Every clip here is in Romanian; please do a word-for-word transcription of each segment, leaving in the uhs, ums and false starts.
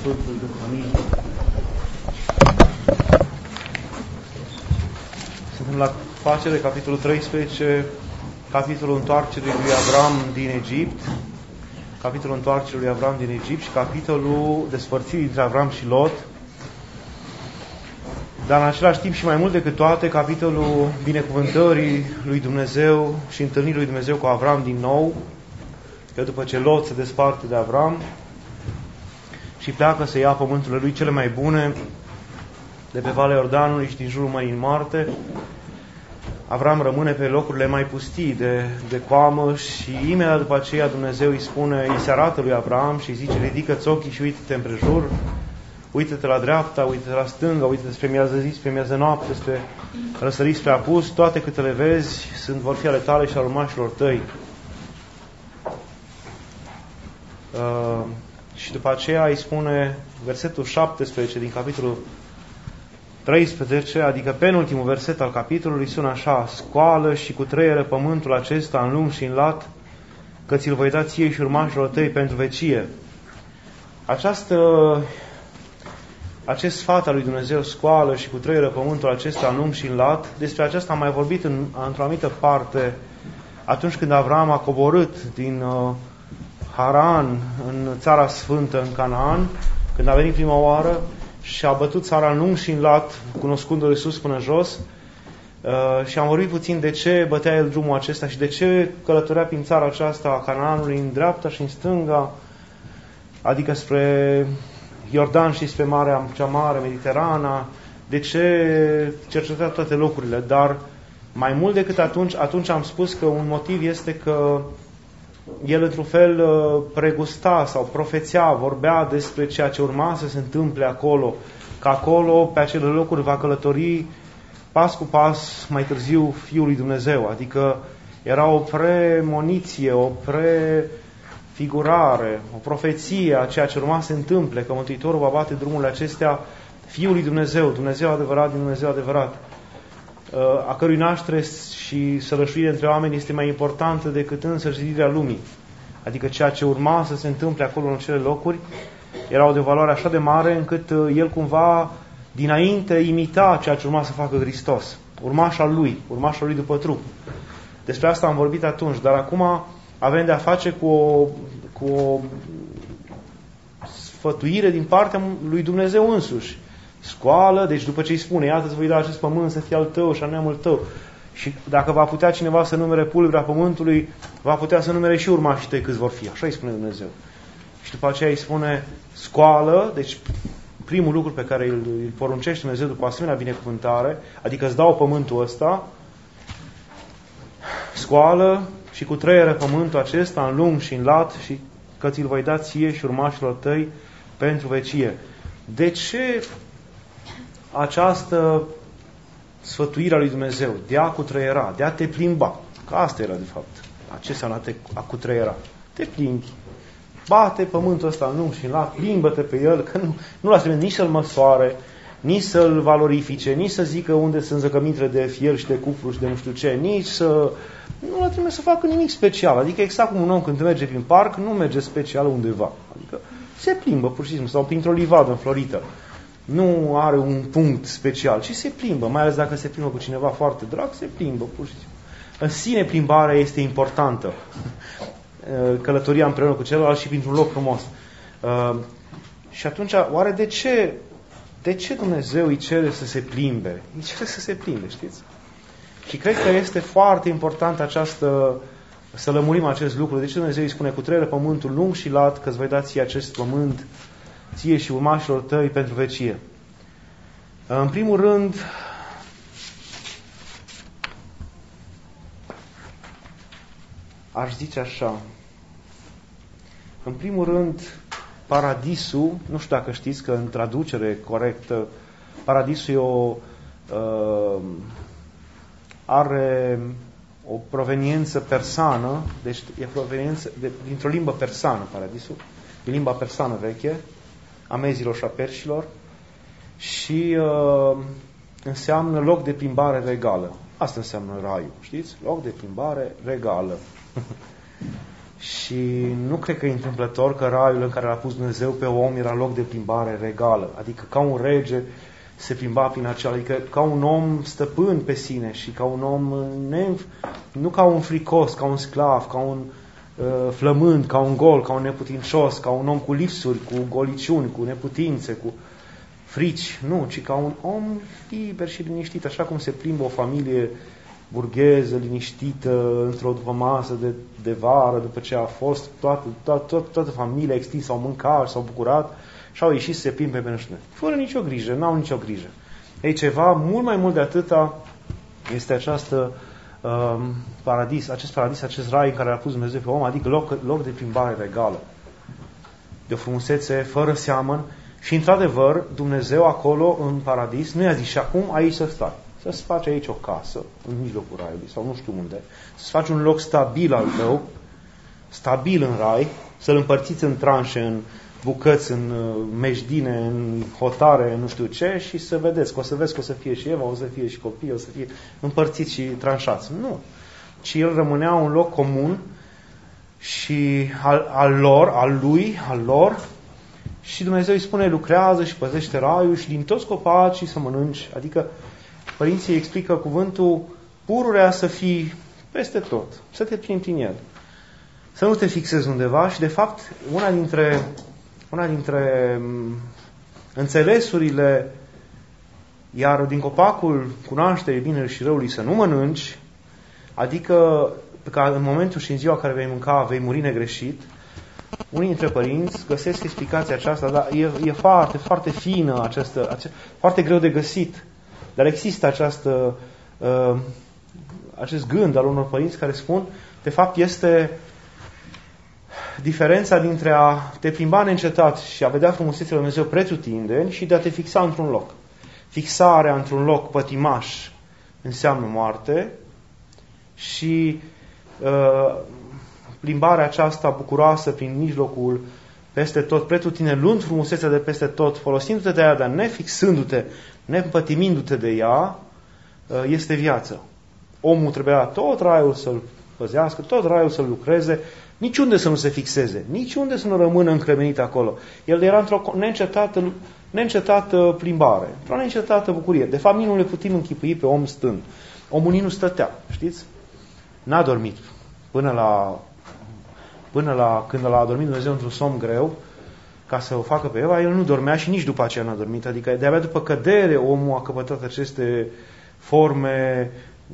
Sfântul Duh. Amin. Suntem la Pace, capitolul treisprezece, capitolul întoarcerii lui Avram din Egipt, capitolul întoarcerii lui Avram din Egipt și capitolul despărțirii dintre Avram și Lot. Dar în același timp și mai mult decât toate, capitolul binecuvântării lui Dumnezeu și întâlnirii lui Dumnezeu cu Avram din nou, că după ce Lot se desparte de Avram și pleacă să ia pământurile lui cele mai bune de pe Valea Iordanului și din jurul Mării Marte, Avram rămâne pe locurile mai pustii de, de coamă și imediat după aceea Dumnezeu îi spune, îi se arată lui Avram și îi zice, ridică-ți ochii și uite-te împrejur, uite-te la dreapta, uite-te la stânga, uite-te spre miază zi, spre miază noapte, spre răsărit, spre apus, toate câte le vezi sunt, vor fi ale tale și al urmașilor tăi. Uh, și după aceea îi spune versetul șaptesprezece din capitolul treisprezece, adică penultimul verset al capitolului, sună așa: scoală și cutreiere pământul acesta în lung și în lat, că ți-l voi da ție și urmașilor tăi pentru vecie. Această, acest sfat al lui Dumnezeu, scoală și cutreiere pământul acesta în lung și în lat, despre aceasta am mai vorbit în, într-o anumită parte, atunci când Avram a coborât din uh, Haran în Țara Sfântă, în Canaan, când a venit prima oară și a bătut țara în lung și în lat, cunoscându-o de sus până jos, uh, și am vorbit puțin de ce bătea el drumul acesta și de ce călătorea prin țara aceasta a Canaanului în dreapta și în stânga, adică spre Iordan și spre Marea cea Mare, Mediterana, de ce cerceta toate locurile. Dar mai mult decât atunci, atunci am spus că un motiv este că el într-un fel pregusta sau profețea, vorbea despre ceea ce urma să se întâmple acolo, că acolo, pe acele locuri, va călători pas cu pas mai târziu Fiul lui Dumnezeu. Adică era o premoniție, o prefigurare, o profeție a ceea ce urma să se întâmple, că Mântuitorul va bate drumurile acestea Fiul lui Dumnezeu, Dumnezeu adevărat din Dumnezeu adevărat, a cărui naștere și sălășuire între oameni este mai importantă decât însăși zidirea lumii. Adică ceea ce urma să se întâmple acolo în acele locuri era o de valoare așa de mare încât el cumva dinainte imita ceea ce urma să facă Hristos, urmașa lui, urmașa lui după trup. Despre asta am vorbit atunci, dar acum avem de a face cu o, cu o sfătuire din partea lui Dumnezeu însuși. Scoală, deci după ce îi spune, iată îți voi da acest pământ să fie al tău și al neamul tău. Și dacă va putea cineva să numere pulberea pământului, va putea să numere și urmașii tăi câți vor fi. Așa îi spune Dumnezeu. Și după aceea îi spune, scoală, deci primul lucru pe care îl, îl poruncește Dumnezeu după asemenea binecuvântare, adică îți dau pământul ăsta, scoală și cutreiere pământul acesta în lung și în lat și că ți-l voi da ție și urmașilor tăi pentru vecie. De ce această sfătuire a lui Dumnezeu de a cutreiera, de a te plimba? Că asta era de fapt. Ce înseamnă a cutreiera? Te plimbi. Bate pământul ăsta în lung și în lat, plimbă-te pe el, că nu, nu l-a trimis nici să-l măsoare, nici să-l valorifice, nici să zică unde sunt zăcămintele de fier și de cupru și de nu știu ce, nici să... Nu l-a trimis să facă nimic special. Adică exact cum un om când merge prin parc, nu merge special undeva. Adică se plimbă pur și simplu, sau printr-o livadă înflorită. Nu are un punct special, ci se plimbă, mai ales dacă se plimbă cu cineva foarte drag, se plimbă pur și simplu. În sine plimbarea este importantă. Călătoria împreună cu celălalt și printr-un loc frumos. Și atunci, oare de ce, de ce Dumnezeu îi cere să se plimbe? Îi cere să se plimbe, știți? Și cred că este foarte important această, să lămurim acest lucru. De ce Dumnezeu îi spune, cutreiere pământul lung și lat, că îți voi da ție acest pământ, ție și urmașilor tăi pentru vecie? În primul rând, aș zice așa, în primul rând, paradisul, nu știu dacă știți că în traducere corectă, paradisul e o, uh, are o proveniență persană, deci e proveniență de, dintr-o limbă persană, paradisul, din limba persană veche, a mezilor și a perșilor, și uh, înseamnă loc de plimbare regală. Asta înseamnă raiul, știți? Loc de plimbare regală. Și nu cred că e întâmplător că raiul în care l-a pus Dumnezeu pe om era loc de plimbare regală. Adică ca un rege se plimba prin acela, adică ca un om stăpân pe sine și ca un om, ne, nu ca un fricos, ca un sclav, ca un uh, flămând, ca un gol, ca un neputincios, ca un om cu lipsuri, cu goliciuni, cu neputințe, cu frici, nu, ci ca un om liber și liniștit, așa cum se plimbă o familie burgheză, liniștită, într-o dupămasă de, de vară, după ce a fost toată, toată, toată, toată familia extinsă, au mâncat, s-au bucurat și au ieșit să se plimbe pe năștine. Fără nicio grijă, n-au nicio grijă. Ei, ceva mult mai mult de atâta este această uh, paradis, acest paradis, acest rai în care a pus Dumnezeu pe om, adică loc, loc de plimbare regală, de o frumusețe fără seamăn. Și într-adevăr, Dumnezeu acolo, în paradis, nu i-a zis și acum aici să stai. Să-ți faci aici o casă, în mijlocul raiului, sau nu știu unde, să-ți faci un loc stabil al tău, stabil în rai, să-l împărțiți în tranșe, în bucăți, în mejdine, în hotare, în nu știu ce, și să vedeți, că o să vezi că o să fie și Eva, o să fie și copii, o să fie împărțiți și tranșați. Nu. Ci el rămânea un loc comun și al, al lor, al lui, al lor, și Dumnezeu îi spune, lucrează și păzește raiul și din toți copacii să mănânci. Adică părinții explică cuvântul pururea să fii peste tot, să te plimbi prin el. Să nu te fixezi undeva și de fapt una dintre, una dintre înțelesurile, iar din copacul cunoașterii binelui și răului să nu mănânci, adică că în momentul și în ziua care vei mânca vei muri negreșit, unii dintre părinți găsesc explicația aceasta, dar e, e foarte, foarte fină, această, ace, foarte greu de găsit. Dar există această, uh, acest gând al unor părinți care spun, de fapt este diferența dintre a te plimba neîncetat și a vedea frumusețea lui Dumnezeu pretutindeni și de a te fixa într-un loc. Fixarea într-un loc pătimaș înseamnă moarte și uh, plimbarea aceasta bucuroasă prin mijlocul peste tot, pretutindeni, luând frumusețea de peste tot, folosindu-te de ea, dar nefixându-te, nepătimindu-te de ea, este viață. Omul trebuia tot raiul să-l păzească, tot raiul să-l lucreze, niciunde să nu se fixeze, niciunde să nu rămână încremenit acolo. El era într-o neîncetată, neîncetată plimbare, într-o neîncetată bucurie. De fapt, nu le putem închipui pe om stând. Omul nici nu stătea, știți? N-a dormit până la, până la când l-a adormit Dumnezeu într-un somn greu, ca să o facă pe Eva, el nu dormea și nici după aceea n-a dormit. Adică de-abia după cădere omul a căpătat aceste forme,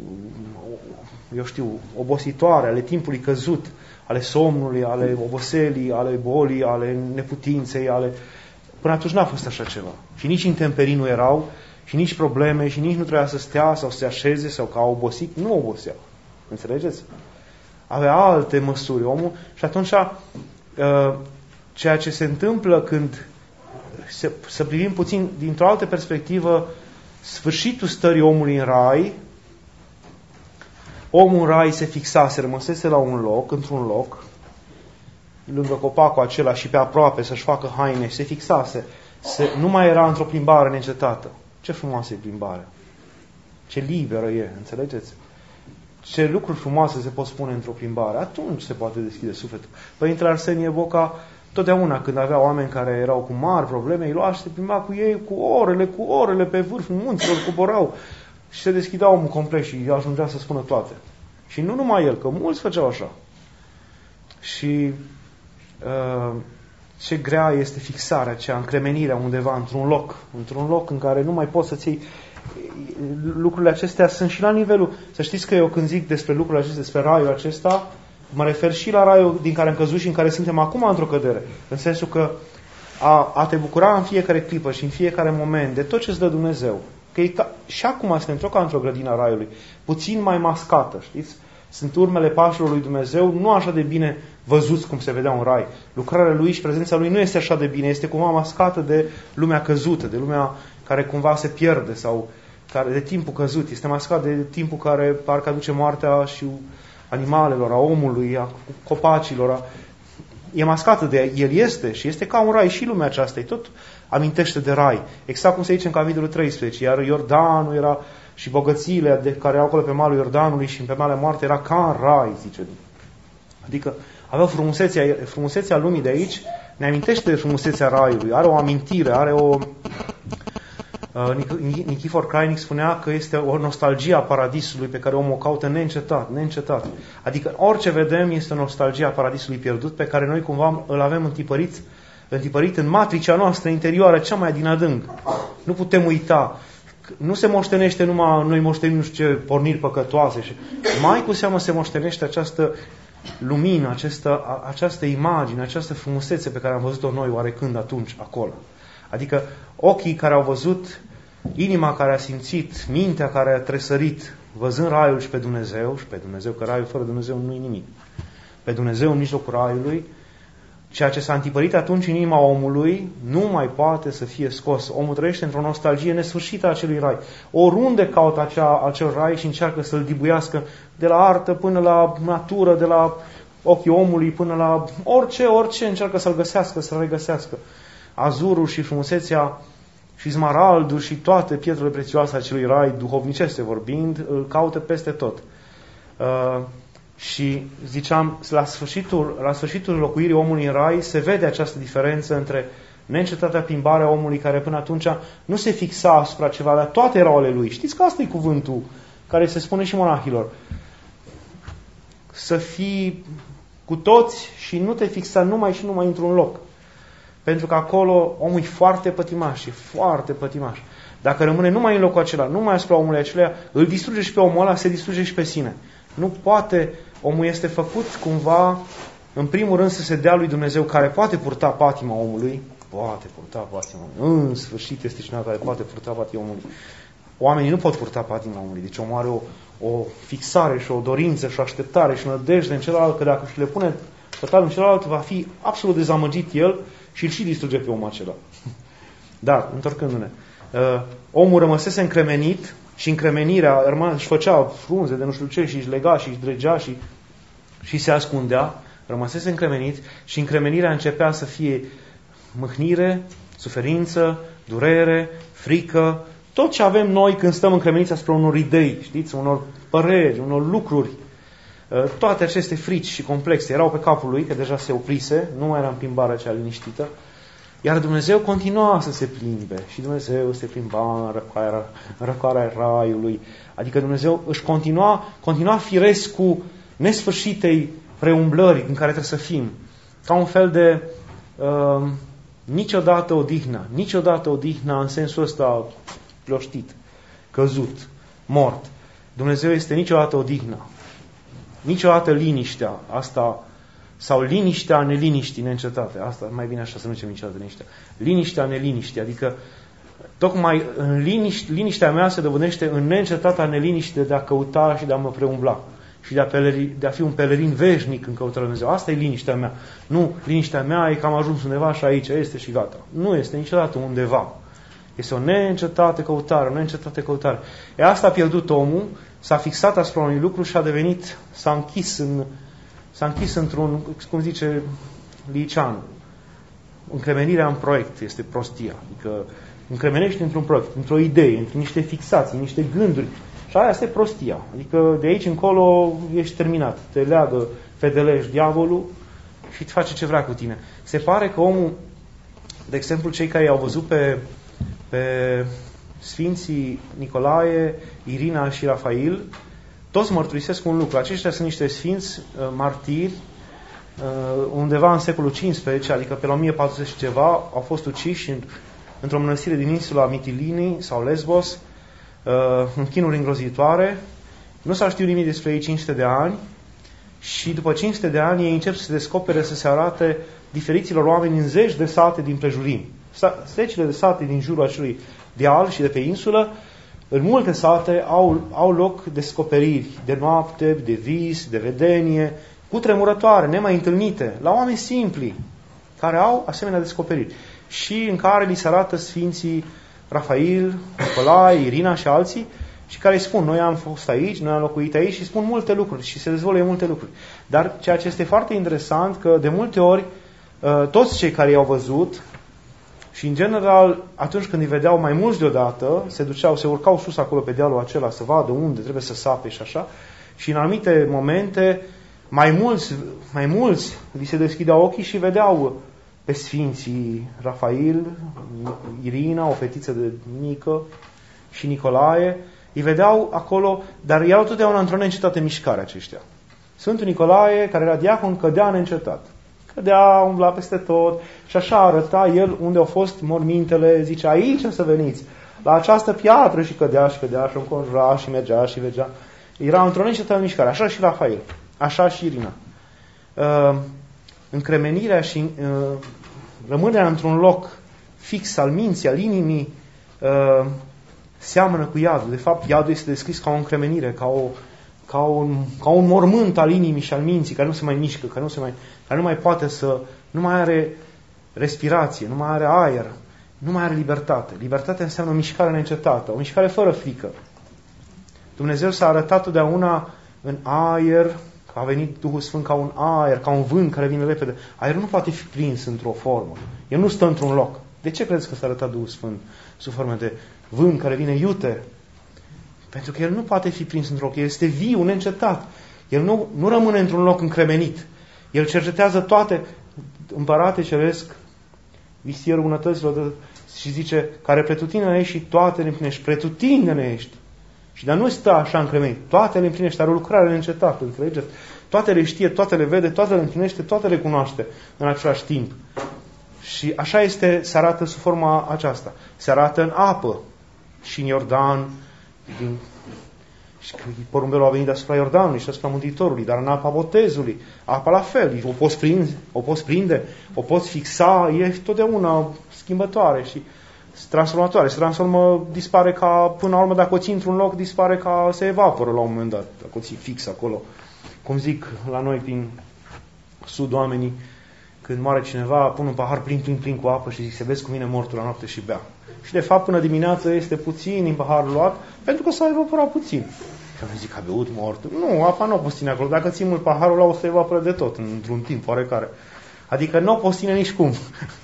eu știu, obositoare, ale timpului căzut, ale somnului, ale oboselii, ale bolii, ale neputinței, ale... Până atunci n-a fost așa ceva. Și nici intemperii nu erau, și nici probleme, și nici nu trebuia să stea sau să se așeze sau că a obosit. Nu obosea. Înțelegeți? Avea alte măsuri omul și atunci uh, ceea ce se întâmplă când se, să privim puțin dintr-o altă perspectivă sfârșitul stării omului în rai, omul în rai se fixase, rămăsese la un loc, într-un loc, lângă copacul acela și pe aproape să-și facă haine și se fixase, se, nu mai era într-o plimbare neîncetată. Ce frumoasă e plimbarea! Ce liberă e, înțelegeți? Ce lucruri frumoase se pot spune într-o plimbare. Atunci se poate deschide sufletul. Părintele Arsenie Boca, totdeauna când avea oameni care erau cu mari probleme, îi lua și se plimba cu ei cu orele, cu orele pe vârful munților, coborau și se deschidea omul complet și ajungea să spună toate. Și nu numai el, că mulți făceau așa. Și uh, ce grea este fixarea aceea, încremenirea undeva într-un loc, într-un loc în care nu mai poți să-ți iei. Lucrurile acestea sunt și la nivelul, să știți că eu când zic despre lucrurile acestea, despre raiul acesta, mă refer și la raiul din care am căzut și în care suntem acum într-o cădere. În sensul că a, a te bucura în fiecare clipă și în fiecare moment de tot ce îți dă Dumnezeu. Că e ca, și acum suntem într-o ca într-o grădină a raiului, puțin mai mascată, știți? Sunt urmele pașilor lui Dumnezeu, nu așa de bine văzuți cum se vedea în rai. Lucrarea lui și prezența lui nu este așa de bine, este cumva mascată de lumea căzută, de lumea care cumva se pierde sau care, de timpul căzut. Este mascat de timpul care parcă aduce moartea și animalelor, a omului, a copacilor. A... E mascată de el este și este ca un rai și lumea aceasta. E tot amintește de rai. Exact cum se zice în capitolul treisprezece. Iar Iordanul era și bogățiile de care erau acolo pe malul Iordanului și pe Marea Moarte era ca în rai, zice. Adică avea frumusețea, frumusețea lumii de aici, ne amintește de frumusețea raiului, are o amintire, are o... Nichifor Crainic spunea că este o nostalgie a paradisului pe care omul o caută neîncetat, neîncetat. Adică orice vedem este o nostalgie a paradisului pierdut pe care noi cumva îl avem întipărit, întipărit în matricea noastră interioară, cea mai din adânc. Nu putem uita. Nu se moștenește numai noi moștenim nu știu ce porniri păcătoase. Și mai cu seamă se moștenește această lumină, această, această imagine, această frumusețe pe care am văzut-o noi oarecând atunci, acolo. Adică ochii care au văzut, inima care a simțit, mintea care a tresărit, văzând raiul și pe Dumnezeu, și pe Dumnezeu, că raiul fără Dumnezeu nu e nimic, pe Dumnezeu în mijlocul raiului, ceea ce s-a întipărit atunci în inima omului nu mai poate să fie scos. Omul trăiește într-o nostalgie nesfârșită a acelui rai. Oriunde caută acea, acel rai și încearcă să-l dibuiască, de la artă până la natură, de la ochii omului până la orice, orice încearcă să-l găsească, să-l regăsească. Azurul și frumusețea și smaraldul și toate pietrele prețioase acelui rai, duhovnicește vorbind, îl caută peste tot. Uh, și ziceam, la sfârșitul, la sfârșitul locuirii omului în rai se vede această diferență între neîncetata plimbare a omului care până atunci nu se fixa asupra ceva, dar toate erau ale lui. Știți că asta e cuvântul care se spune și monahilor. Să fii cu toți și nu te fixa numai și numai într-un loc. Pentru că acolo omul e foarte pătimaș și foarte pătimaș. Dacă rămâne numai în locul acela, numai asupra omului acelea, îl distruge și pe omul ăla, se distruge și pe sine. Nu poate, omul este făcut cumva, în primul rând, să se dea lui Dumnezeu, care poate purta patima omului, poate purta patima omului, în sfârșit este cineva care poate purta patima omului. Oamenii nu pot purta patima omului, deci omul are o, o fixare și o dorință și o așteptare și o nădejde în celălalt, că dacă și le pune total în celălalt, va fi absolut dezamăgit el și îl și distruge pe omul acela. Dar, întorcându-ne, uh, omul rămăsese încremenit și încremenirea își făcea frunze de nu știu ce și își lega și își dregea și, și se ascundea, rămăsese încremenit și încremenirea începea să fie mâhnire, suferință, durere, frică, tot ce avem noi când stăm încremeniți asupra unor idei, știți, unor păreri, unor lucruri. Toate aceste frici și complexe erau pe capul lui, că deja se oprise, nu mai era în plimbarea cea liniștită, iar Dumnezeu continua să se plimbe și Dumnezeu se plimba în răcoarea, în răcoarea raiului. Adică Dumnezeu își continua, continua firesc cu nesfârșitei preumblări în care trebuie să fim. Ca un fel de uh, niciodată odihnă, niciodată odihnă în sensul ăsta ploștit, căzut, mort. Dumnezeu este niciodată odihnă. Niciodată liniștea asta, sau liniștea neliniștii neîncetate. Asta, mai bine așa să nu zicem niciodată liniștea. Liniștea neliniștii, adică tocmai în liniște, liniștea mea se dobândește în neîncetata neliniște de a căuta și de a mă preumbla. Și de a, peleri, de a fi un pelerin veșnic în căutarea lui Dumnezeu. Asta e liniștea mea. Nu, liniștea mea e că am ajuns undeva și aici este și gata. Nu este niciodată undeva. Este o neîncetată căutare, o neîncetată căutare. E asta a pierdut omul, s-a fixat asupra unui lucru și a devenit, s-a închis, în, s-a închis într-un, cum zice Liceanu, încremenirea în proiect este prostia. Adică încremenești într-un proiect, într-o idee, într niște fixații, niște gânduri. Și aia este prostia. Adică de aici încolo ești terminat. Te leagă, fedelești diavolul și îți face ce vrea cu tine. Se pare că omul, de exemplu, cei care i-au văzut pe, pe Sfinții Nicolae, Irina și Rafail, toți mărturisesc un lucru. Aceștia sunt niște sfinți uh, martiri, uh, undeva în secolul cincisprezece, adică pe la o mie patru sute și ceva, au fost uciși în, într-o mănăstire din insula Mitilini sau Lesbos, uh, în chinuri îngrozitoare. Nu s-a știut nimic despre ei cinci sute de ani și după cinci sute de ani ei încep să se descopere, să se arate diferiților oameni în zeci de sate din prejurimi. Zecile de sate din jurul acelui deal și de pe insulă, în multe sate au, au loc descoperiri de noapte, de vis, de vedenie, cutremurătoare, nemai întâlnite, la oameni simpli, care au asemenea descoperiri. Și în care li se arată Sfinții Rafail, Nicolae, Irina și alții, și care îi spun, noi am fost aici, noi am locuit aici și spun multe lucruri și se dezvăluie multe lucruri. Dar ceea ce este foarte interesant, că de multe ori toți cei care i-au văzut, și în general, atunci când îi vedeau mai mulți deodată, se duceau, se urcau sus acolo pe dealul acela să vadă unde trebuie să sape și așa, și în anumite momente mai mulți, mai mulți li se deschideau ochii și vedeau pe sfinții Rafael, Irina, o fetiță de mică, și Nicolae, îi vedeau acolo, dar erau totdeauna într-o neîncetată mișcare aceștia. Sfântul Nicolae, care era diacon, cădea neîncetat. Cădea, umbla peste tot și așa arăta el unde au fost mormintele, zice, aici să veniți, la această piatră, și cădea și cădea și înconjura și mergea și mergea. Era într-o neîncetată mișcare, așa și Rafael, așa și Irina. Uh, încremenirea și uh, rămânerea într-un loc fix al minții, al inimii, uh, seamănă cu iadul. De fapt, iadul este descris ca o încremenire, ca, o, ca, un, ca un mormânt al inimii și al minții, care nu se mai mișcă, care nu, se mai, care nu mai poate să, nu mai are respirație, nu mai are aer, nu mai are libertate. Libertatea înseamnă o mișcare neîncetată, o mișcare fără frică. Dumnezeu s-a arătat totdeauna în aer, că a venit Duhul Sfânt ca un aer, ca un vânt care vine repede. Aerul nu poate fi prins într-o formă. El nu stă într-un loc. De ce credeți că s-a arătat Duhul Sfânt sub formă de vânt care vine iute? Pentru că el nu poate fi prins într-un loc. El este viu, neîncetat. El nu, nu rămâne într-un loc încremenit. El cercetează toate. Împărate ceresc, vistierul bunătăților, și zice, care pretutindene ești și toate le împlinești. Pretutindene ești. Și dar nu stă așa încremenit. Toate le împlinește, are o lucrare neîncetată, înțelegeți? Toate le știe, toate le vede, toate le împlinește, toate le cunoaște în același timp. Și așa este, se arată sub forma aceasta. Se arată în apă și în Iordan. Din, și porumbelul a venit asupra Iordanului și asupra Mântuitorului, dar în apa botezului. Apa la fel, o poți prinde, o poți prinde, o poți fixa, e totdeauna schimbătoare și transformatoare. Se transformă, dispare ca, până la urmă, dacă o ții într-un loc, dispare ca se evaporă la un moment dat, dacă o ții fix acolo. Cum zic la noi prin sud oamenii, când moare cineva, pun un pahar plin, plin, plin cu apă și zic, se vezi cum vine mortul la noapte și bea. Și de fapt până dimineață este puțin din paharul luat, pentru că s-a evaporat puțin. Și am zic, a beut mortul? Nu, apa nu o poți ține acolo. Dacă ții mult paharul ăla, o să evaporă de tot, într-un timp oarecare. Adică nu o poți ține nici cum.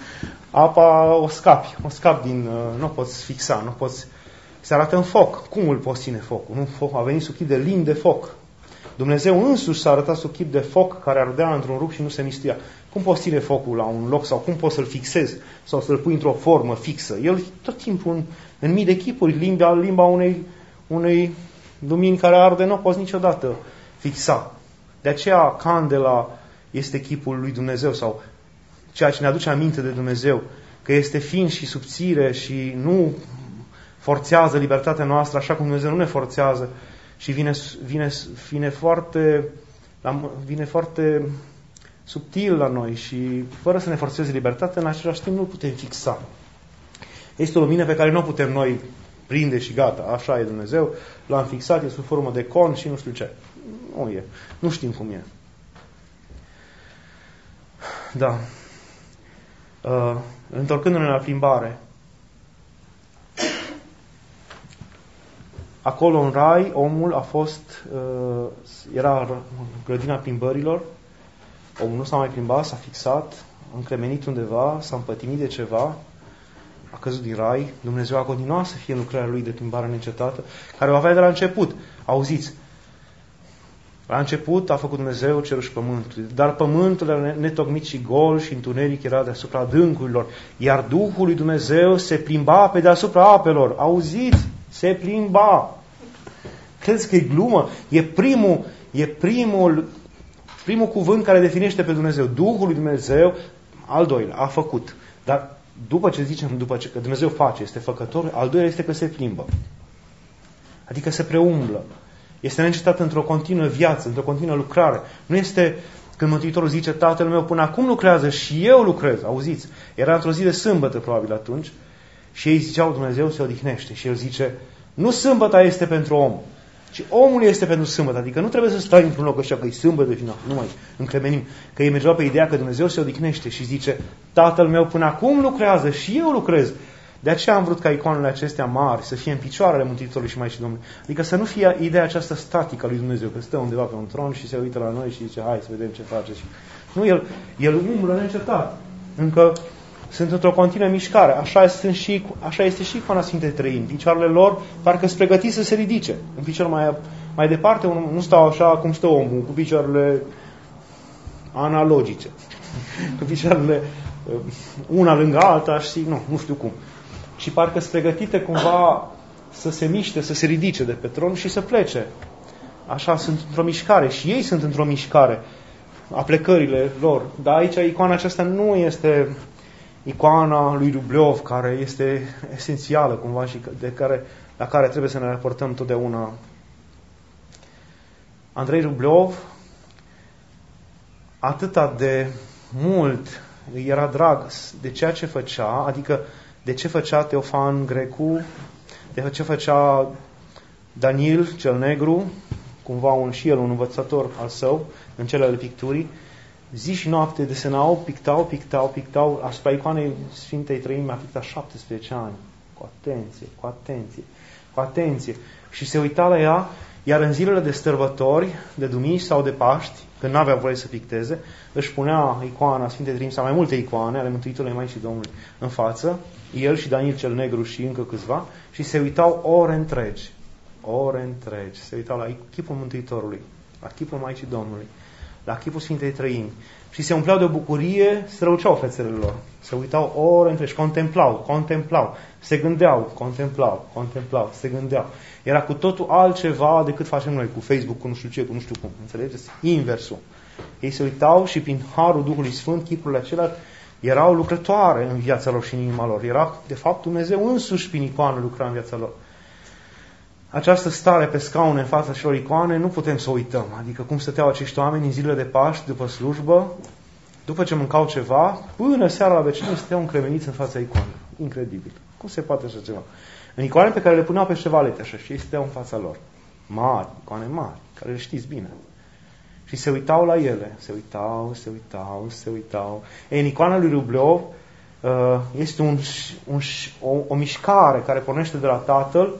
Apa o scapi, o scapi din, nu o poți fixa, nu poți. Se arată în foc. Cum îl poți ține focul? Nu, foc a venit sub chip de limbi de foc. Dumnezeu însuși s-a arătat sub chip de foc care ardea într-un rup și nu se mistuia. Cum poți ține focul la un loc sau cum poți să-l fixezi sau să-l pui într-o formă fixă? El tot timpul în, în mii de chipuri, limba, limba unei, unei lumini care arde, nu o poți niciodată fixa. De aceea candela este chipul lui Dumnezeu sau ceea ce ne aduce aminte de Dumnezeu, că este fin și subțire și nu forțează libertatea noastră așa cum Dumnezeu nu ne forțează și vine, vine, vine, foarte, vine foarte subtil la noi și fără să ne forțeze libertatea, în același timp nu putem fixa. Este o lumină pe care nu o putem noi prinde și gata, așa e Dumnezeu, l-am fixat, e sub formă de con și nu știu ce. Nu e, nu știm cum e. Da. Uh, întorcându-ne la plimbare, acolo în rai, omul a fost, uh, era grădina plimbărilor, omul nu s-a mai plimbat, s-a fixat, a încremenit undeva, s-a împătimit de ceva, a căzut din rai, Dumnezeu a continuat să fie în lucrarea lui de plimbare neîncetată, care o avea de la început. Auziți, la început a făcut Dumnezeu cerul și pământul, dar pământul era netocmit și gol și întuneric era deasupra adâncurilor, iar Duhul lui Dumnezeu se plimba pe deasupra apelor. Auziți? Se plimba. Credeți că e glumă? E primul, e primul, primul cuvânt care definește pe Dumnezeu. Duhul lui Dumnezeu, al doilea, a făcut. Dar după ce zicem, după ce că Dumnezeu face, este făcător, al doilea este că se plimbă. Adică se preumblă. Este neîncetat într-o continuă viață, într-o continuă lucrare. Nu este când Mântuitorul zice, Tatăl meu până acum lucrează și eu lucrez. Auziți? Era într-o zi de sâmbătă probabil atunci și ei ziceau, Dumnezeu se odihnește. Și el zice, nu sâmbăta este pentru om, ci omul este pentru sâmbătă. Adică nu trebuie să stai într-un loc așa că e sâmbătă și nu mai încremenim. Că ei mergeau pe ideea că Dumnezeu se odihnește și zice, Tatăl meu până acum lucrează și eu lucrez. De aceea am vrut ca icoanele acestea mari să fie în picioarele Mântuitorului și Maicii Domnului. Adică să nu fie ideea aceasta statică a lui Dumnezeu, că stă undeva pe un tron și se uită la noi și zice, hai să vedem ce face. Nu, el, el umblă neîncetat. Încă sunt într-o continuă mișcare. Așa, sunt și, așa este și icoana Sfintei Treimi. Picioarele lor parcă sunt pregătiți să se ridice. În picior mai, mai departe nu stau așa cum stă omul, cu picioarele analogice. Cu picioarele una lângă alta și nu, nu știu cum. Și parcă sunt pregătite cumva să se miște, să se ridice de pe tron și să plece. Așa sunt într-o mișcare și ei sunt într-o mișcare a plecările lor. Dar aici icoana aceasta nu este icoana lui Rublev, care este esențială cumva și de care, la care trebuie să ne raportăm totdeauna. Andrei Rublev atâta de mult era drag de ceea ce făcea, adică de ce făcea Teofan Grecu, de ce făcea Daniel cel Negru, cumva un, și el un învățător al său, în cele ale picturii, zi și noapte desenau, pictau, pictau, pictau, asupra icoanei Sfintei Trăimi a pictat șaptesprezece ani, cu atenție, cu atenție, cu atenție, și se uita la ea, iar în zilele de sărbători, de duminici sau de Paști, când n-avea voie să picteze, își punea icoana Sfintei Trăimi sau mai multe icoane ale Mântuitorului Maicii Domnului în față, el și Daniel cel Negru și încă câțiva, și se uitau ore întregi, ore întregi, se uitau la chipul Mântuitorului, la chipul Maicii Domnului, la chipul Sfintei Trăimi, și se umpleau de o bucurie, străluceau fețele lor, se uitau ore întregi, contemplau, contemplau, se gândeau, contemplau, contemplau, se gândeau. Era cu totul altceva decât facem noi cu Facebook, cu nu știu ce, cu nu știu cum, înțelegeți? Inversul. Ei se uitau și prin harul Duhului Sfânt, chipurile acelea erau lucrătoare în viața lor și în inima lor. Era, de fapt, Dumnezeu însuși prin icoană lucra în viața lor. Această stare pe scaune în fața celor icoane nu putem să o uităm. Adică cum stăteau acești oameni în zilele de Paști, după slujbă, după ce mâncau ceva, până seara la vecină stăteau încremeniți în fața icoanei. Incredibil. Cum se poate așa ceva? În icoane pe care le puneau pe șevalete așa și ei stăteau în fața lor. Mari, icoane mari, care le știți bine. Și se uitau la ele. Se uitau, se uitau, se uitau. E, în icoana lui Rublev este un, un, o, o mișcare care pornește de la Tatăl,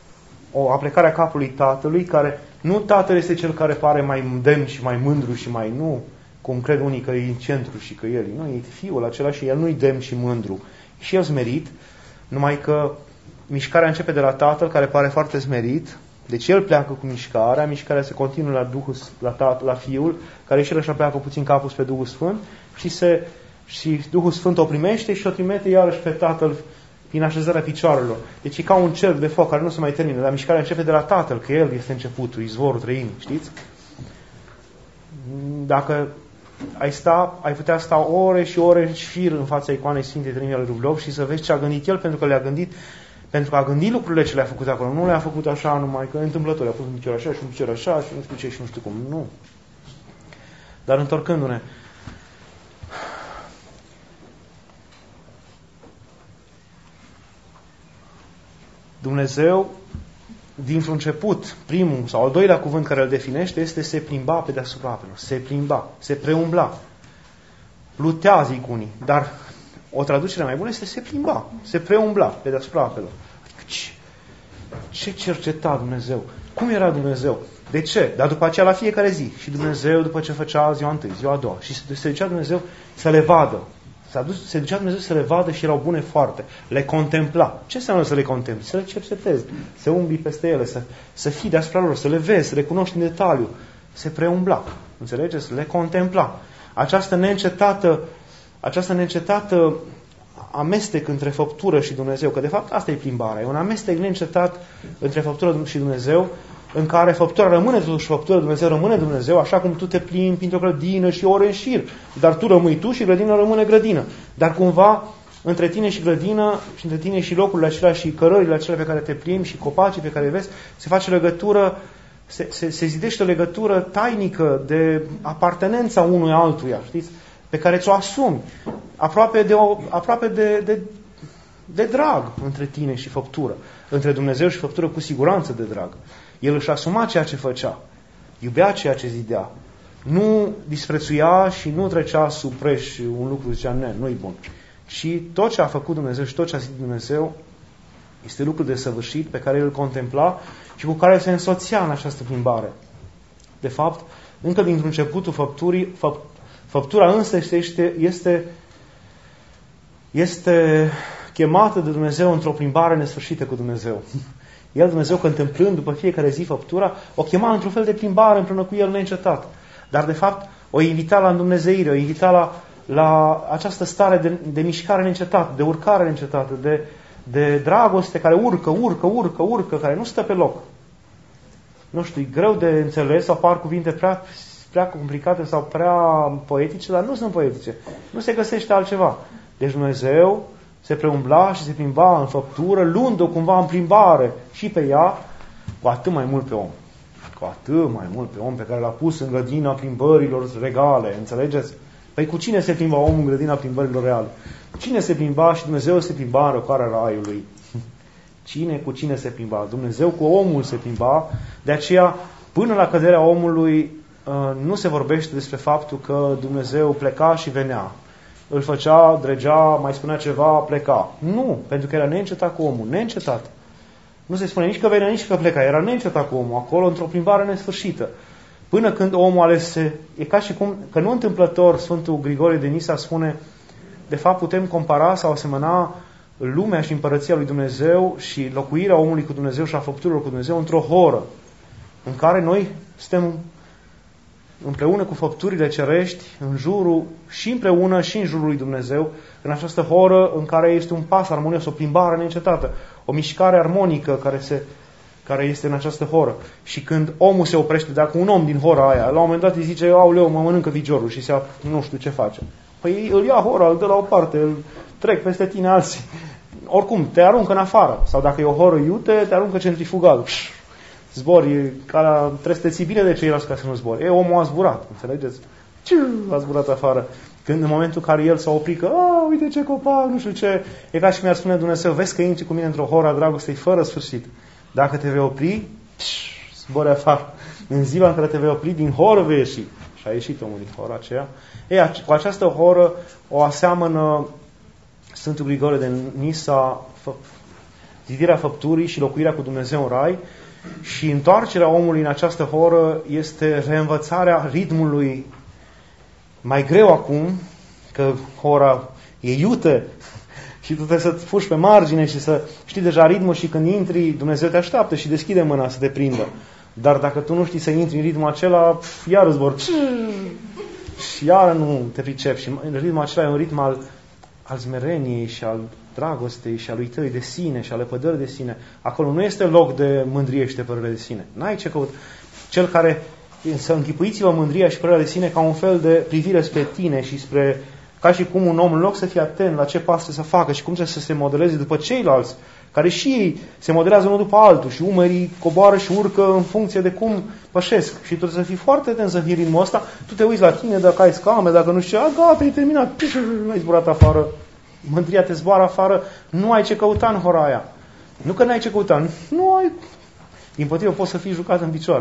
o aplecare a capului Tatălui, care nu Tatăl este cel care pare mai demn și mai mândru și mai nu, cum cred unii că e în centru și că el, nu, e Fiul acela și el nu-i demn și mândru. Și el smerit, numai că mișcarea începe de la Tatăl, care pare foarte smerit, deci el pleacă cu mișcarea, mișcarea se continuă la Duhul, la, Tatăl, la Fiul, care și el așa pleacă puțin capul spre Duhul Sfânt și, se, și Duhul Sfânt o primește și o trimite iarăși pe Tatăl prin așezarea picioarelor. Deci e ca un cerc de foc care nu se mai termină, dar mișcarea începe de la Tatăl, că el este începutul, izvorul trăimii, știți? Dacă ai, sta, ai putea sta ore și ore în șir în fața icoanei Sfintei Trăimii ale Rublev și să vezi ce a gândit el, pentru că le-a gândit, pentru că a gândit lucrurile ce le-a făcut acolo. Nu le-a făcut așa numai că întâmplător, a pus un picior așa și un picior așa și nu știu ce și nu știu cum. Nu. Dar întorcându-ne, Dumnezeu, dintr-un început, primul sau al doilea cuvânt care îl definește este se plimba pe deasupra apelor. Se plimba, se preumbla. Plutea, zic unii, dar o traducere mai bună este se plimba, se preumbla pe deasupra apelor. Adică ce, ce cerceta Dumnezeu? Cum era Dumnezeu? De ce? Dar după aceea la fiecare zi. Și Dumnezeu, după ce făcea ziua întâi, ziua a doua, și se ducea Dumnezeu să le vadă. Se ducea Dumnezeu să le vadă și erau bune foarte. Le contempla. Ce înseamnă să le contempli? Să le cercetezi, să umbli peste ele, să, să fii deasupra lor, să le vezi, să le cunoști în detaliu. Se preumbla. Înțelegeți? Le contempla. Această neîncetată, această neîncetată amestec între făptură și Dumnezeu, că de fapt asta e plimbarea. E un amestec neîncetat între făptură și Dumnezeu, în care făptura rămâne totuși făptură, Dumnezeu rămâne Dumnezeu, așa cum tu te plimbi printr-o grădină și ore în șir. Dar tu rămâi tu și grădina rămâne grădină. Dar cumva, între tine și grădină, și între tine și locurile acelea și cărările acelea pe care te plimbi și copacii pe care îi vezi, se face legătură, se, se, se zidește o legătură tainică de apartenența unui altuia, știți? Pe care ți-o asumi. Aproape de, o, aproape de, de, de drag între tine și făptură. Între Dumnezeu și făptură cu siguranță de drag. El își asuma ceea ce făcea. Iubea ceea ce zidea. Nu disprețuia și nu trecea sub preș un lucru, zicea, ne, nu-i bun. Și tot ce a făcut Dumnezeu și tot ce a zis Dumnezeu este lucru desăvârșit pe care el îl contempla și cu care se însoțea în această plimbare. De fapt, încă dintr-un începutul făpturii, făpt, făptura însă este, este, este chemată de Dumnezeu într-o plimbare nesfârșită cu Dumnezeu. El, Dumnezeu, contemplând după fiecare zi făptura, o chema într-un fel de plimbare împreună cu el neîncetat. Dar, de fapt, o invita la îndumnezeire, o invita la, la această stare de, de mișcare neîncetată, de urcare neîncetată, de, de dragoste care urcă, urcă, urcă, urcă, care nu stă pe loc. Nu știu, e greu de înțeles sau par cuvinte prea, prea complicate sau prea poetice, dar nu sunt poetice. Nu se găsește altceva. Deci Dumnezeu se preumbla și se plimba în făptură, luând-o cumva în plimbare și pe ea, cu atât mai mult pe om. Cu atât mai mult pe om pe care l-a pus în grădina plimbărilor regale. Înțelegeți? Păi cu cine se plimba omul în grădina plimbărilor reale? Cu cine se plimba și Dumnezeu se plimba în răcoarea raiului? Cine cu cine se plimba? Dumnezeu cu omul se plimba. De aceea, până la căderea omului, nu se vorbește despre faptul că Dumnezeu pleca și venea. Îl făcea, dregea, mai spunea ceva, pleca. Nu, pentru că era neîncetat cu omul, neîncetat. Nu se spune nici că venea, nici că pleca, era neîncetat cu omul, acolo într-o plimbare nesfârșită. Până când omul alese, e ca și cum, că nu întâmplător, Sfântul Grigorie de Nisa spune, de fapt putem compara sau asemăna lumea și împărăția lui Dumnezeu și locuirea omului cu Dumnezeu și a făpturilor cu Dumnezeu într-o horă, în care noi suntem împreună cu făpturile cerești, în jurul, și împreună și în jurul lui Dumnezeu, în această horă în care este un pas armonios, o plimbare neîncetată, o mișcare armonică care, se, care este în această horă. Și când omul se oprește, dacă un om din hora aia, la un moment dat îi zice, aoleu, mă mănâncă piciorul și se, nu știu ce face. Păi îl ia hora, îl dă la o parte, îl trec peste tine alții. Oricum, te aruncă în afară. Sau dacă e o horă iute, te aruncă centrifugal. Zbori, ca la, trebuie să te ții bine de ceilalți ca să nu zbori. E, omul a zburat, înțelegeți? A zburat afară. Când în momentul în care el s-a oprit că, a, uite ce copac, nu știu ce, e ca și mi-ar spune Dumnezeu, vezi că intri cu mine într-o horă a dragostei fără sfârșit. Dacă te vei opri, zbori afară. În ziua în care te vei opri, din horă vei ieși. Și a ieșit omul din hora aceea. E, cu această horă o aseamănă Sfântul Grigorie de Nisa, fă, zidirea făpturii și locuirea cu Dumnezeu în rai. Și întoarcerea omului în această horă este reînvățarea ritmului mai greu acum, că hora e iută și tu trebuie să-ți fugi pe margine și să știi deja ritmul și când intri, Dumnezeu te așteaptă și deschide mâna să te prindă. Dar dacă tu nu știi să intri în ritmul acela, iar îți vor și iar nu te pricepi. Și ritmul acela e un ritm al, al smereniei și al dragostei și al uitării de sine și al lepădării de sine. Acolo nu este loc de mândrie și de părere de sine. N-ai ce căuta. Cel care, să închipuiți-vă mândria și părerea de sine ca un fel de privire spre tine și spre, ca și cum un om, în loc să fie atent la ce pas să facă și cum trebuie să se modeleze după ceilalți, care și ei se modelează unul după altul și umerii coboară și urcă în funcție de cum pășesc. Și tu trebuie să fii foarte atent să fii ritmul ăsta, tu te uiți la tine, dacă ai scame, dacă nu știu, a, gata, e terminat, ai zburat afară. Mândria te zboară afară, nu ai ce căuta în hora aia. Nu că n-ai ce căuta, nu ai. Dimpotrivă, poți să fii jucat în picioare.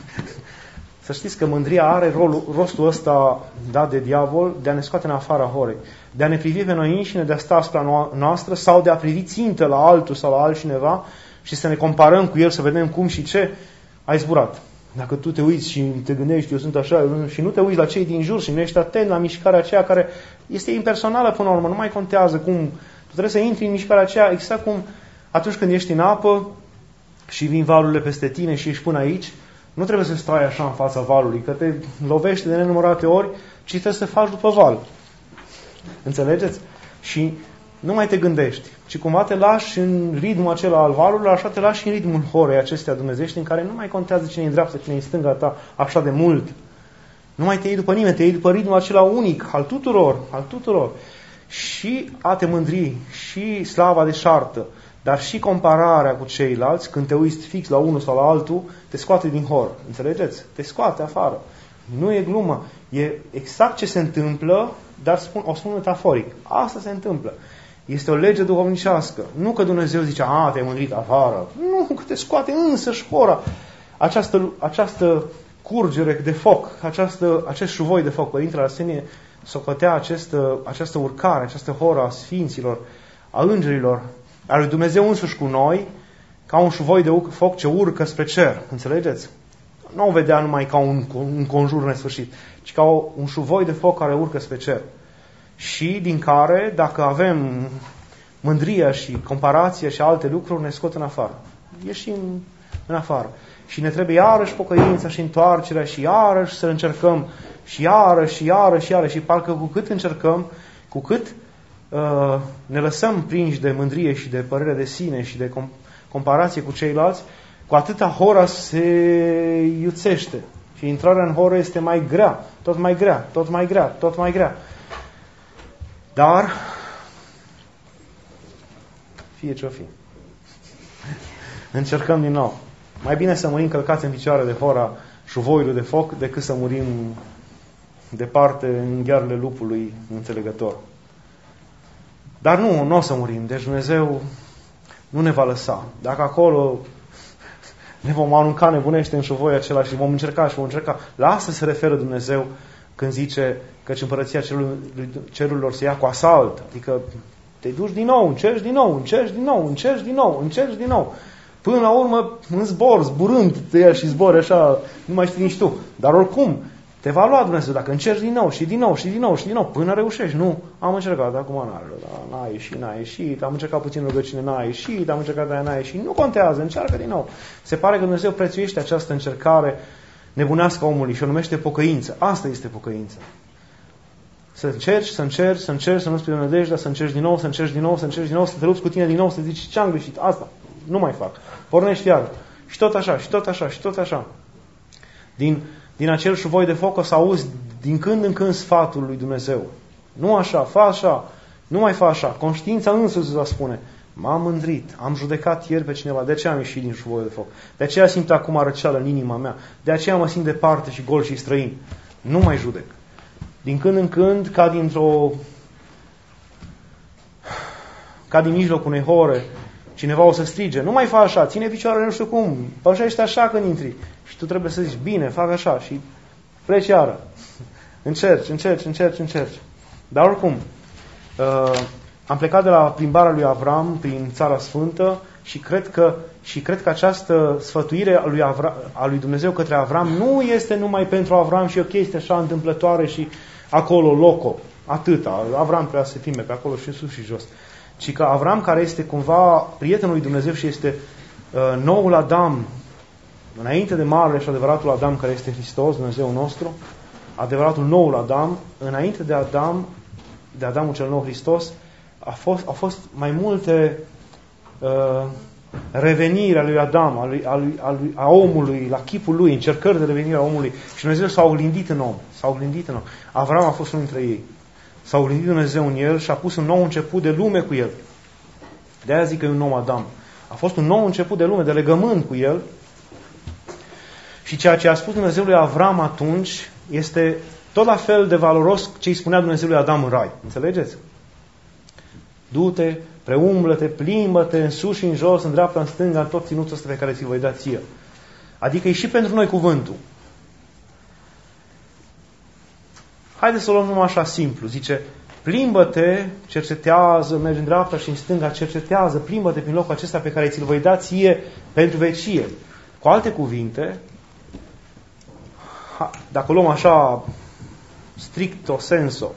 Să știți că mândria are rolul, rostul ăsta dat de diavol de a ne scoate în afara horei, de a ne privi pe noi înșine, de a sta asupra noastră sau de a privi țintă la altul sau la altcineva și să ne comparăm cu el, să vedem cum și ce ai zburat. Dacă tu te uiți și te gândești, eu sunt așa, și nu te uiți la cei din jur și nu ești atent la mișcarea aceea care este impersonală până la urmă, nu mai contează cum. Tu trebuie să intri în mișcarea aceea exact cum atunci când ești în apă și vin valurile peste tine și ești până aici, nu trebuie să stai așa în fața valului, că te lovește de nenumărate ori, ci trebuie să faci după val. Înțelegeți? Și nu mai te gândești, ci cumva te lași în ritmul acela al valului, așa te lași în ritmul horei acestea dumnezești în care nu mai contează cine e în dreapta, cine e în stânga ta, așa de mult. Nu mai te iei după nimeni, te iei după ritmul acela unic, al tuturor, al tuturor. Și a te mândri, și slava deșartă, dar și compararea cu ceilalți, când te uiți fix la unul sau la altul, te scoate din hor. Înțelegeți? Te scoate afară. Nu e glumă. E exact ce se întâmplă, dar spun, o spun metaforic. Asta se întâmplă. Este o lege duhovnicească. Nu că Dumnezeu zice, a, te-ai mândrit afară. Nu, că te scoate însăși hora. Această, această curgere de foc, această, acest șuvoi de foc, Părintele Arsenie socotea această, această urcare, această horă a sfinților, a îngerilor, a lui Dumnezeu însuși cu noi, ca un șuvoi de foc ce urcă spre cer. Înțelegeți? Nu o vedea numai ca un, un conjur nesfârșit, ci ca o, un șuvoi de foc care urcă spre cer. Și din care, dacă avem mândria și comparația și alte lucruri, ne scot în afară. Ieșim în afară. Și ne trebuie iarăși pocăința și întoarcerea și iarăși să încercăm și iarăși și iarăși și iarăși și parcă cu cât încercăm, cu cât uh, ne lăsăm prinși de mândrie și de părere de sine și de com- comparație cu ceilalți, cu atâta hora se iuțește. Și intrarea în horă este mai grea, tot mai grea, tot mai grea, tot mai grea. Dar, fie ce-o fi, încercăm din nou. Mai bine să murim călcați în picioare de hora șuvoiului de foc, decât să murim departe în ghearele lupului înțelegător. Dar nu, nu o să murim. Deci Dumnezeu nu ne va lăsa. Dacă acolo ne vom arunca nebunește în șuvoi acela și vom încerca și vom încerca. La asta se referă Dumnezeu când zice căci împărăția cerurilor se ia cu asalt. Adică te duci din nou, încerci din nou, încerci din nou, încerci din nou, încerci din nou. Până la urmă, în zbor, zburând te ia și zbori așa, nu mai știi nici tu. Dar oricum, te va lua Dumnezeu dacă încerci din nou și din nou și din nou și din nou, până reușești. Nu, am încercat, acum n-are, n-a ieșit, n-a ieșit, am încercat puțin rugăciune, n-a ieșit, am încercat, aia n-a ieșit, nu contează, încearcă din nou. Se pare că Dumnezeu prețuiește această încercare nebunească omului și o numește pocăință. Asta este pocăința. Să încerci, să încerci, să încerci, să nu spui de nădejdea, să încerci din nou, să încerci din nou, să încerci din nou, să te lupți cu tine din nou, să zici ce am greșit, asta, nu mai fac. Pornești iar. Și tot așa, și tot așa, și tot așa. Din, din acel șuvoi de foc o să auzi din când în când sfatul lui Dumnezeu. Nu așa, fă așa, nu mai fă așa. Conștiința însuși va spune, m-am mândrit, am judecat ieri pe cineva, de aceea am ieșit din șuvoi de foc. De aceea simt acum răceală în inima mea. De aceea mă simt departe și gol și străin. Nu mai judec. Din când în când, ca dintr-o ca din mijlocul unei hore, cineva o să strige, nu mai fă așa, ține picioarele nu știu cum, pășește așa când intri. Și tu trebuie să zici, bine, fac așa și pleci iară. Încerci, încerci, încerci, încerci. Dar oricum, uh, am plecat de la plimbarea lui Avram prin Țara Sfântă și cred că, și cred că această sfătuire a lui, Avra, a lui Dumnezeu către Avram nu este numai pentru Avram și o chestie așa întâmplătoare și acolo, loco, atâta. Avram trebuia să se plimbe pe acolo și sus și jos. Ci că Avram, care este cumva prietenul lui Dumnezeu și este uh, noul Adam, înainte de marele și adevăratul Adam, care este Hristos, Dumnezeu nostru, adevăratul noul Adam, înainte de Adam, de Adamul cel nou Hristos, a fost, au fost mai multe uh, reveniri a lui Adam, a, lui, a, lui, a, lui, a omului, la chipul lui, încercări de revenire a omului. Și Dumnezeu s-a oglindit în om. S-a oglindit în om. Avram a fost unul dintre ei. S-a oglindit Dumnezeu în el și a pus un nou început de lume cu el. De-aia zic că e un nou Adam. A fost un nou început de lume, de legământ cu el. Și ceea ce a spus Dumnezeu lui Avram atunci este tot la fel de valoros ce îi spunea Dumnezeu lui Adam în rai. Înțelegeți? Du-te, preumblă-te, plimbă-te în sus și în jos, în dreapta, în stânga, în tot ținutul ăsta pe care ți-l voi da ție. Adică e și pentru noi cuvântul. Haideți să o luăm numai așa simplu. Zice, plimbă-te, cercetează, mergi în dreapta și în stânga, cercetează, plimbă-te prin locul acesta pe care ți-l voi da ție pentru vecie. Cu alte cuvinte, dacă o luăm așa stricto senso,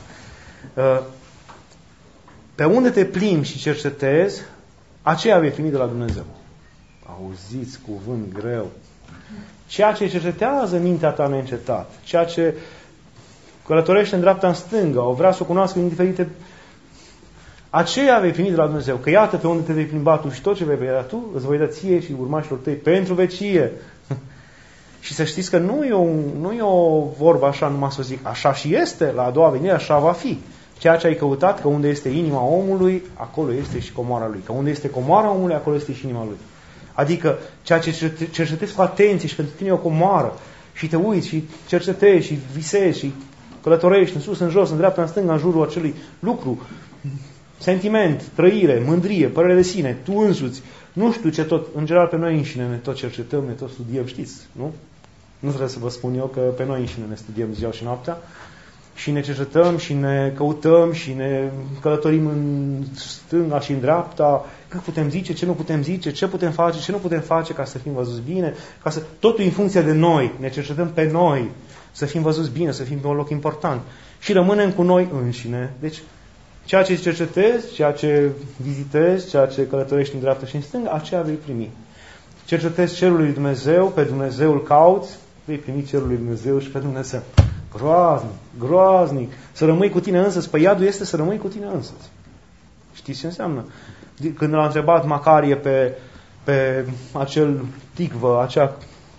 pe unde te plimbi și cercetezi, aceea vei primi de la Dumnezeu. Auziți cuvânt greu. Ceea ce cercetează mintea ta neîncetat, ceea ce călătorește în dreapta în stânga, o vrea să o cunoască în diferite, aceea vei primi de la Dumnezeu. Că iată pe unde te vei plimba tu și tot ce vei vedea tu, îți voi da ție și urmașilor tăi pentru vecie. Și să știți că nu e, o, nu e o vorbă așa numai să zic, așa și este, la a doua venire așa va fi. Ceea ce ai căutat, că unde este inima omului, acolo este și comoara lui. Că unde este comoara omului, acolo este și inima lui. Adică ceea ce cercetezi cu atenție și pentru tine e o comoară și te uiți și cercetezi și visezi și călătorești în sus, în jos, în dreapta, în stânga, în jurul acelui lucru, sentiment, trăire, mândrie, părere de sine, tu însuți, nu știu ce tot, în general pe noi înșine ne tot cercetăm, ne tot studiem, știți, nu? Nu trebuie să vă spun eu că pe noi înșine ne studiem ziua și noaptea și ne cercetăm și ne căutăm și ne călătorim în stânga și în dreapta, cât putem zice, ce nu putem zice, ce putem face, ce nu putem face ca să fim văzuți bine, ca să, totul în funcție de noi, ne cercetăm pe noi, să fim văzuți bine, să fim pe un loc important și rămânem cu noi înșine. Deci, ceea ce cercetezi, ceea ce vizitezi, ceea ce călătorești în dreapta și în stânga, aceea vei primi. cercetezi cerul lui Dumnezeu, pe Dumnezeu îl cauți, vei primi cerul lui Dumnezeu și pe Dumnezeu. Groaznic, groaznic. Să rămâi cu tine însăți. Păi iadul este să rămâi cu tine însăți. Știți ce înseamnă? Când l-a întrebat Macarie pe, pe acel ticvă, acea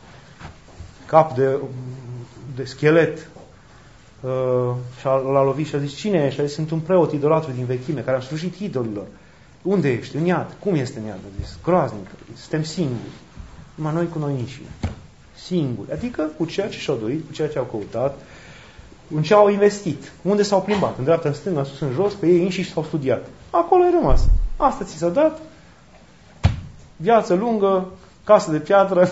cap de, de schelet, uh, și l-a lovit și a zis, cine ești? A zis, sunt un preot idolatru din vechime, care am slujit idolilor. Unde ești? În iad. Cum este în iad? A zis, groaznic. Suntem singuri. Numai noi cu noi înșine. Singuri. Adică cu ceea ce și-au dorit, cu ceea ce au căutat, în ce au investit. Unde s-au plimbat? În dreapta, în stânga, în sus, în jos, pe ei înșiși s-au studiat. Acolo ai rămas. Asta ți s-a dat. Viață lungă, casă de piatră.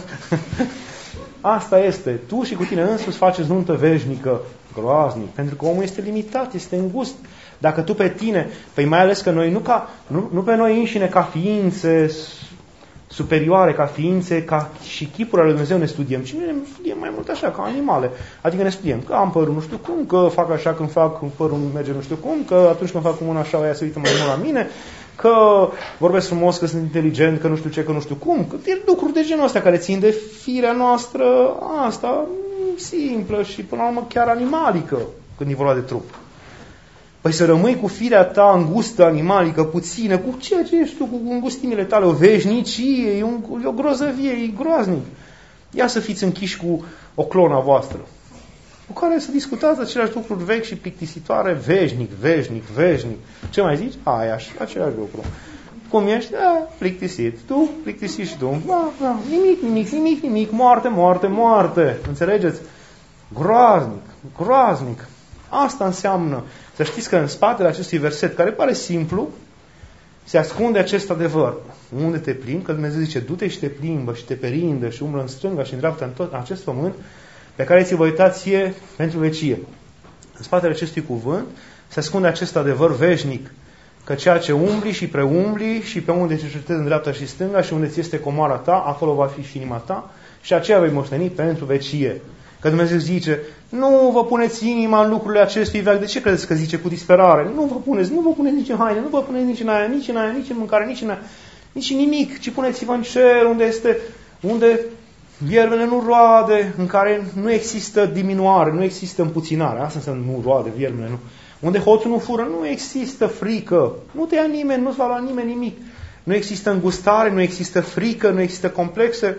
Asta este. Tu și cu tine însuți faceți nuntă veșnică. Groaznic. Pentru că omul este limitat, este îngust. Dacă tu pe tine, păi mai ales că noi nu, ca, nu, nu pe noi înșine ca ființe superioare, ca ființe, ca și chipurile lui Dumnezeu ne studiem, ci ne studiem mai mult așa, ca animale. Adică ne studiem că am părul nu știu cum, că fac așa când fac părul merge nu știu cum, că atunci când fac cu mâna așa, ea se uită mai mult la mine, că vorbesc frumos, că sunt inteligent, că nu știu ce, că nu știu cum, că e lucruri de genul ăsta care țin de firea noastră, asta simplă și până la urmă chiar animalică, când e vorba de trup. Păi să rămâi cu firea ta îngustă, animalică, puțină, cu ceea ce ești tu, cu îngustimile tale, o veșnicie, e, un, e o grozăvie, e groaznic. Ia să fiți închiși cu o clona voastră, cu care să discutați aceleași lucruri vechi și plictisitoare, veșnic, veșnic, veșnic. Ce mai zici? Aia și același lucru. Cum ești? Da, plictisit. Tu, plictisit și tu. Da, da, nimic, nimic, nimic, nimic, moarte, moarte, moarte. Înțelegeți? Groaznic, groaznic. Asta înseamnă. Să știți că în spatele acestui verset, care pare simplu, se ascunde acest adevăr. Unde te plimbi? Că Dumnezeu zice, du-te și te plimbă și te perindă și umblă în stânga și în dreapta în tot acest pământ pe care ți-l voi uita ție pentru vecie. În spatele acestui cuvânt se ascunde acest adevăr veșnic, că ceea ce umbli și preumbli și pe unde te cercetezi în dreapta și stânga și unde ți este comoara ta, acolo va fi și inima ta și aceea vei moșteni pentru vecie. Că Dumnezeu zice, nu vă puneți inima în lucrurile acestui veac. De ce credeți că zice cu disperare? Nu vă puneți, nu vă puneți nici în haine, nu vă puneți nici în aia, nici în aia, nici în mâncare, nici în aia, nici în nimic, ci puneți-vă în cer, unde este, unde viermele nu roade, în care nu există diminuare, nu există împuținare. Asta înseamnă nu roade, viermele nu. Unde hoțul nu fură, nu există frică. Nu te ia nimeni, nu-ți va lua nimeni nimic. Nu există îngustare, nu există frică, nu există complexe.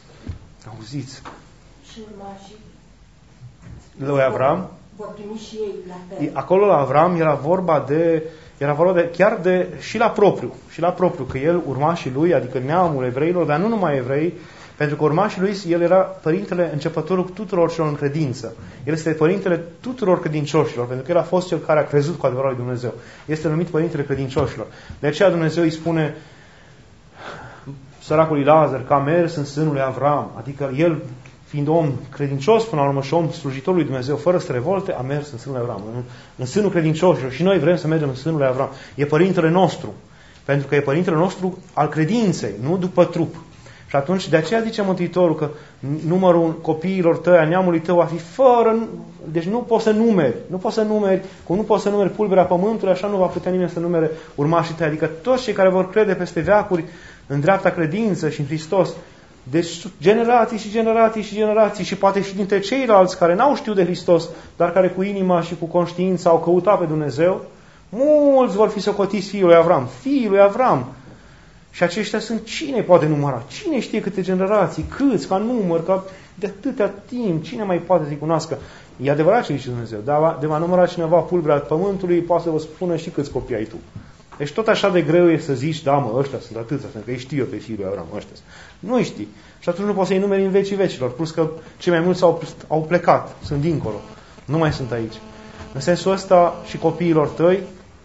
Auziți? Și urmașii lui Avram, vor primi și ei la fel. Acolo la Avram era vorba de, era vorba de, chiar de, și la propriu, și la propriu, că el, urmașii lui, adică neamul evreilor, dar nu numai evrei, pentru că urmașii lui, el era părintele începătorul tuturor celor în credință. El este părintele tuturor credincioșilor, pentru că el a fost cel care a crezut cu adevărat lui Dumnezeu. Este numit părintele credincioșilor. De aceea Dumnezeu îi spune săracului Lazar că a mers în sânul lui Avram, adică el, fiind om credincios până la urmă și om slujitor lui Dumnezeu, fără să revolte, a mers în sânul lui Avram, în, în sânul credincioșilor. Și noi vrem să mergem în sânul lui Avram. E părintele nostru, pentru că e părintele nostru al credinței, nu după trup. Și atunci, de aceea zice Mântuitorul că numărul copiilor tăi, a neamului tău, va fi fără... Deci nu poți să numeri, nu poți să numeri, cum nu poți să numeri pulberea pământului, așa nu va putea nimeni să numere urmașii tăi. Adică toți cei care vor crede peste veacuri în dreapta credință și în Hristos. Deci generații și generații și generații și poate și dintre ceilalți care n-au știut de Hristos, dar care cu inima și cu conștiința au căutat pe Dumnezeu, mulți vor fi socotiți fiul lui Avram. Fiul lui Avram. Și aceștia sunt cine poate număra? Cine știe câte generații? Câți? Ca număr? Ca de atâtea timp? Cine mai poate să-i cunoască? E adevărat ce zice Dumnezeu. Dar de va număra cineva pulberea pământului, poate să vă spună și câți copii ai tu. Deci tot așa de greu e să zici, da mă, ăștia sunt atâția, pentru că îi știu eu pe fiul lui Avram, ăștia. Nu știi. Și atunci nu poți să-i numeri în vecii vecilor. Plus că cei mai mulți au, au plecat, sunt dincolo. Nu mai sunt aici. În sensul ăsta și copiilor tăi,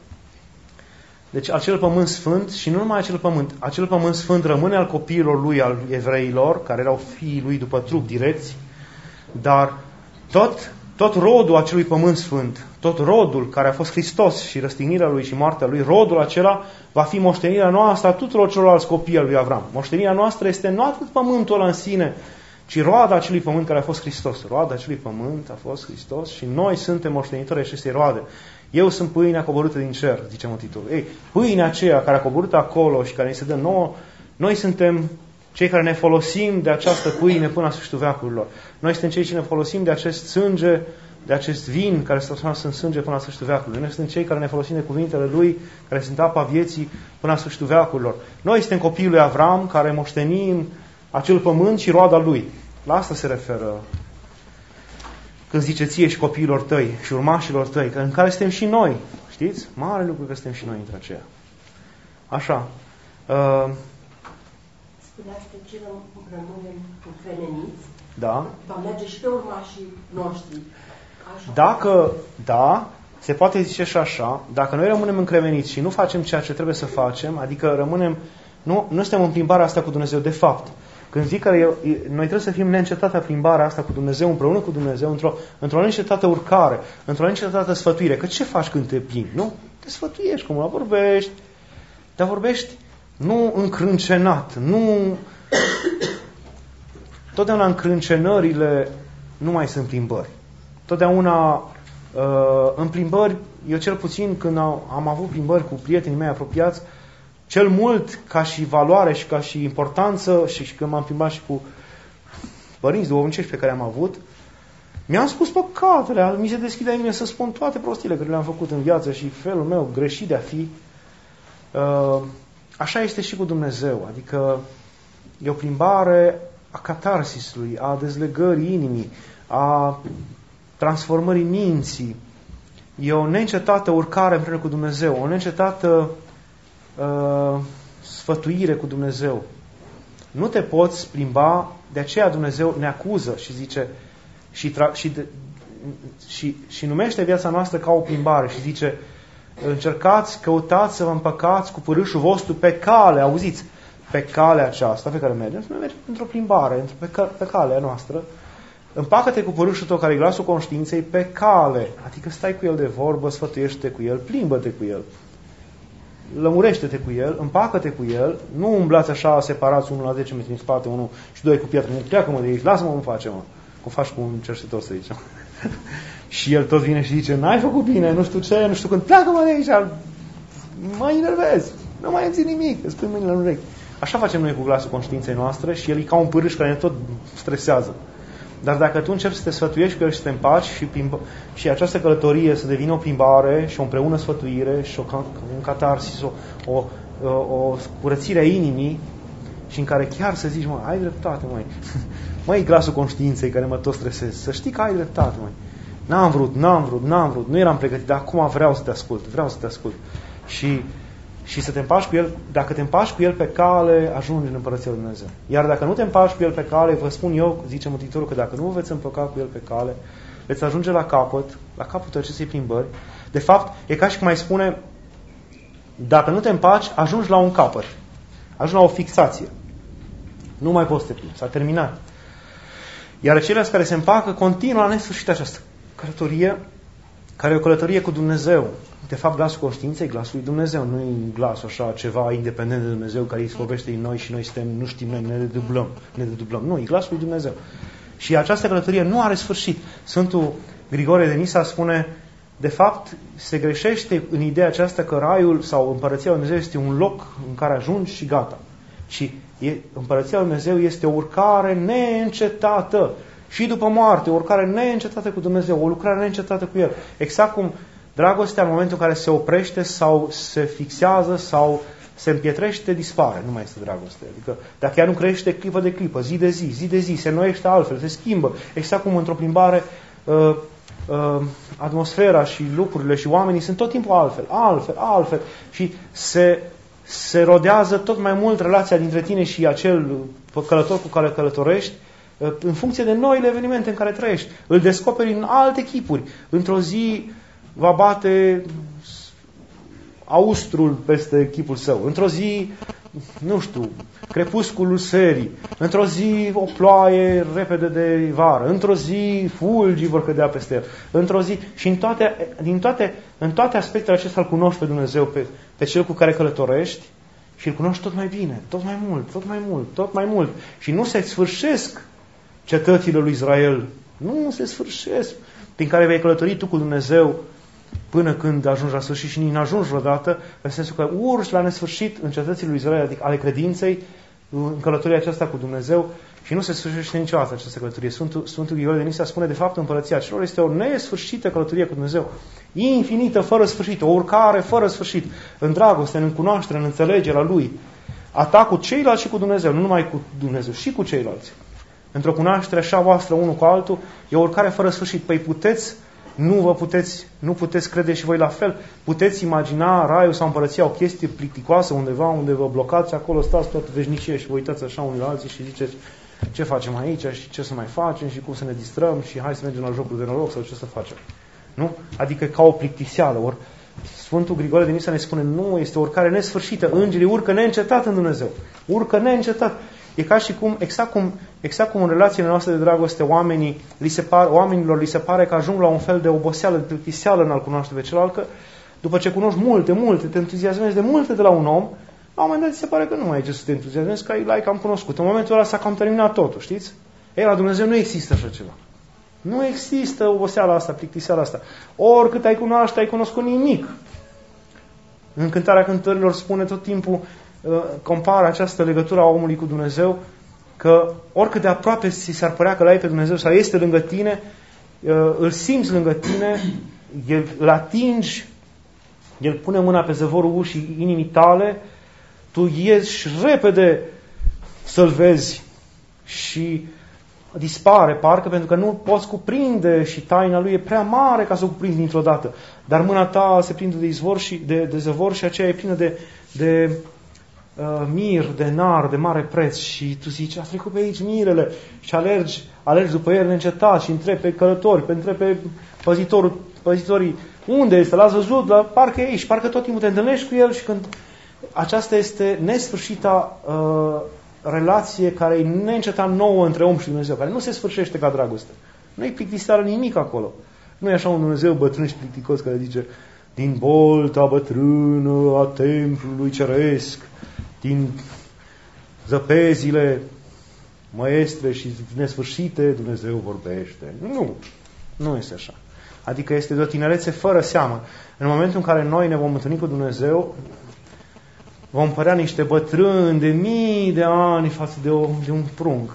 deci acel pământ sfânt, și nu numai acel pământ, acel pământ sfânt rămâne al copiilor lui, al evreilor, care erau fiii lui după trup direcți, dar tot, tot rodul acelui pământ sfânt, tot rodul care a fost Hristos și răstignirea lui și moartea lui, rodul acela va fi moștenirea noastră a tuturor celorlalți copii al lui Avram. Moștenirea noastră este nu atât pământul ăla în sine, ci roada acelui pământ care a fost Hristos. Roada acelui pământ a fost Hristos și noi suntem moștenitori acestei roade. Eu sunt pâinea coborâtă din cer, zice Mântuitorul. Ei, pâinea aceea care a coborât acolo și care ne se dă nouă, noi suntem cei care ne folosim de această pâine până la sfârșitul veacurilor. Noi suntem cei ce ne folosim de acest sânge, de acest vin care se transformă în sânge până la sfârșitul veacurilor. Noi suntem cei care ne folosim de cuvintele Lui, care sunt apa vieții până la sfârșitul veacurilor. Noi suntem copiii lui Avram, care moștenim acel pământ și roada lui. La asta se referă când zice ție și copiilor tăi și urmașilor tăi, în care suntem și noi. Știți? Mare lucru că suntem și noi între aceia. Așa. Uh, Spuneați că ce rămânem încremeniți, da. va merge și pe urmașii noștri. Așa. Dacă, da, se poate zice și așa, dacă noi rămânem încremeniți și nu facem ceea ce trebuie să facem, adică rămânem, nu, nu suntem în plimbarea asta cu Dumnezeu, de fapt. Când zic că eu, noi trebuie să fim neîncetată plimbarea asta cu Dumnezeu, împreună cu Dumnezeu, într-o, într-o neîncetată urcare, într-o neîncetată sfătuire. Că ce faci când te plimbi? Nu? Te sfătuiești, cum la vorbești, dar vorbești nu încrâncenat, nu... Totdeauna încrâncenările nu mai sunt plimbări. Totdeauna uh, în plimbări, eu cel puțin când am avut plimbări cu prietenii mei apropiați, cel mult ca și valoare și ca și importanță, și, și când m-am plimbat și cu părinți duhovnicești pe care am avut, mi-am spus păcatele, mi se deschidea inimea să spun toate prostile care le-am făcut în viață și felul meu greșit de a fi. Uh, așa este și cu Dumnezeu, adică e o plimbare a catarsisului, a dezlegării inimii, a transformării minții. E o neîncetată urcare împreună cu Dumnezeu, o neîncetată uh, sfătuire cu Dumnezeu. Nu te poți plimba, de aceea Dumnezeu ne acuză și zice și, tra- și, de, și, și numește viața noastră ca o plimbare și zice: încercați, căutați să vă împăcați cu pârâșul vostru pe cale, auziți, pe calea aceasta pe care mergem, noi mergem într-o plimbare, pe, cal- pe calea noastră. Împacă-te cu pârâșul tău, care e glasul conștiinței, pe cale. Adică stai cu el de vorbă, sfătuiește-te cu el, plimbă-te cu el, lămurește-te cu el, împacă-te cu el, nu umblați așa separați, unul la zece metri în spate, unul și doi cu piatră. Pleacă-mă de aici, lasă-mă, nu face, mă. Cum faci cu un cercetător, să zicem. Și el tot vine și zice: n-ai făcut bine, nu știu ce, nu știu când, pleacă-mă de aici, mă enervezi, nu mai îmi nimic, îți pui mâinile în urechi. Așa facem noi cu glasul conștiinței noastre și el e ca un pârâș care ne tot stresează. Dar dacă tu începi să te sfătuiești cu el și să te împaci și, plimbă, și această călătorie să devină o plimbare și o împreună sfătuire și o, un catarsis, o, o, o, o curățire a inimii și în care chiar să zici: mă, ai dreptate, măi. Măi, glasul conștiinței care mă tot stresez, să știi că ai dreptate, măi. N-am vrut, n-am vrut, n-am vrut, nu eram pregătit, dar acum vreau să te ascult, vreau să te ascult. Și, și să te împaci cu el, dacă te împaci cu el pe cale, ajungi în Împărăția lui Dumnezeu. Iar dacă nu te împaci cu el pe cale, vă spun eu, zice Mântuitorul, că dacă nu vă veți împăca cu el pe cale, veți ajunge la capăt, la capătul acestei plimbări. De fapt, e ca și cum mai spune: dacă nu te împaci, ajungi la un capăt, ajungi la o fixație. Nu mai poți să te plimbi, s-a terminat. Iar ceilalți care se împacă continuă la nesfârșit această călătorie, care e o călătorie cu Dumnezeu. De fapt, glasul conștiinței e glasul lui Dumnezeu, nu e un glas așa, ceva independent de Dumnezeu, care îi vorbește în noi și noi suntem, nu știm, noi ne dedublăm, ne dedublăm. Nu, e glasul lui Dumnezeu. Și această călătorie nu are sfârșit. Sfântul Grigore de Nisa spune: de fapt, se greșește în ideea aceasta că raiul sau Împărăția lui Dumnezeu este un loc în care ajungi și gata. Și e, Împărăția lui Dumnezeu este o urcare neîncetată. Și după moarte, o urcare neîncetată cu Dumnezeu, o lucrare neîncetată cu El. Exact cum dragostea, în momentul în care se oprește sau se fixează sau se împietrește, dispare. Nu mai este dragoste. Adică dacă ea nu crește clipă de clipă, zi de zi, zi de zi, se înnoiește altfel, se schimbă. Exact cum într-o plimbare uh, uh, atmosfera și lucrurile și oamenii sunt tot timpul altfel, altfel, altfel. Și se, se rodează tot mai mult relația dintre tine și acel călător cu care călătorești, în funcție de noile evenimente în care trăiești. Îl descoperi în alte chipuri. Într-o zi va bate austrul peste chipul său. Într-o zi, nu știu, crepusculul serii. Într-o zi o ploaie repede de vară. Într-o zi fulgii vor cădea peste el. Într-o zi și în toate, din toate, în toate aspectele acestea îl cunoști pe Dumnezeu, pe, pe cel cu care călătorești și îl cunoști tot mai bine, tot mai mult, tot mai mult, tot mai mult. Și nu se sfârșesc cetățile lui Israel. Nu se sfârșesc. Prin care vei călători tu cu Dumnezeu până când ajungi la sfârșit și nici n-ajungi vreodată, în sensul că urci la nesfârșit în cetățile lui Israel, adică ale credinței, în călătoria aceasta cu Dumnezeu și nu se sfârșește niciodată această călătorie. Sfântul, Sfântul Grigore de Nisa spune, de fapt, împărăția celor este o nesfârșită călătorie cu Dumnezeu. Infinită, fără sfârșit, o urcare fără sfârșit, în dragoste, în cunoaștere, în înțelegerea Lui. A ta cu ceilalți și cu Dumnezeu, nu numai cu Dumnezeu, și cu ceilalți. Într-o cunoaștere așa voastră unul cu altul, e o urcare fără sfârșit. Păi puteți, nu vă puteți, nu puteți crede și voi la fel. Puteți imagina raiul sau împărăția o chestie plicticoasă undeva, unde vă blocați, acolo stați toată veșnicie și vă uitați așa unii la alții și ziceți ce facem aici și ce să mai facem și cum să ne distrăm și hai să mergem la jocul de noroc sau ce să facem. Nu? Adică ca o plictiseală. Ori Sfântul Grigore de Nisa ne spune, nu, este o urcare nesfârșită. Îngerii urcă neîncetat în Dumnezeu. Urcă neîncetat. E ca și cum, exact cum, exact cum în relațiile noastre de dragoste, oamenii, li se par, oamenilor li se pare că ajung la un fel de oboseală, de plictiseală în a-l cunoaște pe celălalt, că după ce cunoști multe, multe, te entuziasmezi de multe de la un om, la un moment dat se pare că nu mai ai ce să te entuziasmezi, că ai like am cunoscut. În momentul ăla s-a cam terminat totul, știți? Ei, la Dumnezeu nu există așa ceva. Nu există oboseala asta, plictiseala asta. Oricât ai cunoaște, ai cunoscut nimic. În Cântarea Cântărilor spune tot timpul, compară această legătură a omului cu Dumnezeu, că oricât de aproape ți s-ar părea că l-ai pe Dumnezeu sau este lângă tine, îl simți lângă tine, el, îl atingi, el pune mâna pe zăvorul ușii inimii tale, tu ieși repede să-l vezi și dispare, parcă, pentru că nu poți cuprinde și taina lui e prea mare ca să o cuprinzi dintr-o dată. Dar mâna ta se prinde de izvor și de, de zăvor și aceea e plină de, de uh, mir, de nar, de mare preț. Și tu zici, a trecut pe aici mirele și alergi, alergi după el neîncetat și întrebi pe călători, pe întrebi pe păzitorul, păzitorii, unde este, l-ați văzut, la, parcă e aici, parcă tot timpul te întâlnești cu el și când aceasta este nesfârșita uh, relație care e neîncetat nouă între om și Dumnezeu, care nu se sfârșește ca dragoste. Nu e plictiseală nimic acolo. Nu e așa un Dumnezeu bătrân și plicticos care zice din bolta bătrână a templului ceresc, din zăpezile măestre și nesfârșite, Dumnezeu vorbește. Nu, nu este așa. Adică este de o tinerețe fără seamă. În momentul în care noi ne vom întâlni cu Dumnezeu, vom părea niște bătrâni de mii de ani față de, o, de un prunc.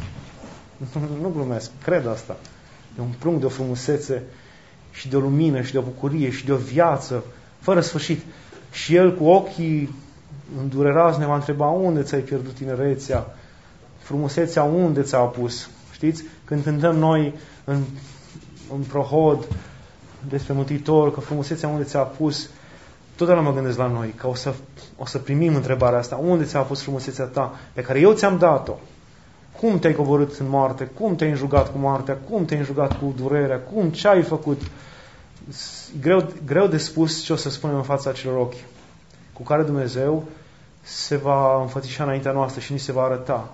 Nu glumesc, cred asta. De un prunc, de o frumusețe și de o lumină și de o bucurie și de o viață fără sfârșit. Și el cu ochii îndurerați ne va întreba unde ți-ai pierdut tinerețea, frumusețea unde ți-a apus. Știți? Când cântăm noi în, în prohod despre Mântuitor, că frumusețea unde ți-a apus, totdeauna mă gândesc la noi, că o să, o să primim întrebarea asta. Unde ți-a apus frumusețea ta, pe care eu ți-am dat-o? Cum te-ai coborât în moarte? Cum te-ai înjugat cu moartea? Cum te-ai înjugat cu durerea? Cum? Ce ai făcut? Greu, greu de spus ce o să spunem în fața acelor ochi, cu care Dumnezeu se va înfățișa înaintea noastră și ni se va arăta.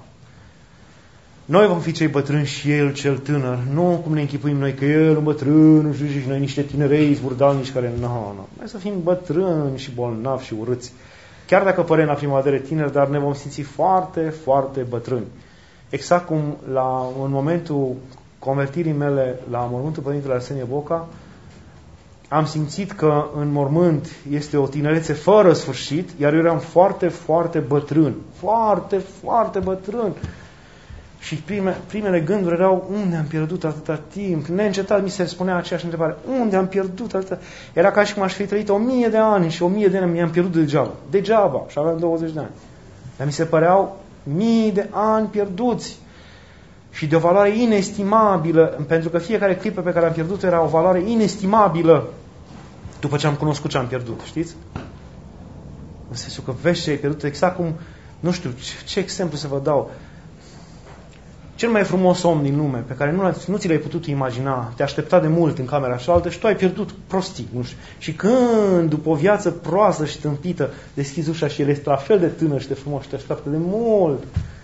Noi vom fi cei bătrâni și El cel tânăr. Nu cum ne închipuim noi că El un bătrân și noi niște tinerei zvurdalnici care... Nu, nu. Noi să fim bătrâni și bolnavi și urâți. Chiar dacă părem la prima vedere tineri, dar ne vom simți foarte, foarte bătrâni. Exact cum la, în momentul convertirii mele la mormântul Părintele Arsenie Boca, am simțit că în mormânt este o tinerețe fără sfârșit, iar eu eram foarte, foarte bătrân. Foarte, foarte bătrân. Și prime, primele gânduri erau, unde am pierdut atâta timp? Neîncetat mi se spunea aceeași întrebare, unde am pierdut atâta? Era ca și cum aș fi trăit o mie de ani și o mie de ani mi-am pierdut degeaba. Degeaba. Și aveam douăzeci de ani. Dar mi se păreau mii de ani pierduți. Și de o valoare inestimabilă, pentru că fiecare clipă pe care am pierdut era o valoare inestimabilă după ce am cunoscut ce am pierdut, știți? În sensul că vezi ce ai pierdut, exact cum, nu știu, ce, ce exemplu să vă dau. Cel mai frumos om din lume, pe care nu, nu ți l-ai putut imagina, te aștepta de mult în camera cealaltă și tu ai pierdut prostii, nu știu. Și când, după o viață proastă și tâmpită, deschizi ușa și el este la fel de tânăr și de frumos și te așteaptă de mult.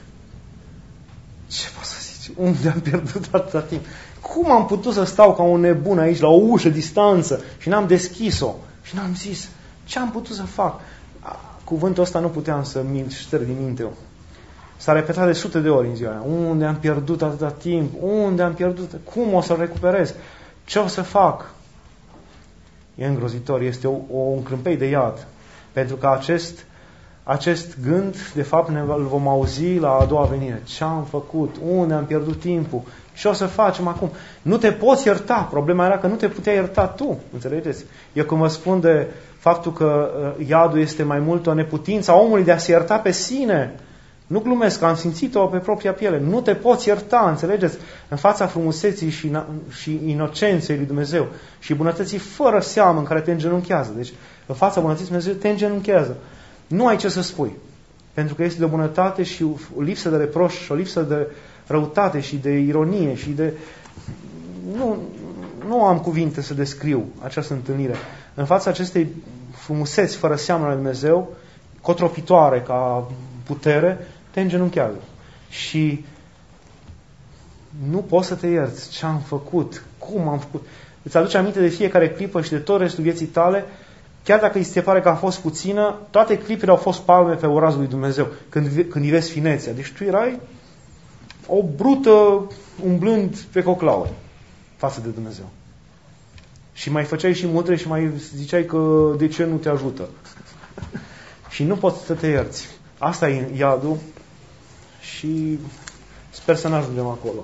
Ce poți să zici? Unde am pierdut atâta timp? Cum am putut să stau ca un nebun aici, la o ușă distanță și n-am deschis-o? Și n-am zis, ce am putut să fac? Cuvântul ăsta nu puteam să mi-l șterg din minte eu. S-a repetat de sute de ori în ziua aia. Unde am pierdut atâta timp? Unde am pierdut? Cum o să-l recuperez? Ce o să fac? E îngrozitor. Este o, o, un crâmpei de iad. Pentru că acest, acest gând, de fapt, ne îl vom auzi la a doua venire. Ce am făcut? Unde am pierdut timpul? Ce o să facem acum? Nu te poți ierta. Problema era că nu te puteai ierta tu. Înțelegeți? Eu când vă spun de faptul că iadul este mai mult o neputință a omului de a se ierta pe sine, nu glumesc, am simțit-o pe propria piele. Nu te poți ierta, înțelegeți? În fața frumuseții și, și inocenței lui Dumnezeu și bunătății fără seamă în care te îngenunchează. Deci, în fața bunătății lui Dumnezeu te îngenunchează. Nu ai ce să spui. Pentru că este de o bunătate și o lipsă de reproș și o lipsă de răutate și de ironie și de... Nu, nu am cuvinte să descriu această întâlnire. În fața acestei frumuseți fără seamă la Dumnezeu, cotropitoare ca putere, te îngenunchează. Și nu poți să te ierți. Ce am făcut? Cum am făcut? Îți aduce aminte de fiecare clipă și de tot restul vieții tale, chiar dacă îți se pare că a fost puțină, toate clipele au fost palme pe obrazul lui Dumnezeu, când, când îi vezi finețea. Deci tu erai o brută umblând pe coclauri față de Dumnezeu. Și mai făceai și mutre și mai ziceai că de ce nu te ajută. Și nu poți să te ierți. Asta e iadul și sper să ne ajungem acolo.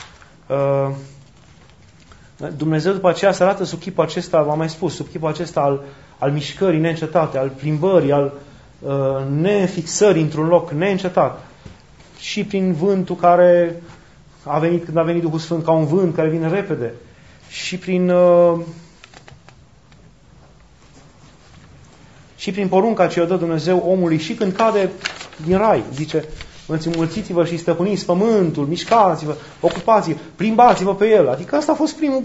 Dumnezeu după aceea se arată sub chipul acesta, v-am mai spus, sub chipul acesta al, al mișcării neîncetate, al plimbării, al uh, nefixării într-un loc neîncetat. Și prin vântul care a venit când a venit Duhul Sfânt, ca un vânt care vine repede. Și prin uh, și prin porunca ce o dă Dumnezeu omului și când cade din rai, zice, înțimulțiți-vă și stăpâniți pământul, mișcați-vă, ocupați-vă, plimbați-vă pe el. Adică asta a fost primul.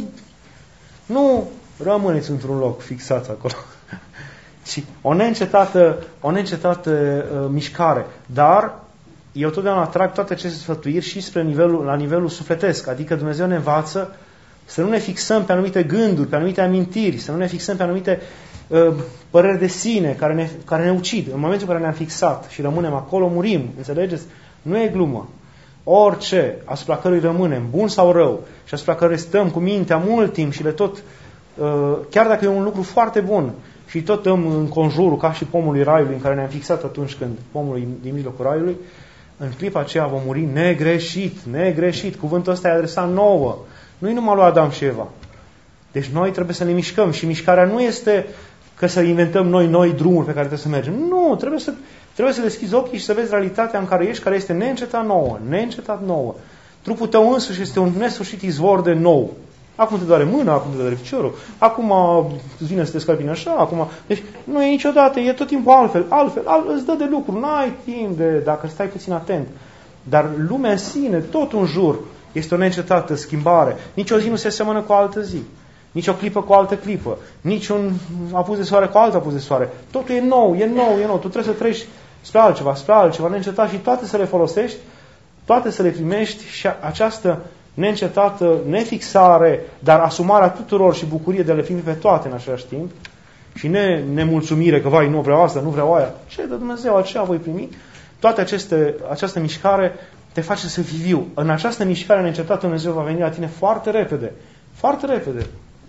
Nu rămâneți într-un loc fixați acolo. Și o neîncetată, o neîncetată uh, mișcare. Dar eu totdeauna trag toate aceste sfătuiri și spre nivelul, la nivelul sufletesc. Adică Dumnezeu ne învață să nu ne fixăm pe anumite gânduri, pe anumite amintiri, să nu ne fixăm pe anumite uh, păreri de sine care ne, care ne ucid. În momentul în care ne-am fixat și rămânem acolo, murim. Înțelegeți? Nu e glumă. Orice asupra cărui rămânem, bun sau rău, și asupra cărui stăm cu mintea mult timp și de tot, uh, chiar dacă e un lucru foarte bun, și tot dăm în conjurul ca și pomului raiului în care ne-am fixat atunci când pomul din mijlocul raiului, în clipa aceea vom muri negreșit, negreșit. Cuvântul ăsta e adresat nouă. Nu-i numai lui Adam și Eva. Deci noi trebuie să ne mișcăm și mișcarea nu este că să inventăm noi noi drumuri pe care trebuie să mergem. Nu, trebuie să, trebuie să deschizi ochii și să vezi realitatea în care ești, care este neîncetat nouă, neîncetat nouă. Trupul tău însuși este un nesfârșit izvor de nou. Acum te doare mâna, acum te doare piciorul, acum îți vine să te scarpini așa, acum... Deci nu e niciodată, e tot timpul altfel, altfel, altfel îți dă de lucru, n-ai timp de, dacă stai puțin atent. Dar lumea în sine, tot în jur, este o neîncetată schimbare. Nici o zi nu se aseamănă cu o altă zi. Nici o clipă cu o altă clipă. Nici un apus de soare cu alt apus de soare. Totul e nou, e nou, e nou. Tu trebuie să treci spre altceva, spre altceva, neîncetat și toate să le folosești, toate să le primești și această neîncetată nefixare, dar asumarea tuturor și bucurie de a le primi pe toate în același timp și ne, nemulțumire că, vai, nu vreau asta, nu vreau aia. Ce de Dumnezeu, aceea voi primi? Toate aceste, această mișcare te face să fii viu. În această mișcare neîncetată Dumnezeu va veni la tine foarte repede. Foarte repede.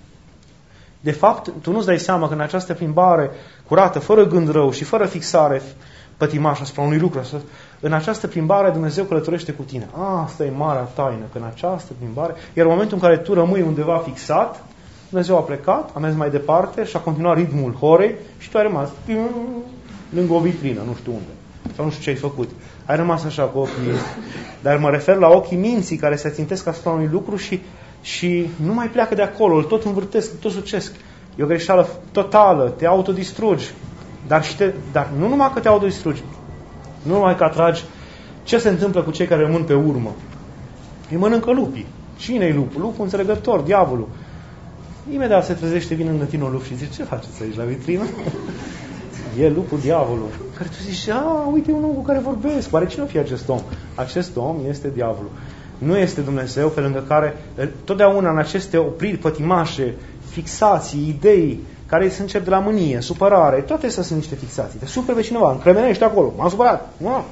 De fapt, tu nu-ți dai seama că în această plimbare curată, fără gând rău și fără fixare pătimașă asupra unui lucru, în această plimbare Dumnezeu călătorește cu tine. Asta e marea taină, că în această plimbare, iar în momentul în care tu rămâi undeva fixat, Dumnezeu a plecat, a mers mai departe și a continuat ritmul horei și tu ai rămas lângă o vitrină, nu știu unde. Sau nu știu ce ai făcut. Ai rămas așa cu ochii. Dar mă refer la ochii minții care se țintesc asupra unui lucru și, și nu mai pleacă de acolo, îl tot învârtesc, îl tot sucesc. E o greșeală totală, te autodistrugi. Dar, și te, dar nu numai că te autodistrugi, nu numai că atragi. Ce se întâmplă cu cei care rămân pe urmă? Îi mănâncă lupii. Cine-i lupul? Lupul înțelegător, diavolul. Imediat se trezește, vine lângă tine un lup și zice, ce faceți aici la vitrină? E lupul, diavolul. Care tu zici, a, uite un om cu care vorbesc. Oare cine o fi acest om? Acest om este diavolul. Nu este Dumnezeu pe lângă care, totdeauna în aceste opriri pătimașe, fixații, idei, care se încep de la mânie, supărare, toate astea sunt niște fixații. Te superi pe cineva, încremenești acolo, m-am supărat.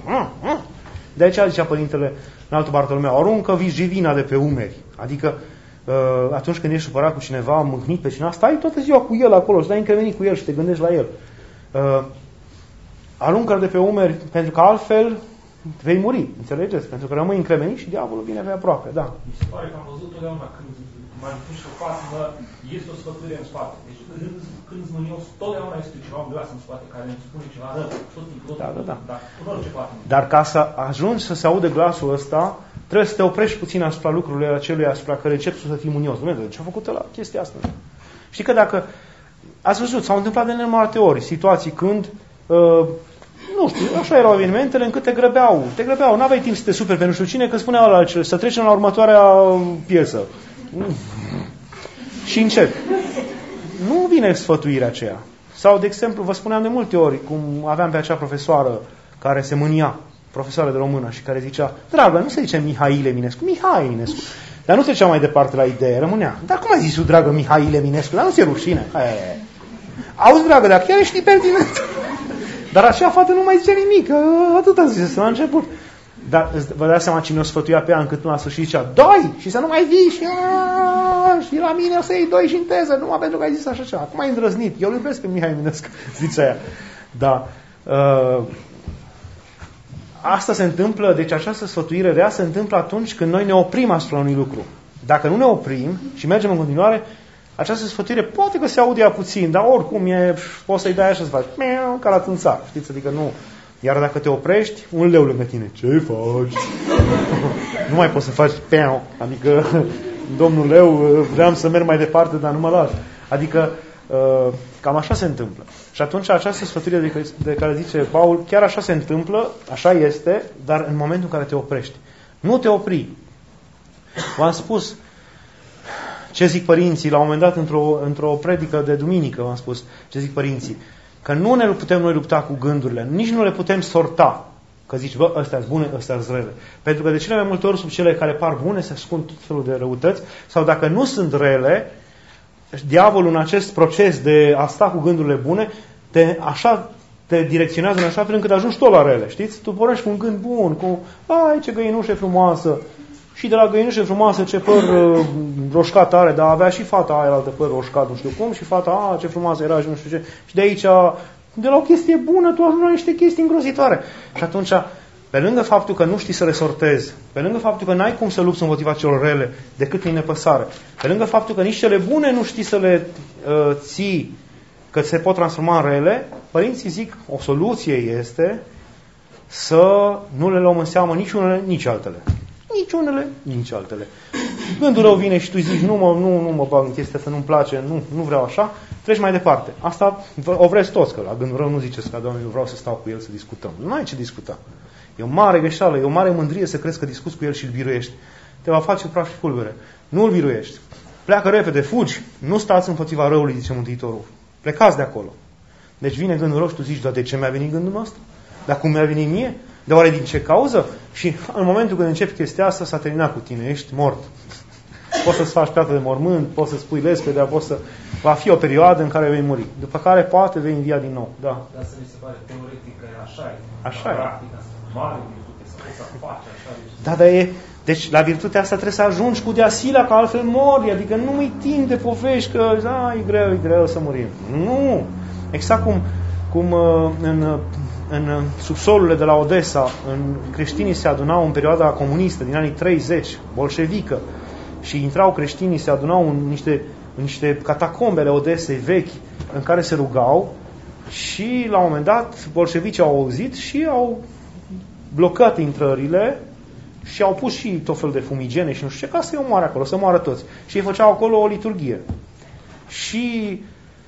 De aceea zicea Părintele Înaltul Bartolomeu, aruncă vijivina de pe umeri. Adică atunci când ești supărat cu cineva, mâhnit pe cineva, stai toată ziua cu el acolo, stai încremenit cu el și te gândești la el. aruncă-l de pe umeri, pentru că altfel vei muri, înțelegeți? Pentru că rămâi încremenit și diavolul vine pe aproape, da. Mi se pare că am văzut totdeauna când m-am pus și o față, mă, este o sfătuire în spate. Deci când, când mânios, totdeauna este ceva un glas în spate care îmi spune ceva rău, tot timpul, da, da, da. Dar în orice parte. Dar ca să ajungi să se aude glasul ăsta, trebuie să te oprești puțin asupra lucrurilor acelui asupra care începi să fii mânios. Dumnezeu, ce a făcut ăla chestia asta? Știi că dacă ați văzut, s-au întâmplat de nenumărate ori situații când uh, nu știu, așa erau evenimentele încât te grăbeau. Te grăbeau, n-aveai timp să te superi pe nu știu cine, că spunea ăla, să trecem la următoarea piesă. Și încep. Nu vine sfătuirea aceea. Sau, de exemplu, vă spuneam de multe ori, cum aveam pe acea profesoară care se mânia, profesoară de română, și care zicea, dragă, nu se zice Mihail Eminescu, Mihai Eminescu. Dar nu trecea mai departe la idee, rămânea. Dar cum ai zis tu, dragă, Mihail Eminescu? Dar nu ți-e rușine. E. Auzi, dragă, dar chiar ești pertinent. Dar acea fată nu mai zice nimic, atât a zis la început. Dar vă dați seama cine o sfătuia pe ea încât până la sfârșit zicea, doi! Și să nu mai vii și, aaa, și la mine o să iei doi și în teză, numai pentru că ai zis așa ceva. Acum ai îndrăznit, eu îl iubesc pe Mihai Eminescu, zice aia. Da. Uh, asta se întâmplă, deci această sfătuire rea se întâmplă atunci când noi ne oprim asupra unui lucru. Dacă nu ne oprim și mergem în continuare, această sfătuire poate că se aude ea puțin, dar oricum e, poți să-i dai așa să faci, ca la țânțar, știți? Adică nu. Iar dacă te oprești, un leu lângă tine. Ce faci? Nu mai poți să faci peau. Adică, domnul leu, vreau să merg mai departe, dar nu mă las. Adică, cam așa se întâmplă. Și atunci această sfătuire de care zice Paul, chiar așa se întâmplă, așa este, dar în momentul în care te oprești. Nu te opri. V-am spus ce zic părinții, la un moment dat, într-o, într-o predică de duminică, v-am spus ce zic părinții. Că nu ne putem noi lupta cu gândurile, nici nu le putem sorta. Că zici, bă, ăstea-s bune, ăstea-s rele. Pentru că de cele mai multe ori sub cele care par bune se ascund tot felul de răutăți, sau dacă nu sunt rele, diavolul în acest proces de a sta cu gândurile bune, te, așa te direcționează în așa fel încât ajungi tot la rele, știți? Tu pornești cu un gând bun, cu, ai, ce găinușe frumoasă, și de la găinușe frumoasă ce păr uh, roșcat are, dar avea și fata aia altă păr roșcat, nu știu cum, și fata, a, ce frumoasă era și nu știu ce. Și de aici, de la o chestie bună, tu ajungi la niște chestii îngrozitoare. Și atunci, pe lângă faptul că nu știi să le sortezi, pe lângă faptul că n-ai cum să lupți împotriva celor rele decât prin nepăsare, pe lângă faptul că nici cele bune nu știi să le uh, ții, că se pot transforma în rele, părinții zic, o soluție este să nu le luăm în seamă nici unele, nici altele. Nici unele, nici altele. Gândul rău vine și tu zici, nu mă, nu, nu mă bag în chestia asta, nu-mi place, nu, nu vreau așa, treci mai departe. Asta o vreți toți, că la gândul rău nu ziceți că, Doamne, eu vreau să stau cu el să discutăm. Nu ai ce discuta. E o mare greșeală, e o mare mândrie să crezi că discuți cu el și îl biruiești. Te va face praf și pulbere. Nu îl biruiești. Pleacă repede, fugi. Nu stați împotriva răului, zice Mântuitorul. Plecați de acolo. Deci vine gândul rău și tu zici, dar de ce mi-a venit gândul ăsta? Dar cum mi-a venit mie? De oare din ce cauză? Și în momentul când începi chestia asta, s-a terminat cu tine, ești mort. Poți să-ți faci piatră de mormânt, poți să spui lespedea, poți să... Va fi o perioadă în care vei muri. După care poate vei învia din nou. Da. Dar să mi se pare teoretic că așa e. Așa e. Practic, mare virtute, să poți să faci așa. Da, dar e... Deci la virtutea asta trebuie să ajungi cu deasilea, că altfel mori. Adică nu-i timp de povești că a, e greu, e greu să murim. Nu! Exact cum, cum în... în subsolurile de la Odessa, în creștinii se adunau în perioada comunistă, din anii treizeci, bolșevică, și intrau creștinii, se adunau în niște, în niște catacombe ale Odesei vechi, în care se rugau, și la un moment dat bolșevicii au auzit și au blocat intrările și au pus și tot fel de fumigene și nu știu ce, ca să-i omoare acolo, să moară toți. Și ei făceau acolo o liturghie. Și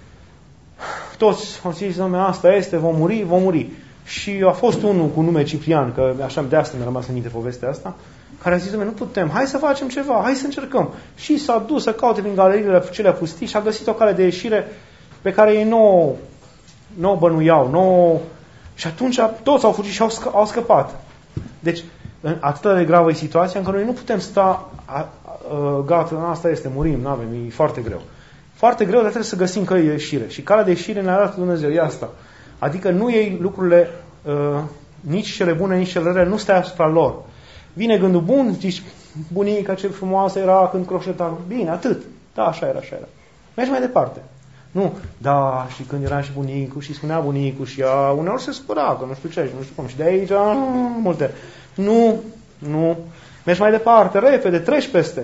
toți au zis, Doamne, asta este, vom muri, vom muri. Și a fost unul cu nume Ciprian, că așa de asta mi-a rămas în minte povestea asta, care a zis, Doamne, nu putem, hai să facem ceva, hai să încercăm. Și s-a dus să caute prin galeriile cele pustii și a găsit o cale de ieșire pe care ei nu o bănuiau. Nu... Și atunci toți au fugit și au, scă- au scăpat. Deci, atât de gravă e situația în care noi nu putem sta, a, a, gata, asta este, murim, n-avem, e foarte greu. Foarte greu, dar trebuie să găsim căi de ieșire. Și calea de ieșire ne arată Dumnezeu, e asta. Adică nu iei lucrurile, uh, nici cele bune, nici cele rele, nu stai asupra lor. Vine gândul bun, zici, bunica ce frumoasă era când croșeta. Bine, atât. Da, așa era, așa era. Mergi mai departe. Nu, da, și când era și bunicul și spunea bunicul și ea, uneori se spăra, că nu știu ce, și nu știu cum. Și de aici, multe. Nu, nu. Mergi mai departe, repede, treci peste.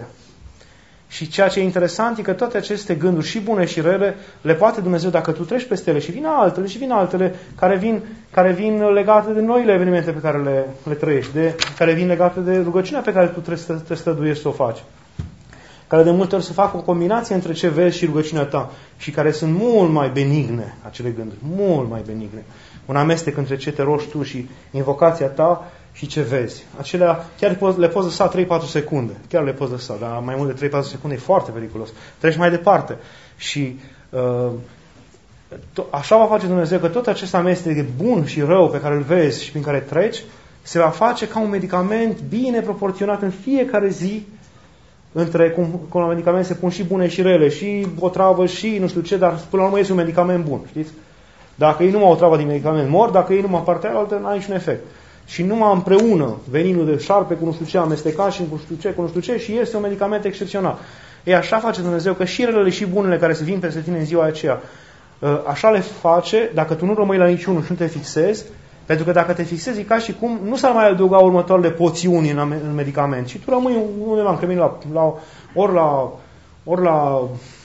Și ceea ce e interesant e că toate aceste gânduri, și bune și rele, le poate Dumnezeu, dacă tu treci peste ele, și vin altele, și vin altele, care vin, care vin legate de noile evenimente pe care le, le trăiești, de, care vin legate de rugăciunea pe care tu trebuie să te străduiești să o faci. Care de multe ori se fac o combinație între ce vezi și rugăciunea ta, și care sunt mult mai benigne, acele gânduri, mult mai benigne. Un amestec între ce te rogi tu și invocația ta și ce vezi. Acelea chiar le poți lăsa trei patru secunde. Chiar le poți lăsa, dar mai mult de trei patru secunde e foarte periculos. Treci mai departe. Și uh, așa va face Dumnezeu că tot acest amestec bun și rău pe care îl vezi și prin care treci, se va face ca un medicament bine proporționat în fiecare zi. Între, cum, cum la medicament se pun și bune și rele, și o travă și nu știu ce, dar până la urmă este un medicament bun, știți? Dacă ei numai o travă din medicament mor, dacă ei numai partea altă, n-are niciun efect. Și numai împreună, veninul de șarpe cu nu știu ce amestecat și cu nu știu ce, cu nu știu ce, și este un medicament excepțional. E așa face Dumnezeu că și relele și bunele care se vin peste tine în ziua aceea, așa le face, dacă tu nu rămâi la niciunul și nu te fixezi, pentru că dacă te fixezi, e ca și cum nu s-ar mai adăuga următoarele poțiuni în, în medicament, și tu rămâi undeva încremenit la, la, ori, la, ori la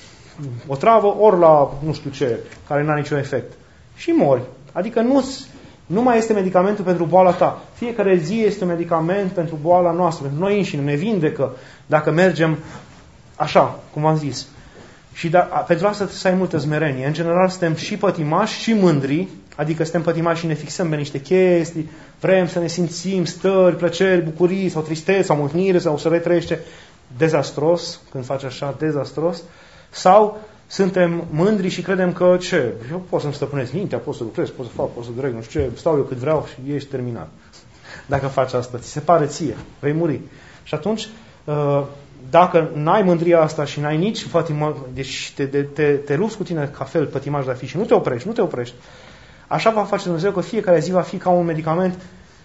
o travă, ori la nu știu ce, care n-a niciun efect. Și mori. Adică nu, nu mai este medicamentul pentru boala ta. Fiecare zi este un medicament pentru boala noastră, pentru noi înșine, ne vindecă dacă mergem așa, cum am zis. Și da, pentru asta trebuie să ai multă smerenie. În general suntem și pătimași și mândri, adică suntem pătimași și ne fixăm pe niște chestii, vrem să ne simțim stări, plăceri, bucurii sau tristețe sau mâhnire sau să retrăiește. Dezastros, când faci așa, dezastros. Sau suntem mândri și credem că ce? Eu pot să-mi stăpânesc mintea, pot să lucrez, pot să fac, pot să dreg, nu știu ce, stau eu cât vreau și ești terminat. Dacă faci asta, ți se pare ție, vei muri. Și atunci, dacă n-ai mândria asta și n-ai nici pătimaj, deci te, te, te, te lupți cu tine ca fel pătimaj de a fi și nu te oprești, nu te oprești, așa va face Dumnezeu că fiecare zi va fi ca un medicament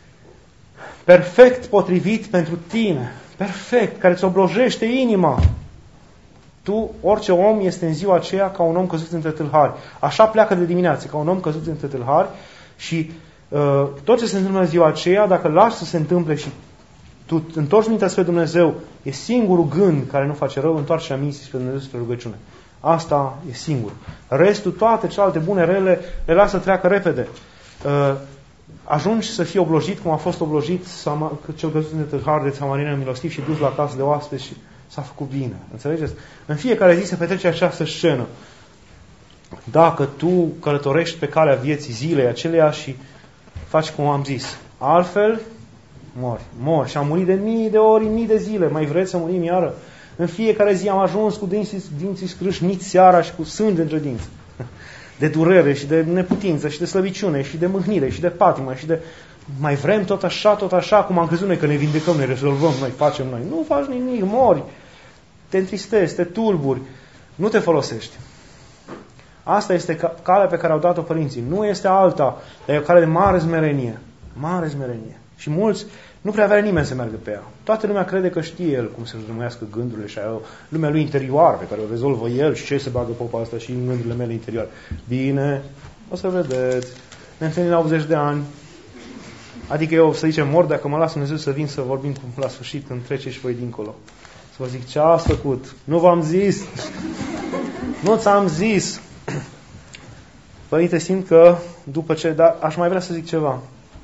perfect potrivit pentru tine, perfect, care îți oblojește inima. Tu, orice om, este în ziua aceea ca un om căzut între tâlhari. Așa pleacă de dimineață, ca un om căzut între tâlhari, și uh, tot ce se întâmplă în ziua aceea, dacă lași să se întâmple și tu întorci mintea spre Dumnezeu, e singurul gând care nu face rău, întoarce mintea spre Dumnezeu, spre rugăciune. Asta e singur. Restul, toate celelalte bune, rele, le lasă treacă repede. Uh, ajungi să fii oblojit, cum a fost oblojit cel căzut între tâlhari de Samarină milostiv și dus la casă de oaspeți și s-a făcut bine. Înțelegeți? În fiecare zi se petrece această scenă. Dacă tu călătorești pe calea vieții zilei aceleia și faci cum am zis, altfel mori, mori. Și am murit de mii de ori, mii de zile. Mai vreți să murim iară? În fiecare zi am ajuns cu dinții, dinții scrâșniți seara și cu sânge între dinți. De durere și de neputință și de slăbiciune și de mâhnire și de patimă și de... Mai vrem tot așa, tot așa, cum am crezut noi că ne vindecăm, ne rezolvăm, noi facem noi. Nu faci nimic, mori. Te întristezi, te tulburi. Nu te folosești. Asta este calea pe care au dat-o părinții. Nu este alta, dar e o cale de mare smerenie. Mare smerenie. Și mulți nu prea vrea nimeni să meargă pe ea. Toată lumea crede că știe el cum să-și rămâiască gândurile și aia, lumea lui interioară pe care o rezolvă el și ce se bagă popa asta și în gândurile mele interioare. Bine, o să vedeți. Ne întâlnim la optzeci de ani. Adică eu, să zicem, mor dacă mă las Dumnezeu să vin să vorbim la sfârșit, când trece și voi dincolo. Să vă zic, ce ați făcut? Nu v-am zis. Nu ți-am zis. Părinte, simt că după ce... Dar aș mai vrea să zic ceva.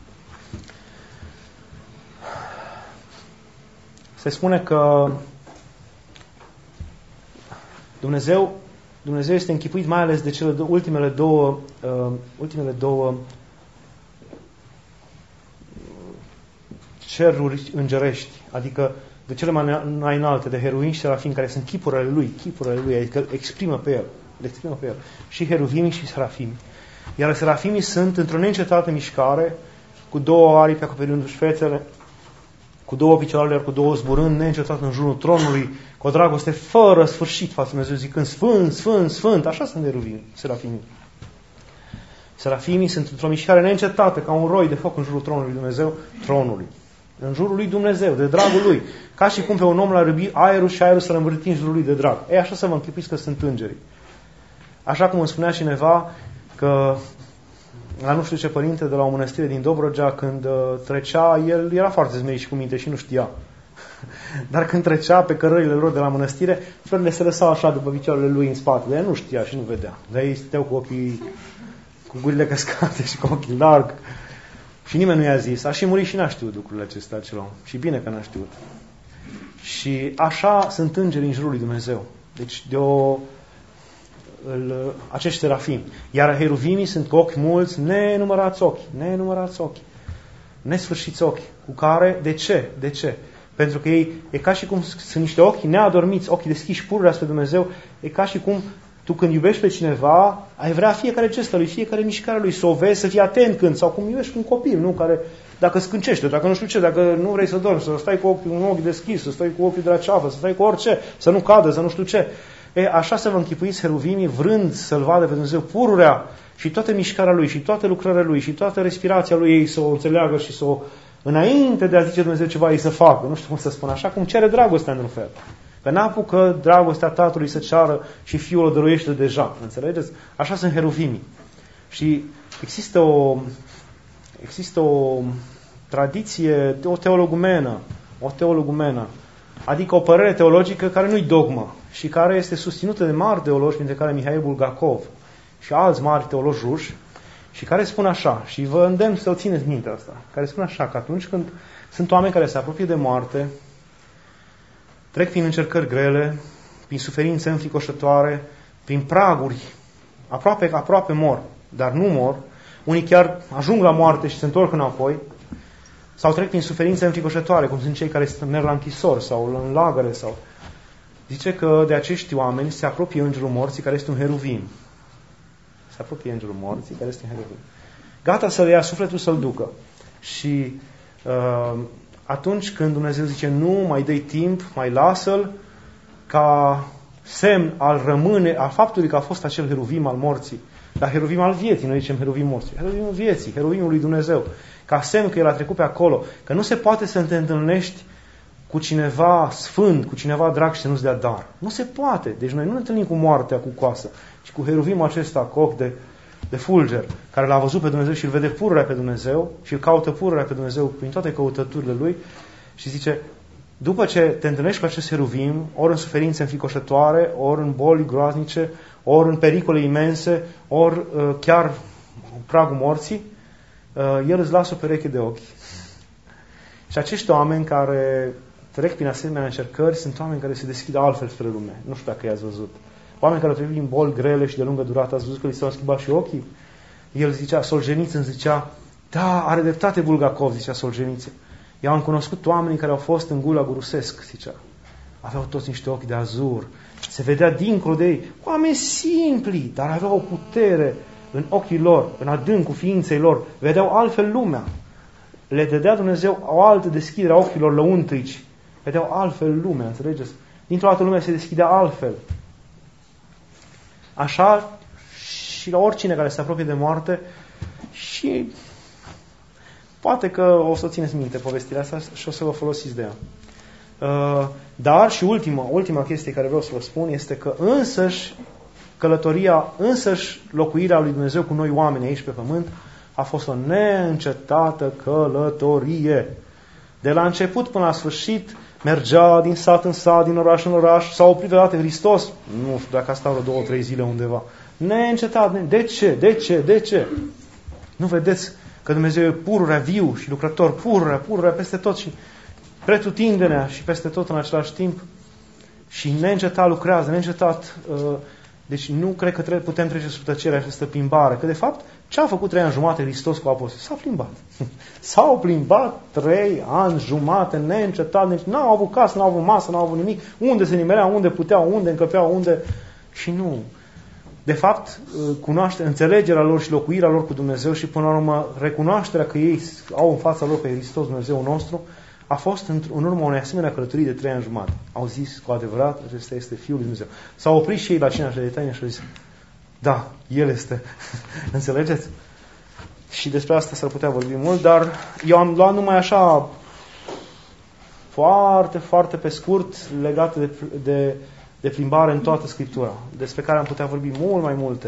Se spune că Dumnezeu, Dumnezeu este închipuit mai ales de cele două, ultimele două, uh, ultimele două ceruri îngerești, adică de cele mai înalte, de heruvim și serafim, care sunt chipurile lui, chipurile lui, adică exprimă pe el, le exprimă pe el. Și heruvimii și serafimii. Iar serafimii sunt într-o neîncetată mișcare, cu două aripi acoperindu-și fețele, cu două picioarele, cu două zburând, neîncetat în jurul tronului, cu o dragoste fără sfârșit față de Dumnezeu, zicând Sfânt, Sfânt, Sfânt. Așa sunt heruvimii, serafimii. Serafimii sunt într-o mișcare neîncetată, ca un roi de foc în jurul tronului lui Dumnezeu, tronului. În jurul lui Dumnezeu, de dragul lui. Ca și cum pe un om l-ar iubi aerul și aerul să rămârti în jurul lui de drag. E așa să vă închipuiți că sunt îngerii. Așa cum îmi spunea cineva că la nu știu ce părinte de la o mănăstire din Dobrogea, când trecea, el era foarte zmerit și cu minte și nu știa. Dar când trecea pe cărările lor de la mănăstire, florile se lăsau așa după picioarele lui în spate. Dar el nu știa și nu vedea. Dar ei stăteau cu ochii, cu gurile căscate și cu ochii larg. Și nimeni nu i-a zis. A și murit și n-a știut lucrurile acestea acela om. Și bine că n-a știut. Și așa sunt îngerii în jurul lui Dumnezeu. Deci de o... Îl, acești serafimi. Iar heruvimii sunt cu ochi mulți, nenumărați ochi, nenumărați ochi, nesfârșiți ochi, cu care, de ce? De ce? Pentru că ei, e ca și cum sunt niște ochi neadormiți, ochii deschiși pururea spre Dumnezeu, e ca și cum tu când iubești pe cineva, ai vrea fiecare gestă lui, fiecare mișcare lui, să o vezi, să fii atent când, sau cum iubești un copil, nu? Care, dacă scâncește, dacă nu știu ce, dacă nu vrei să dormi, să stai cu ochi, un ochi deschis, să stai cu ochiul de la ceafă, să stai cu orice, să nu cadă, să nu știu ce. E, așa să vă închipuiți heruvimii vrând să-L vadă pe Dumnezeu pururea și toată mișcarea Lui și toate lucrările Lui și toată respirația Lui, ei să o înțeleagă și să o, înainte de a zice Dumnezeu ceva, ei să facă, nu știu cum să spun, așa cum cere dragostea într-un fel. Că n-apucă dragostea Tatălui să ceară și Fiul o dăruiește deja, înțelegeți? Așa sunt heruvimii. Și există o, există o tradiție, o teologumenă, o teologumenă, adică o părere teologică care nu-i dogmă și care este susținută de mari teologi, printre care Mihail Bulgakov și alți mari teologi ruși, și care spun așa, și vă îndemn să o țineți minte asta, care spun așa, că atunci când sunt oameni care se apropie de moarte, trec prin încercări grele, prin suferințe înfricoșătoare, prin praguri, aproape, aproape mor, dar nu mor, unii chiar ajung la moarte și se întorc înapoi, sau trec prin suferințe înfricoșătoare, cum sunt cei care merg la închisori sau în lagăre. Sau... Zice că de acești oameni se apropie îngerul morții, care este un heruvim. Se apropie îngerul morții, care este un heruvim. Gata să le ia sufletul să-l ducă. Și uh, atunci când Dumnezeu zice nu, mai dă-i timp, mai lasă-l, ca semn al rămâne, al faptului că a fost acel heruvim al morții, dar heruvim al vieții, noi zicem heruvim morții, heruvimul vieții, heruvimul lui Dumnezeu, ca semn că el a trecut pe acolo, că nu se poate să te întâlnești cu cineva sfânt, cu cineva drag și să nu-ți dea dar. Nu se poate. Deci noi nu ne întâlnim cu moartea cu coasă, ci cu heruvimul acesta cu ochi de, de fulger, care l-a văzut pe Dumnezeu și îl vede pururea pe Dumnezeu și îl caută pururea pe Dumnezeu prin toate căutăturile lui și zice, după ce te întâlnești cu acest heruvim, ori în suferințe înfricoșătoare, ori în boli groaznice, ori în pericole imense, ori uh, chiar în pragul morții, uh, el îți lasă o pereche de ochi. Și acești oameni care trec prin asemenea încercări sunt oameni care se deschid altfel spre lume. Nu știu dacă i-ați văzut. Oameni care au trecut prin boli grele și de lungă durată, ați văzut că li s-au schimbat și ochii? El zicea, Solzhenitsyn zicea, da, are dreptate Bulgakov, zicea Solzhenitsyn. Eu am cunoscut oamenii care au fost în Gulagul rusesc, zicea. Aveau toți niște ochi de azur. Se vedea dincolo de ei. Oameni simpli, dar aveau o putere în ochii lor, în adâncul ființei lor. Vedeau altfel lumea. Le dădea Dumnezeu o altă deschidere a ochilor lăuntrici. Vedeau altfel lumea, înțelegeți? Dintr-o dată lumea se deschidea altfel. Așa și la oricine care se apropie de moarte și poate că o să țineți minte povestirea asta și o să vă folosiți de ea. Dar și ultima, ultima chestie care vreau să vă spun este că însăși călătoria, însăși locuirea lui Dumnezeu cu noi oameni aici pe pământ a fost o neîncetată călătorie. De la început până la sfârșit mergea din sat în sat, din oraș în oraș, s-a oprit deodată Hristos. Nu știu dacă a stat vreo două, trei zile undeva. Neîncetat. De ce? De ce? De ce? Nu vedeți că Dumnezeu e pururea viu și lucrător, pururea, pururea peste tot și pretutindenea și peste tot în același timp și neîncetat lucrează, neîncetat. Uh, deci nu cred că trebuie, putem trece sub tăcerea această plimbare. Că de fapt, ce a făcut trei ani jumate Hristos cu apostoli? S-a plimbat. S-au plimbat trei ani jumate neîncetat. Deci n-au avut casă, n-au avut masă, n-au avut nimic. Unde se nimereau, unde puteau, unde încăpeau, unde... Și nu. De fapt, cunoaște, înțelegerea lor și locuirea lor cu Dumnezeu și până la urmă recunoașterea că ei au în fața lor pe Hristos Dumnezeu nostru a fost în urma unei asemenea călătorii de trei ani jumate. Au zis cu adevărat, acesta este Fiul lui Dumnezeu. S-au oprit și ei la cina de taină și au zis, da, El este. Înțelegeți? Și despre asta s-ar putea vorbi mult, dar eu am luat numai așa foarte, foarte pe scurt legat de, de de plimbare în toată Scriptura, despre care am putea vorbi mult mai multe.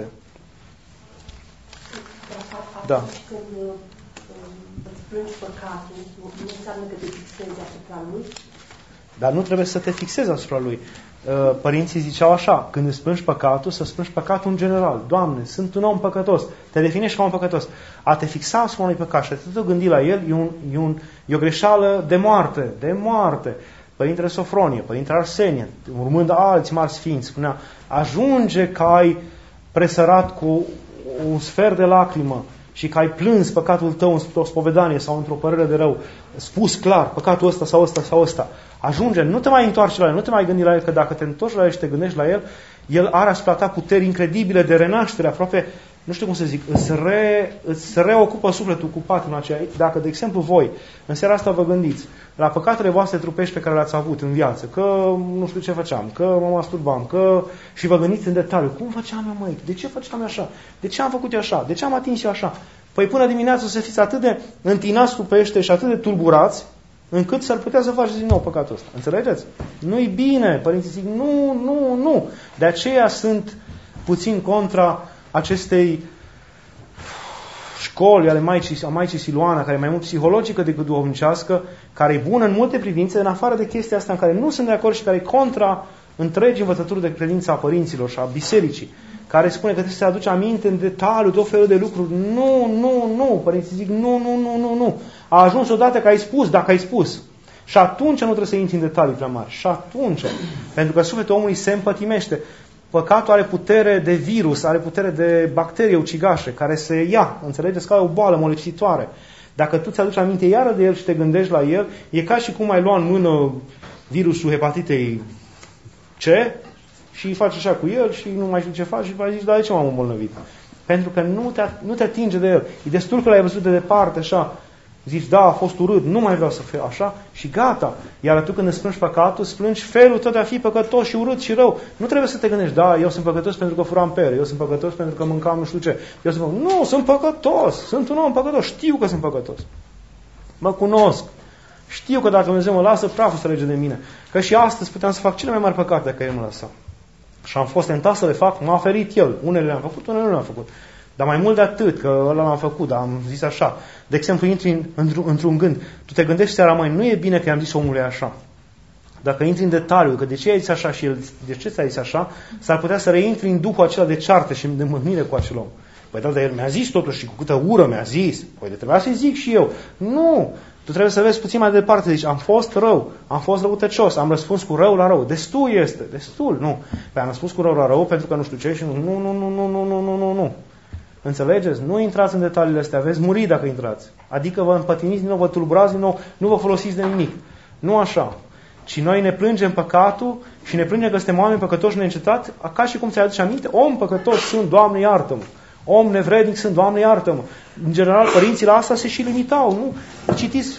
Da. Atunci când îți plângi păcatul, nu înseamnă că te fixezi asupra lui? Dar nu trebuie să te fixezi asupra lui. Părinții ziceau așa, când îți plângi păcatul, să plângi păcatul în general. Doamne, sunt un om păcătos. Te definești ca un păcătos. A te fixa asupra unui păcat și a te gândi la el e, un, e, un, e o greșeală de moarte. De moarte. Părintele Sofronie, Părintele Arsenie, urmând alți mari sfinți, spunea, ajunge că ai presărat cu un sfert de lacrimă și că ai plâns păcatul tău într-o spovedanie sau într-o părere de rău, spus clar, păcatul ăsta sau ăsta sau ăsta, ajunge, nu te mai întoarce la el, nu te mai gândi la el, că dacă te întorci la el și te gândești la el, el are asupra ta puteri incredibile de renaștere, aproape, nu știu cum să zic, îți, re, îți reocupă sufletul cu patima aceea. Dacă, de exemplu, voi, în seara asta vă gândiți la păcatele voastre trupești pe care le-ați avut în viață, că nu știu ce făceam, că mă masturbam, că... și vă gândiți în detaliu, cum făceam eu, măi, de ce făceam eu așa, de ce am făcut eu așa, de ce am atins eu așa? Păi până dimineața să fiți atât de întinați cu pește și atât de tulburați, încât s-ar putea să faceți din nou păcatul ăsta. Înțelegeți? Nu-i bine. Părinții zic, nu, nu, nu. De aceea sunt puțin contra acestei școli ale Maicii, a Maicii Siluana, care e mai mult psihologică decât duhovnicească, care e bună în multe privințe, în afară de chestia asta în care nu sunt de acord și care e contra întregii învățături de credință a părinților și a bisericii, care spune că trebuie să se aduce aminte în detaliu tot felul de lucruri. Nu, nu, nu. Părinții zic, nu, nu, nu, nu, nu. A ajuns odată că ai spus, dacă ai spus. Și atunci nu trebuie să intri în detalii prea mari. Și atunci. Pentru că sufletul omului se împătimește. Păcatul are putere de virus, are putere de bacterie ucigașe, care se ia, înțelegeți, ca o boală molecitoare. Dacă tu ți-aduci aminte iară de el și te gândești la el, e ca și cum ai lua în mână virusul hepatitei C și faci așa cu el și nu mai știu ce faci și mai zici, dar de ce m-am îmbolnăvit? Pentru că nu te, nu te atinge de el. E destul că l-ai văzut de departe, așa, zici, da, a fost urât, nu mai vreau să fiu așa și gata. Iar tu când îți plângi păcatul, îți plângi felul tău de a fi păcătos și urât și rău. Nu trebuie să te gândești, da, eu sunt păcătos pentru că furam pere, eu sunt păcătos pentru că mâncam nu știu ce. Eu sunt păcătos. Nu, sunt păcătos, sunt un om păcătos, știu că sunt păcătos. Mă cunosc. Știu că dacă Dumnezeu mă lasă, praful să lege de mine. Că și astăzi puteam să fac cele mai mari păcate dacă El mă lăsa. Și am fost tentat să le fac, m-a ferit El. Unele le-am făcut, unele nu le-am făcut. Dar mai mult de atât, că ăla l-am făcut, dar am zis așa. De exemplu, intri în, într-un, într-un gând. Tu te gândești seara, mai, nu e bine că i-am zis omului așa. Dacă intri în detaliu, că de ce ai zis așa și el, de ce ți-ai zis așa, s-ar putea să reintri în duhul acela de ceartă și de mâhnire cu acel om. Păi da, dar el mi-a zis totuși și cu câtă ură mi-a zis. Păi de trebuia să-i zic și eu. Nu! Tu trebuie să vezi puțin mai departe. Zici, am fost rău, am fost răutăcios, am răspuns cu rău la rău. Destul este, destul, nu. Păi am răspuns cu rău la rău pentru că nu știu ce și nu, nu, nu, nu, nu, nu, nu, nu, nu. Înțelegeți? Nu intrați în detaliile astea, veți muri dacă intrați. Adică vă împătimiți din nou, vă tulburați din nou, nu vă folosiți de nimic. Nu așa. Ci noi ne plângem păcatul și ne plângem că suntem oameni păcătoși neîncetat, ca și cum ți-ai aduce aminte, om păcătos sunt, Doamne iartă-mă. Om nevrednic sunt, Doamne iartă-mă. În general, părinții la asta se și limitau. Nu? Citiți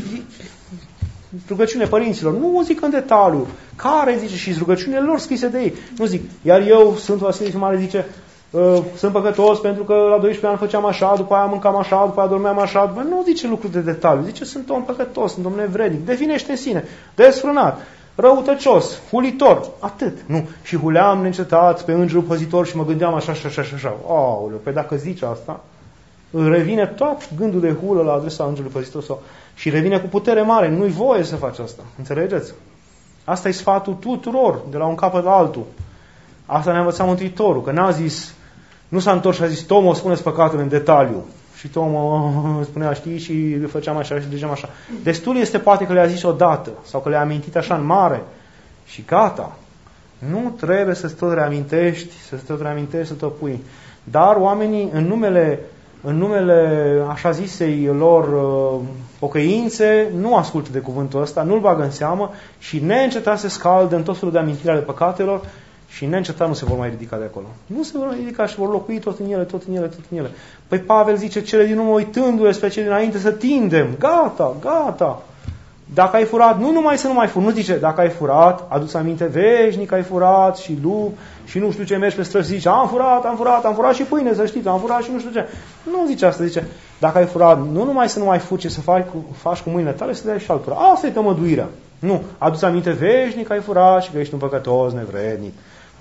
rugăciune părinților. Nu zic în detaliu. Care zice și rugăciunile lor scrise de ei. Nu zic. Iar eu, Sfântul Vasile Mare zice, uh, sunt păcătos pentru că la doisprezece ani făceam așa, după aia mâncam așa, după aia dormeam așa. După aia nu zice lucruri de detaliu. Zice, sunt om păcătos, sunt om nevrednic. Definește în sine. Desfrânat. Răutăcios, hulitor, atât. Nu. Și huleam neîncetat pe îngerul păzitor și mă gândeam așa, așa, așa, așa. Aoleu, pe dacă zici asta, îmi revine tot gândul de hulă la adresa îngerului păzitor sau... și revine cu putere mare. Nu-i voie să faci asta. Înțelegeți? Asta e sfatul tuturor, de la un capăt la altul. Asta ne-a învățat Mântuitorul, că n-a zis, nu s-a întors și a zis, Tomo, spune-ți păcatul în detaliu. Și Tomo spunea, știi, și făceam așa și degeam așa. Destul este poate că le-a zis odată sau că le-a amintit așa în mare și gata. Nu trebuie să-ți tot reamintești, să-ți tot reamintești, să tot pui. Dar oamenii, în numele, în numele așa zisei lor uh, pocăințe, nu ascultă de cuvântul ăsta, nu-l bagă în seamă și neîncetat se scaldă în tot felul de amintiri ale păcatelor și neîncetat nu se vor mai ridica de acolo. Nu se vor mai ridica și vor locui tot în ele, tot în ele, tot în ele. Păi Pavel zice, cele din urmă uitându-le spre cele dinainte să tindem. Gata, gata. Dacă ai furat, nu numai să nu mai furi. Nu zice, dacă ai furat, adu-ți aminte veșnic, ai furat și lup și nu știu ce, mergi pe străzi, zice, am furat, am furat, am furat și pâine, să știți, am furat și nu știu ce. Nu zice asta, zice, dacă ai furat, nu numai să nu mai furi, ce să faci cu, faci cu mâinile tale, să dai și altora. Asta e tămăduirea. Nu, adu-ți aminte veșnic, ai furat și că ești un păcătos, nevrednic.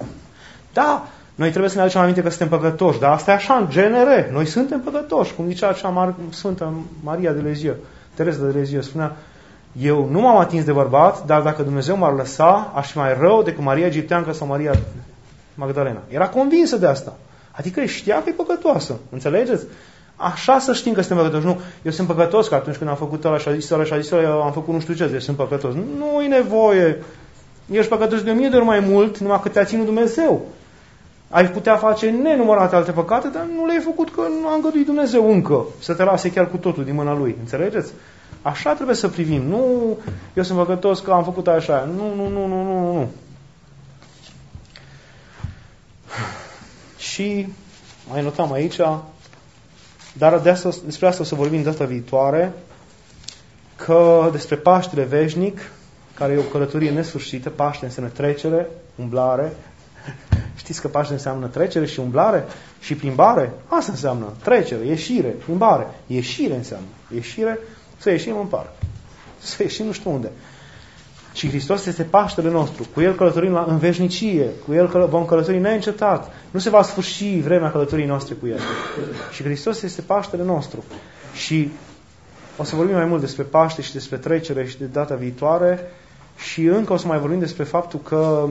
Da, noi trebuie să ne aducem aminte că suntem păcătoși, dar asta e așa în genere. Noi suntem păcătoși, cum zicea acea Mar- Sfântă Maria de Lisieux, Tereza de Lisieux, spunea, eu nu m-am atins de bărbat, dar dacă Dumnezeu m-ar lăsa, aș fi mai rău decât Maria Egipteancă sau Maria Magdalena. Era convinsă de asta. Adică știa că e păcătoasă. Înțelegeți? Așa să știm că suntem păcătoși. Nu, eu sunt păcătos, că atunci când am făcut ăla și a zis ăla și a zis ăla, eu am făcut nu știu ce, deci sunt păcătos. Nu e nevoie. Ești păcătos de o mie de ori mai mult, numai că te-a ținut Dumnezeu. Ai putea face nenumărate alte păcate, dar nu le-ai făcut că nu a îngăduit Dumnezeu încă să te lase chiar cu totul din mâna Lui. Înțelegeți? Așa trebuie să privim. Nu, eu sunt păcătos că am făcut așa. Nu, nu, nu, nu, nu, nu. Și mai notam aici, dar de asta, despre asta o să vorbim data viitoare, că despre Paștele veșnic, care e o călătorie nesfârșită, Paște înseamnă trecere, umblare. Știți că Paște înseamnă trecere și umblare și plimbare? Asta înseamnă trecere, ieșire, plimbare. Ieșire înseamnă. Ieșire, să ieșim în parc. Să ieșim nu știu unde. Și Hristos este Paștele nostru. Cu El călătorim la, în veșnicie. Cu El căl- vom călători neîncetat. Nu se va sfârși vremea călătoriei noastre cu El. Și Hristos este Paștele nostru. Și o să vorbim mai mult despre Paște și despre trecere și de data viitoare. Și încă o să mai vorbim despre faptul că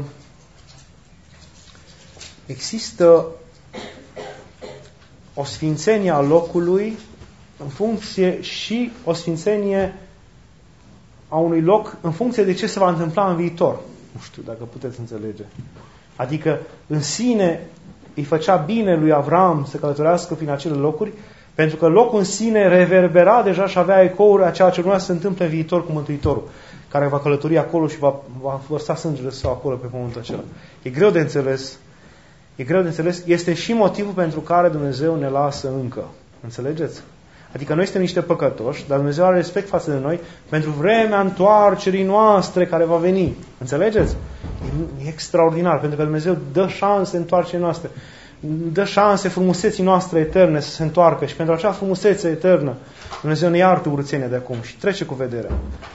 există o sfințenie a locului în funcție și o sfințenie a unui loc în funcție de ce se va întâmpla în viitor. Nu știu dacă puteți înțelege. Adică în sine îi făcea bine lui Avram să călătorească prin acele locuri, pentru că locul în sine reverbera deja și avea ecouri a ceea ce urma să se întâmple în viitor cu Mântuitorul, care va călători acolo și va, va vărsa sângele său acolo pe pământul acela. E greu de înțeles. E greu de înțeles. Este și motivul pentru care Dumnezeu ne lasă încă. Înțelegeți? Adică noi suntem niște păcătoși, dar Dumnezeu are respect față de noi pentru vremea întoarcerii noastre care va veni. Înțelegeți? E, e extraordinar, pentru că Dumnezeu dă șanse întoarcerii noastre. Dă șanse frumuseții noastre eterne să se întoarcă și pentru acea frumusețe eternă Dumnezeu ne iartă urțenia de acum și trece cu vederea.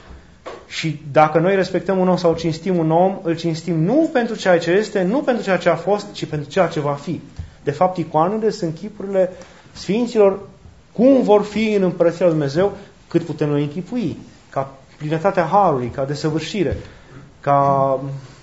Și dacă noi respectăm un om sau cinstim un om, îl cinstim nu pentru ceea ce este, nu pentru ceea ce a fost, ci pentru ceea ce va fi. De fapt, icoanele sunt chipurile sfinților cum vor fi în Împărăția lui Dumnezeu, cât putem noi închipui, ca plinătatea Harului, ca desăvârșire, ca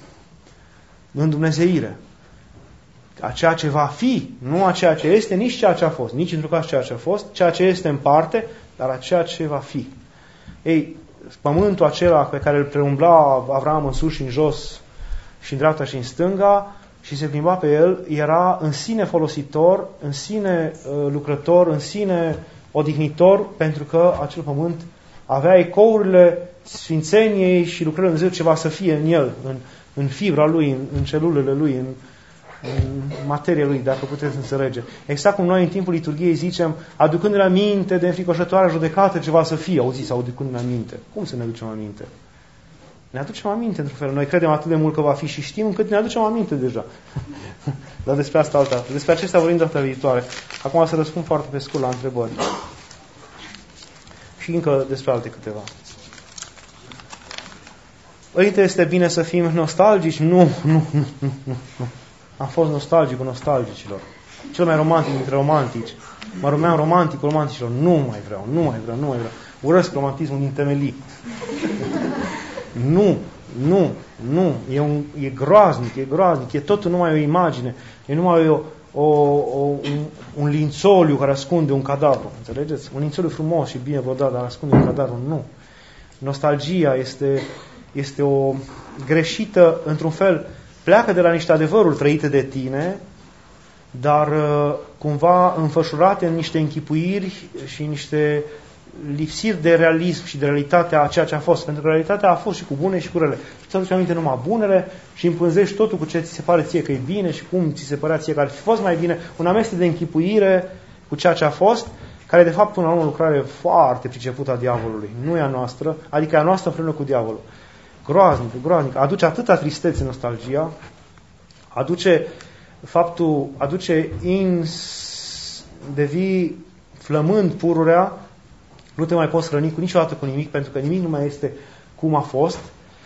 îndumnezeire. A ceea ce va fi, nu a ceea ce este, nici ceea ce a fost, nici într-un caz ceea ce a fost, ceea ce este în parte, dar a ceea ce va fi. Ei, pământul acela pe care îl preumbla Avram în sus și în jos și în dreapta și în stânga și se plimba pe el, era în sine folositor, în sine uh, lucrător, în sine odihnitor, pentru că acel pământ avea ecourile sfințeniei și lucrării Dumnezeu ce va să fie în el, în, în fibra lui, în, în celulele lui, în, în materia lui, dacă puteți înțelege. Exact cum noi în timpul liturghiei zicem, aducându-ne aminte de înfricoșătoarea judecată ce va să fie, auziți, aducându-ne aminte. Cum să ne aducem aminte? Ne aducem aminte, într-un fel. Noi credem atât de mult că va fi și știm, încât ne aducem aminte deja. Dar despre asta alta. Despre acestea vorbim data viitoare. Acum să răspund foarte pe scurt la întrebări. Și încă despre alte câteva. Părinte, este bine să fim nostalgici? Nu, nu, nu, nu, nu. nu. Am fost nostalgic cu nostalgicilor. Cel mai romantic dintre romantici. Mă rumeam romantic cu romanticilor. Nu mai vreau, nu mai vreau, nu mai vreau. Urăsc romantismul din temelii. Nu, nu, nu. E, un, e groaznic, e groaznic. E totul numai o imagine. E numai o, o, o, un, un lințoliu care ascunde un cadavru. Înțelegeți? Un lințoliu frumos și bine brodat, dar ascunde un cadavru. Nu. Nostalgia este, este o greșită, într-un fel, pleacă de la niște adevăruri trăite de tine, dar cumva înfășurate în niște închipuiri și niște lipsiri de realism și de realitatea a ceea ce a fost. Pentru că realitatea a fost și cu bune și cu rele. Ți aduci aminte numai bunele și împânzești totul cu ce ți se pare ție că e bine și cum ți se părea ție că ar fi fost mai bine. Un amestec de închipuire cu ceea ce a fost, care de fapt până la urmă o lucrare foarte pricepută a diavolului. Nu e a noastră, adică e a noastră împreună cu diavolul. Groaznic, groaznic. Aduce atâta tristețe nostalgia, aduce faptul, aduce ins, devii flămând pururea, nu te mai poți hrăni cu niciodată cu nimic, pentru că nimic nu mai este cum a fost.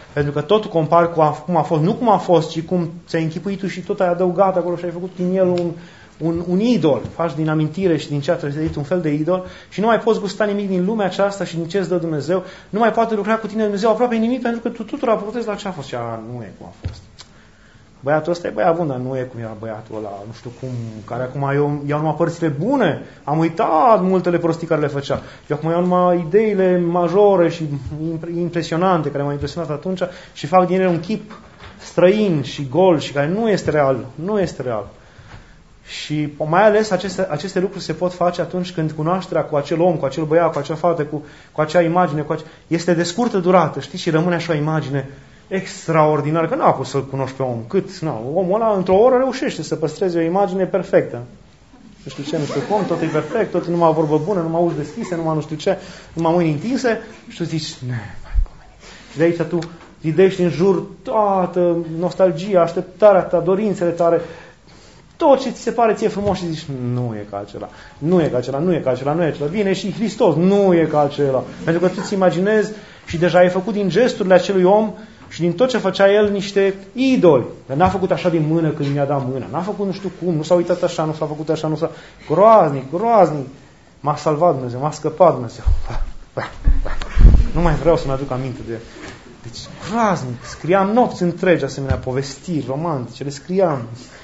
Pentru că totul compari cu a, cum a fost, nu cum a fost, ci cum ți-ai închipuit tu și tot ai adăugat acolo și ai făcut din el un, un, un idol. Faci din amintire și din ce a trăit un fel de idol și nu mai poți gusta nimic din lumea aceasta și din ce îți dă Dumnezeu. Nu mai poate lucra cu tine Dumnezeu aproape nimic pentru că tu tuturor protezi la ce a fost. Și a, nu e cum a fost. Băiatul ăsta e băiat bun, dar nu e cum era băiatul ăla, nu știu cum, care acum eu iau numai părțile bune. Am uitat multele prostii care le făcea. Eu acum iau numai ideile majore și impresionante, care m-au impresionat atunci și fac din ele un chip străin și gol și care nu este real. Nu este real. Și mai ales aceste, aceste lucruri se pot face atunci când cunoașterea cu acel om, cu acel băiat, cu acea fată, cu, cu acea imagine, cu ace... este de scurtă durată, știi, și rămâne așa o imagine extraordinar, că n-a pus să-l cunoști pe om. Cât? Na, omul ăla într-o oră reușește să păstreze o imagine perfectă. Nu știu ce, nu știu cum, tot e perfect, tot e numai vorbă bună, numai uși deschise, numai nu știu ce, numai mâini întinse și tu zici, ne, mai pomeni. Și de aici tu zidești în jur toată nostalgia, așteptarea ta, dorințele tale, tot ce ți se pare ție frumos și zici, nu e ca acela, nu e ca acela, nu e ca acela, nu e ca acela, vine și Hristos, nu e ca acela. Pentru că tu ți imaginezi și deja ai făcut din gesturile acelui om și din tot ce făcea el niște idoli. Dar n-a făcut așa din mână când mi-a dat mâna. N-a făcut nu știu cum, nu s-a uitat așa, nu s-a făcut așa, nu s-a... Groaznic, groaznic. M-a salvat Dumnezeu, m-a scăpat Dumnezeu. Nu mai vreau să-mi aduc aminte de el. Deci, groaznic. Scriam nopți întregi asemenea povestiri romantice, le scriam.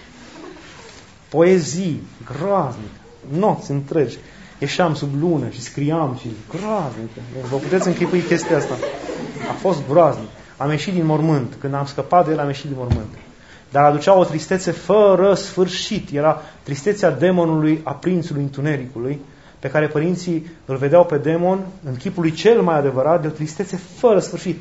Poezii, groaznic. Nopți întregi. Ieșeam sub lună și scriam și groaznic. Vă puteți închipui chestia asta. A fost groaznic. Am ieșit din mormânt. Când am scăpat de el, am ieșit din mormânt. Dar aducea o tristețe fără sfârșit. Era tristețea demonului, a prințului întunericului, pe care părinții îl vedeau pe demon în chipul lui cel mai adevărat, de o tristețe fără sfârșit.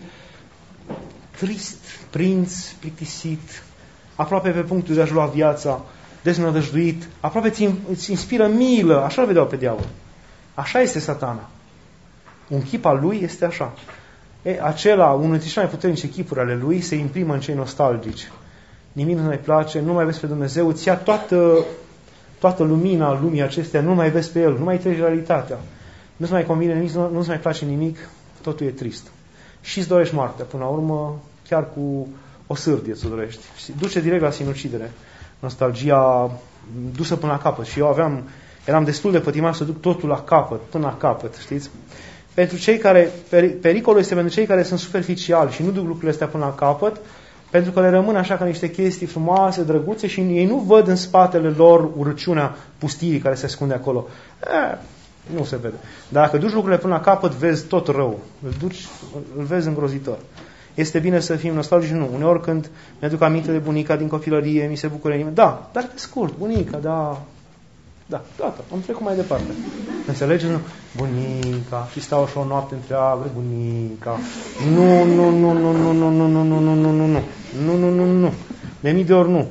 Trist, prinț, plictisit, aproape pe punctul de a-și lua viața, deznădăjduit, aproape îți inspiră milă. Așa îl vedeau pe diavol. Așa este Satana. Un chip al lui este așa. E, acela, unul dintre cele mai puternice chipuri ale lui, se imprimă în cei nostalgici. Nimic nu mai place, nu mai vezi pe Dumnezeu, îți ia toată, toată lumina lumii acestea, nu mai vezi pe El, nu mai treci realitatea. Nu-ți mai convine nimic, nu, nu-ți mai place nimic, totul e trist. Și îți dorești moartea, până la urmă, chiar cu o sârdie ți-o dorești. Duce direct la sinucidere. Nostalgia dusă până la capăt. Și eu aveam, eram destul de pătimat să duc totul la capăt, până la capăt, știți? Pentru cei care, pericolul este pentru cei care sunt superficiali și nu duc lucrurile astea până la capăt, pentru că le rămân așa ca niște chestii frumoase, drăguțe și ei nu văd în spatele lor urăciunea pustirii care se ascunde acolo. E, nu se vede. Dar dacă duci lucrurile până la capăt, vezi tot rău. Îl, duci, îl vezi îngrozitor. Este bine să fim nostalgici? Nu. Uneori când mi-aduc aminte de bunica din copilărie, mi se bucură inima. Da, dar pe scurt, bunica, da... Da, gata, am trecut mai departe. Înțelegeți? Nu? Bunica, și stau așa o noapte întreagă, bunica. Nu, nu, nu, nu, nu, nu, nu, nu, nu, nu, nu, nu, nu, nu, nu, nu, nu. De mii de ori nu.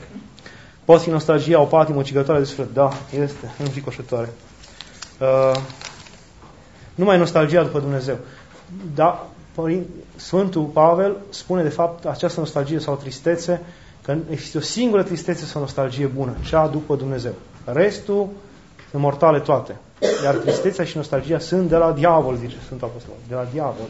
Poate fi nostalgia o patimă ucigătoare de suflet? Da, este înfricoșătoare. Uh, numai nostalgia după Dumnezeu. Da, Sfântul Pavel spune de fapt această nostalgie sau tristețe, că există o singură tristețe sau nostalgie bună, cea după Dumnezeu. Restul sunt mortale toate. Iar tristețea și nostalgia sunt de la diavol, zice Sfântul Apostol. De la diavol.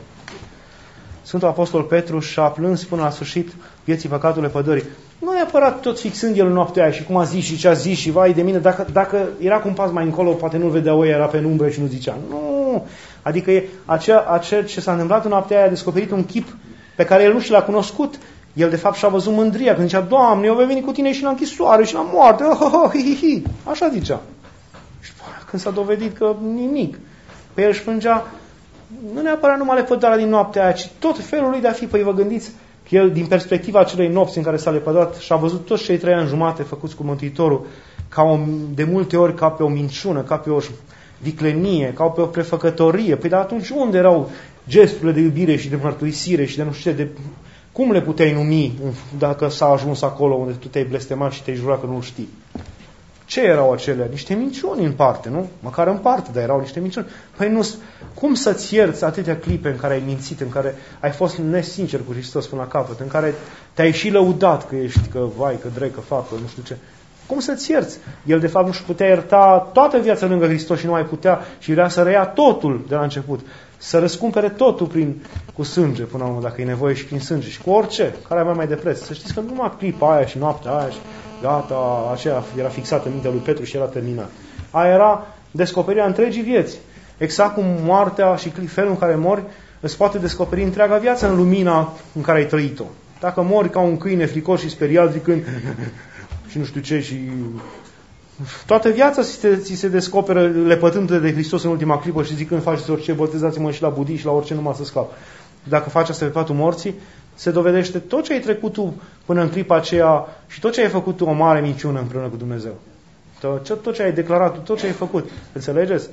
Sfântul Apostol Petru și-a plâns până la sfârșit vieții păcatului pădării. Nu neapărat tot fixând el în noaptea aia și cum a zis și ce a zis și vai de mine, dacă, dacă era cu un pas mai încolo, poate nu-l vedea oia, era pe umbră și nu zicea. Nu! Adică e acea, acea ce s-a întâmplat în noaptea aia, a descoperit un chip pe care el nu și l-a cunoscut. El de fapt și-a văzut mândria când zicea, Doamne, eu voi veni cu tine și la închisoare și la moarte. Oh, oh, oh, hi, hi, hi. Așa zicea. Și când s-a dovedit că nimic. Pe el își plângea nu neapărat numai lepădarea din noaptea aia, ci tot felul lui de a fi. Păi vă gândiți că el, din perspectiva acelei nopți în care s-a lepădat, și-a văzut toți cei trei ani jumate făcuți cu Mântuitorul, ca o, de multe ori ca pe o minciună, ca pe o viclenie, ca pe o prefăcătorie. Păi dar atunci unde erau gesturile de iubire și de mărturisire și de nu știu ce, de... Cum le puteai numi dacă s-a ajuns acolo unde tu te-ai blestemat și te-ai jurat că nu știi? Ce erau acelea? Niște minciuni în parte, nu? Măcar în parte, dar erau niște minciuni. Păi nu, cum să-ți ierți atâtea clipe în care ai mințit, în care ai fost nesincer cu Hristos până la capăt, în care te-ai și lăudat că ești, că vai, că drei, că fac, că nu știu ce. Cum să-ți ierți? El de fapt nu-și putea ierta toată viața lângă Hristos și nu mai putea și vrea să reia totul de la început. să răscumpere totul prin, cu sânge, până la urmă, dacă e nevoie, și prin sânge, și cu orice, care mai mai de preț. Să știți că numai clipa aia și noaptea aia și gata, aceea era fixată în mintea lui Petru și era terminat. Aia era descoperirea întregii vieți. Exact cum moartea și felul în care mori îți poate descoperi întreaga viață în lumina în care ai trăit-o. Dacă mori ca un câine fricos și speriat zicând și nu știu ce și toată viața ți se, ți se descoperă lepătându-te de Hristos în ultima clipă și zicând faceți orice, botezați-mă și la budiști și la orice, numai să scap. Dacă faci asta pe patul morții, se dovedește tot ce ai trecut tu până în clipa aceea și tot ce ai făcut tu o mare minciună împreună cu Dumnezeu. Tot, tot ce ai declarat, tot ce ai făcut. Înțelegeți?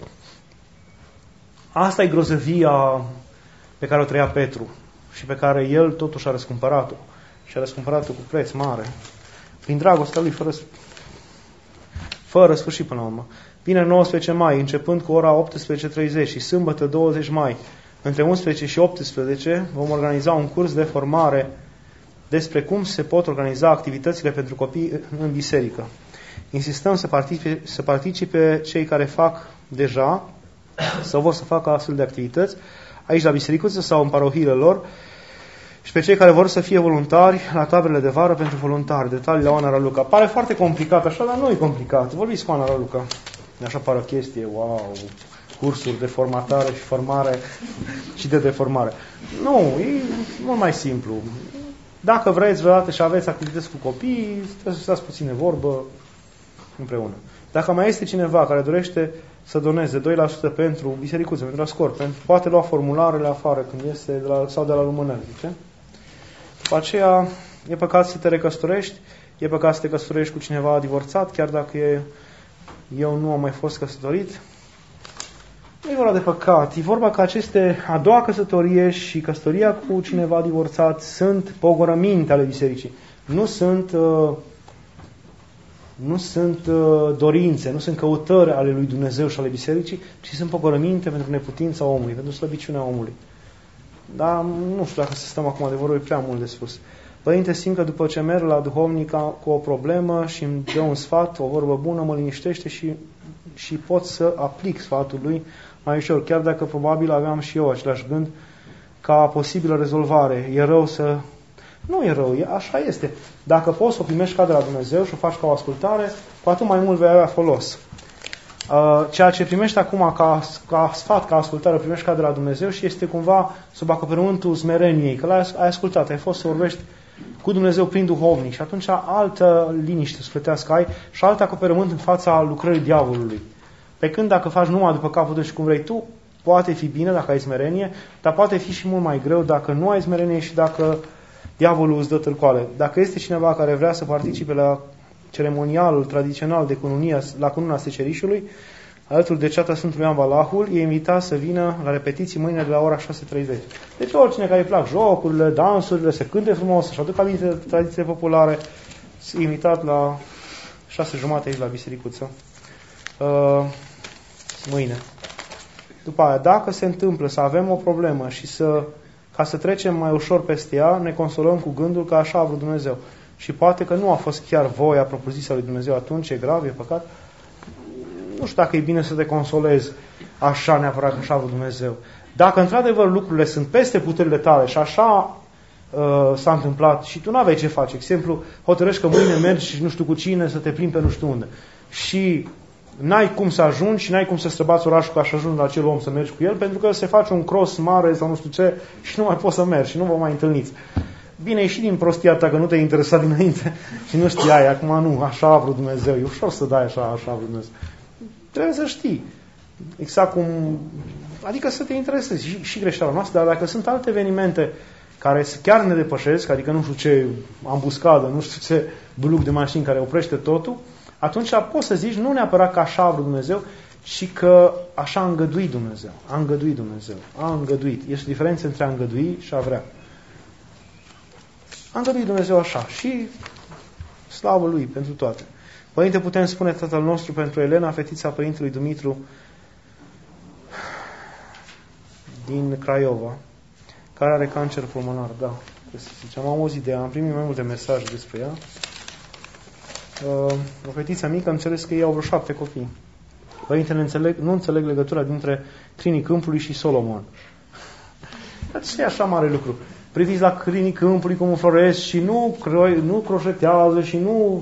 Asta e grozăvia pe care o trăia Petru și pe care el totuși a răscumpărat-o. Și a răscumpărat-o cu preț mare. Prin dragostea lui, fără, fără sfârșit până la urmă. Vineri nouăsprezece mai, începând cu ora optsprezece treizeci și sâmbătă douăzeci mai, între unsprezece și optsprezece, vom organiza un curs de formare despre cum se pot organiza activitățile pentru copii în biserică. Insistăm să participe, să participe cei care fac deja sau vor să facă astfel de activități aici la bisericuță sau în parohiile lor și pe cei care vor să fie voluntari la taberele de vară pentru voluntari. Detalii la Oana Raluca. Pare foarte complicat așa, dar nu e complicat. Vorbiți cu Oana Raluca. Așa pare o chestie, wow, cursuri de formatare și formare și de deformare. Nu, e mult mai simplu. Dacă vreți vreodată și aveți activități cu copii, trebuie să stați puțin de vorbă împreună. Dacă mai este cineva care dorește să doneze doi la sută pentru bisericuță, pentru Ascort, pentru, poate lua formularele afară când este de la, sau de la lumânări. Zice? După aceea, e păcat să te recăsătorești, e păcat să te căsătorești cu cineva divorțat, chiar dacă e, eu nu am mai fost căsătorit. Nu e vorba de păcat, e vorba că aceste a doua căsătorie și căsătoria cu cineva divorțat sunt pogorăminte ale bisericii. Nu sunt... Uh, Nu sunt uh, dorințe, nu sunt căutări ale lui Dumnezeu și ale bisericii, ci sunt pogorăminte pentru neputința omului, pentru slăbiciunea omului. Dar nu știu dacă să stăm acum, adevărul e prea mult de spus. Părinte, simt că după ce merg la duhovnica cu o problemă și îmi dă un sfat, o vorbă bună, mă liniștește și, și pot să aplic sfatul lui mai ușor, chiar dacă probabil aveam și eu același gând ca posibilă rezolvare. E rău să... Nu e rău, așa este. Dacă poți să o primești ca de la Dumnezeu și o faci ca o ascultare, cu atât mai mult vei avea folos. Ceea ce primești acum ca, ca sfat, ca ascultare, o primești ca de la Dumnezeu și este cumva sub acoperământul smereniei, că l-ai ai ascultat, ai fost să vorbești cu Dumnezeu prin duhovnic și atunci altă liniște sufletească ai și alt acoperământ în fața lucrării diavolului. Pe când dacă faci numai după capul tău și cum vrei tu, poate fi bine dacă ai smerenie, dar poate fi și mult mai greu dacă nu ai smerenie și dacă diavolul îți dă tâlcoale. Dacă este cineva care vrea să participe la ceremonialul tradițional de cununia, la cununa Secerișului, alături de ceata Sfântului Ioan Valahul, e invitat să vină la repetiții mâine de la ora șase treizeci. Deci oricine care îi plac jocurile, dansurile, să cânte frumos, să-și aducă aminte de tradițiile populare, e invitat la șase jumate aici la bisericuță. Uh, mâine. După aia, dacă se întâmplă să avem o problemă și să ca să trecem mai ușor peste ea, ne consolăm cu gândul că așa a vrut Dumnezeu. Și poate că nu a fost chiar voia propriu-zisă lui Dumnezeu atunci, e grav, e păcat. Nu știu dacă e bine să te consolezi așa neapărat că așa a vrut Dumnezeu. Dacă într-adevăr lucrurile sunt peste puterile tale și așa uh, s-a întâmplat și tu n-aveai ce face. Exemplu, hotărăști că mâine mergi și nu știu cu cine să te plimbi pe nu știu unde. Și n-ai cum să ajungi și n-ai cum să străbați orașul ca să ajungi la acel om să mergi cu el, pentru că se face un cross mare sau nu știu ce și nu mai poți să mergi și nu vă mai întâlniți. Bine, e și din prostia ta că nu te-ai interesat dinainte și nu știai, acum nu, așa a vrut Dumnezeu. E ușor să dai așa, așa a vrut Dumnezeu. Trebuie să știi. Exact cum... Adică să te interesezi și, și greșeala noastră, dar dacă sunt alte evenimente care chiar ne depășesc, adică nu știu ce ambuscadă, nu știu ce buluc de mașini care oprește totul, atunci poți să zici nu neapărat că așa a vrut Dumnezeu, ci că așa a îngăduit Dumnezeu. A îngăduit Dumnezeu. A îngăduit. Este o diferență între a îngădui și a vrea. A îngăduit Dumnezeu așa. Și slavă Lui pentru toate. Părinte, putem spune Tatăl nostru pentru Elena, fetița Părintelui Dumitru din Craiova, care are cancer pulmonar. Da, am auzit de ea, am primit mai multe mesaje despre ea. Uh, o fetiță mică, am înțeles că ei au vreo șapte copii. Părintele înțeleg, nu înțeleg legătura dintre Trinii Câmpului și Solomon. Dar ce e așa mare lucru? Priviți la câinii câmpului cum înfloresc și nu, cro- nu croșetează și nu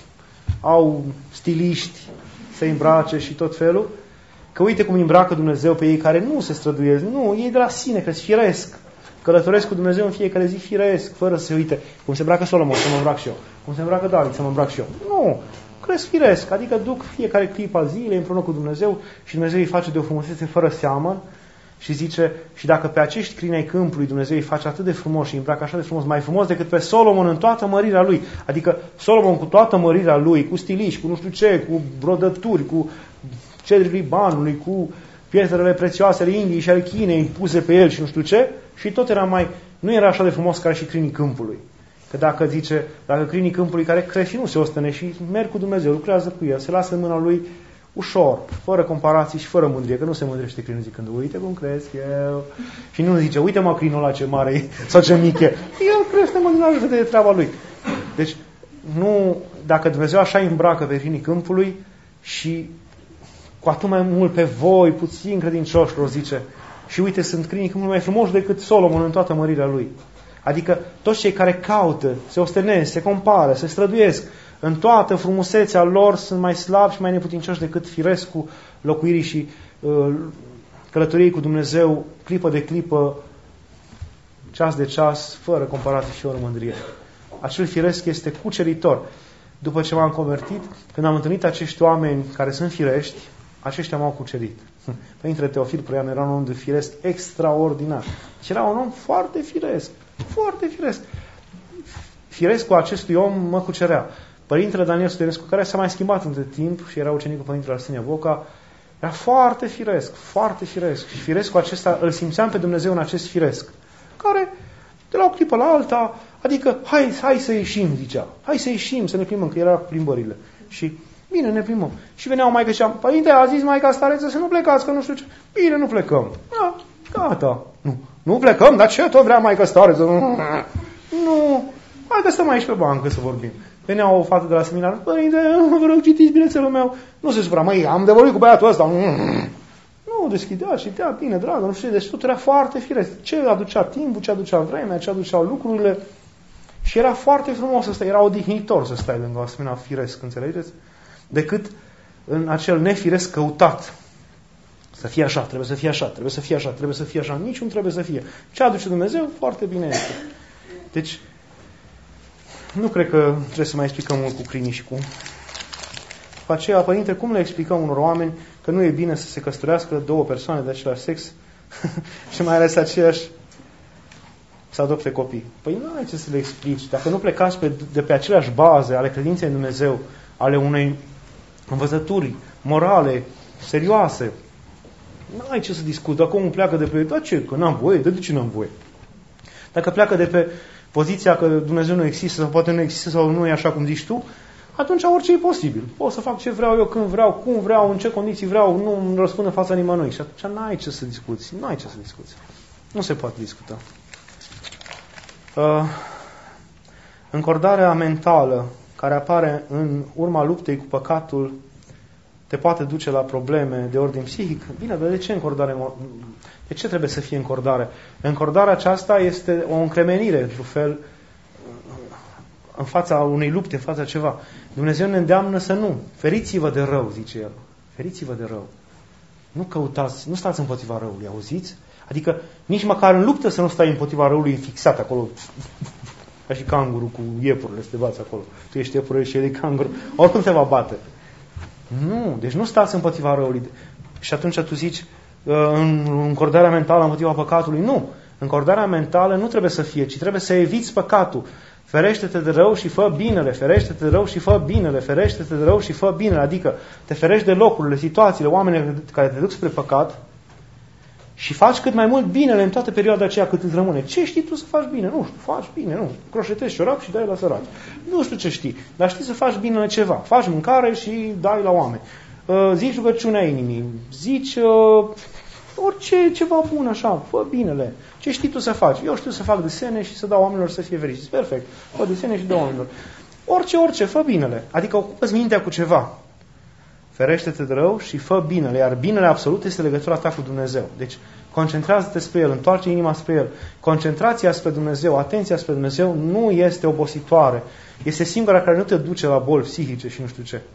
au stiliști să îmbrace și tot felul. Că uite cum îmbracă Dumnezeu pe ei care nu se străduiesc. Nu, ei de la sine, că-s firesc. Călătoresc cu Dumnezeu în fiecare zi firesc, fără să se uite. Cum se îmbracă Solomon, să mă îmbrac și eu. Cum se îmbracă David, să mă îmbrac și eu. Nu, cresc firesc. Adică duc fiecare clip a zilei împreună cu Dumnezeu și Dumnezeu îi face de o frumusețe fără seamă. Și zice, și dacă pe acești crini ai câmpului Dumnezeu îi face atât de frumos și îi îmbracă așa de frumos, mai frumos decât pe Solomon în toată mărirea lui. Adică Solomon cu toată mărirea lui, cu stiliși, cu nu știu ce, cu brodături, cu cedrii Libanului, cu pietrele prețioase ale Indiei și ale Chinei puse pe el și nu știu ce, și tot era mai, nu era așa de frumos ca și crinii câmpului. Că dacă zice, dacă crinii câmpului care cresc și nu se ostene și merg cu Dumnezeu, lucrează cu el, se lasă în mâna lui ușor, fără comparații și fără mândrie, că nu se mândrește crinul zicând, uite cum cresc eu. Și nu zice, uite mă crinul ăla ce mare e sau ce mic e. El crește mândrează de treaba lui. Deci, nu, dacă Dumnezeu așa îi îmbracă pe crinii câmpului și cu atât mai mult pe voi, puțin credincioșilor, zice, și uite, sunt crinii câmpului mai frumoși decât Solomon în toată mărirea lui. Adică toți cei care caută, se ostenesc, se compară, se străduiesc, în toată frumusețea lor sunt mai slabi și mai neputincioși decât firescul locuirii și uh, călătoriei cu Dumnezeu, clipă de clipă, ceas de ceas, fără comparație și fără mândrie. Acel firesc este cuceritor. După ce m-am convertit, când am întâlnit acești oameni care sunt firești, aceștia m-au cucerit. Părintele Teofil Proian era un om de firesc extraordinar. Și era un om foarte firesc. Foarte firesc. Firescul acestui om mă cucerea. Părintele Daniel Studenescu, care s-a mai schimbat între timp și era ucenicul Părintele Arsenie Boca, era foarte firesc, foarte firesc. Și firescul acesta, îl simțeam pe Dumnezeu în acest firesc, care, de la o clipă la alta, adică, hai, hai să ieșim, zicea. Hai să ieșim, să ne plimbăm, că era cu plimbările. Și, bine, ne plimbăm. Și veneau maică și ziceam, Părinte, a zis maica stareță să nu plecați, că nu știu ce. Bine, nu plecăm. Da, gata. Nu, nu plecăm, dar ce tot vrea maica stareță? Nu, nu. Hai că stăm aici pe bancă să vorbim. Venea o fată de la seminar, Părinte, vă rog, citiți bilețelul meu. Nu se supăra, măi, am de vorbit cu băiatul ăsta. Nu, deschidea, citea, bine, dragă, nu știu, deci tot era foarte firesc. Ce aducea timpul, ce aducea vremea, ce aduceau lucrurile. Și era foarte frumos să stai, era odihnitor să stai lângă o asemenea firesc, înțelegeți? Decât în acel nefiresc căutat. Să fie așa, trebuie să fie așa, trebuie să fie așa, trebuie să fie așa, niciun trebuie să fie. Ce aduce Dumnezeu, foarte bine este. Deci, nu cred că trebuie să mai explicăm mult cu crinii și cu... După aceea, Părinte, cum le explicăm unor oameni că nu e bine să se căsătorească două persoane de același sex și mai ales aceeași să adopte copii? Păi nu ai ce să le explici. Dacă nu plecați pe, de pe aceleași baze ale credinței în Dumnezeu, ale unei învățături morale, serioase, nu ai ce să discuți. Dacă omul pleacă de pe... Da ce? Că n-am voie? De ce n-am voie? Dacă pleacă de pe poziția că Dumnezeu nu există sau poate nu există sau nu e așa cum zici tu, atunci orice e posibil. Pot să fac ce vreau eu, când vreau, cum vreau, în ce condiții vreau, nu îmi răspund în fața nimănui. Și atunci n-ai ce să discuți. Nu ai ce să discuți. Nu se poate discuta. Uh, încordarea mentală care apare în urma luptei cu păcatul te poate duce la probleme de ordin psihic. Bine, dar de ce încordare? De ce trebuie să fie încordare? Încordarea aceasta este o încremenire, într-un fel, în fața unei lupte, în fața ceva. Dumnezeu ne îndeamnă să nu. Feriți-vă de rău, zice El. Feriți-vă de rău. Nu căutați, nu stați împotriva răului, auziți? Adică nici măcar în luptă să nu stai împotriva răului fixat acolo, ca și cangurul cu iepurile, să te bați acolo. Tu ești iepure și el e canguru. Oricum te va bate. Nu, deci nu stați împotriva răului. Și atunci tu zici, în încordarea mentală împotriva păcatului. Nu. Încordarea mentală nu trebuie să fie, ci trebuie să eviți păcatul. Ferește-te de rău și fă binele, ferește-te de rău și fă binele, ferește-te de rău și fă binele. Adică te ferești de locurile, situațiile, oamenii care te duc spre păcat și faci cât mai mult binele în toată perioada aceea cât îți rămâne. Ce știi tu să faci bine? Nu știu, faci bine, nu. Croșetezi ciorap și dai la săraci. Nu știu ce știi, dar știi să faci binele ceva. Faci mâncare și dai la oameni. Uh, zici rugăciunea inimii, zici uh, orice ceva bun așa, fă binele. Ce știi tu să faci? Eu știu să fac desene și să dau oamenilor să fie fericiți. Perfect. Fă desene și dau oamenilor. Orice, orice, fă binele. Adică ocupă-ți mintea cu ceva. ferește-te de rău și fă binele, iar binele absolut este legătura ta cu Dumnezeu. Deci, concentrează-te spre El, întoarce inima spre El. Concentrația spre Dumnezeu, atenția spre Dumnezeu nu este obositoare. Este singura care nu te duce la boli psihice și nu știu ce.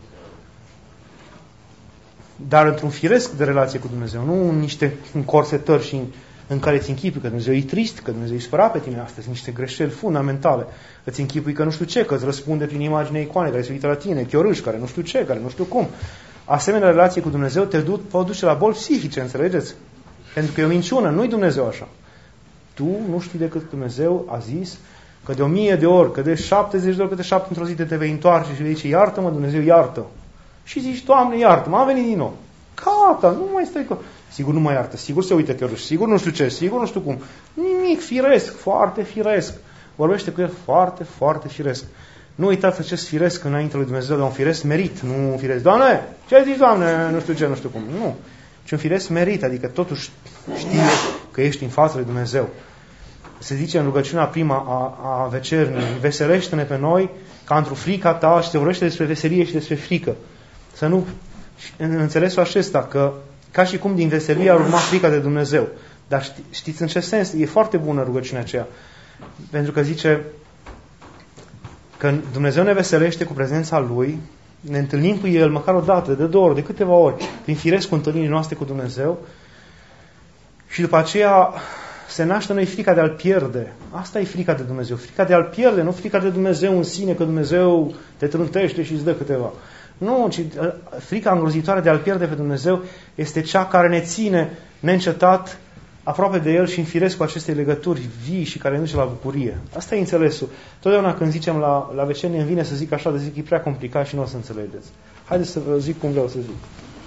Dar într-un firesc de relație cu Dumnezeu, nu în niște încorsetări și în, în care îți închipui că Dumnezeu e trist, că Dumnezeu îi spăra pe tine astăzi, niște greșeli fundamentale. Îți închipui că nu știu ce, că îți răspunde prin imaginea icoanei care se uită la tine, chiorâși, care nu știu ce, care nu știu cum. Asemenea relație cu Dumnezeu te duc, pot duce la boli psihice, înțelegeți? Pentru că e o minciună, nu-i Dumnezeu așa. Tu nu știi decât Dumnezeu a zis că de o mie de ori, că de șaptezeci de ori, că de șapte într-o zi te, te vei întoarce și vei zice, iartă-mă, Dumnezeu, iartă. Și zici, Doamne, iartă-mă, am venit din nou. Gata, nu mai stai că... Sigur nu mai iartă, sigur se uită chiar, sigur nu știu ce, sigur nu știu cum. Nimic, firesc, foarte firesc. Vorbește cu el foarte, foarte firesc. Nu uitați acest firesc înainte lui Dumnezeu, dar un firesc merit, nu un firesc. Doamne, ce ai zis, Doamne, nu știu ce, nu știu cum. Nu, ci un firesc merit, adică totuși știe că ești în fața lui Dumnezeu. Se zice în rugăciunea prima a, a vecernii, veselește-ne pe noi ca într-o frica ta, și se vorbește despre veselie și despre frică. Să nu, în înțelesul acesta, că ca și cum din veselie ar urma frica de Dumnezeu. Dar ști, știți în ce sens? E foarte bună rugăciunea aceea. Pentru că zice că Dumnezeu ne veselește cu prezența Lui, ne întâlnim cu El măcar o dată, de două ori, de câteva ori, prin firescul întâlnirii noastre cu Dumnezeu, și după aceea se naște noi frica de a-L pierde. Asta e frica de Dumnezeu. Frica de a-L pierde, nu frica de Dumnezeu în sine, că Dumnezeu te trântește și îți dă câteva. Nu, ci frica îngrozitoare de a-L pierde pe Dumnezeu este cea care ne ține neîncetat aproape de El și în firesc cu aceste legături vii și care ne duce la bucurie. Asta e înțelesul. Totdeauna când zicem la, la vecenie, îmi vine să zic așa, de zic, e prea complicat și nu o să înțelegeți. Haideți să vă zic cum vreau să zic.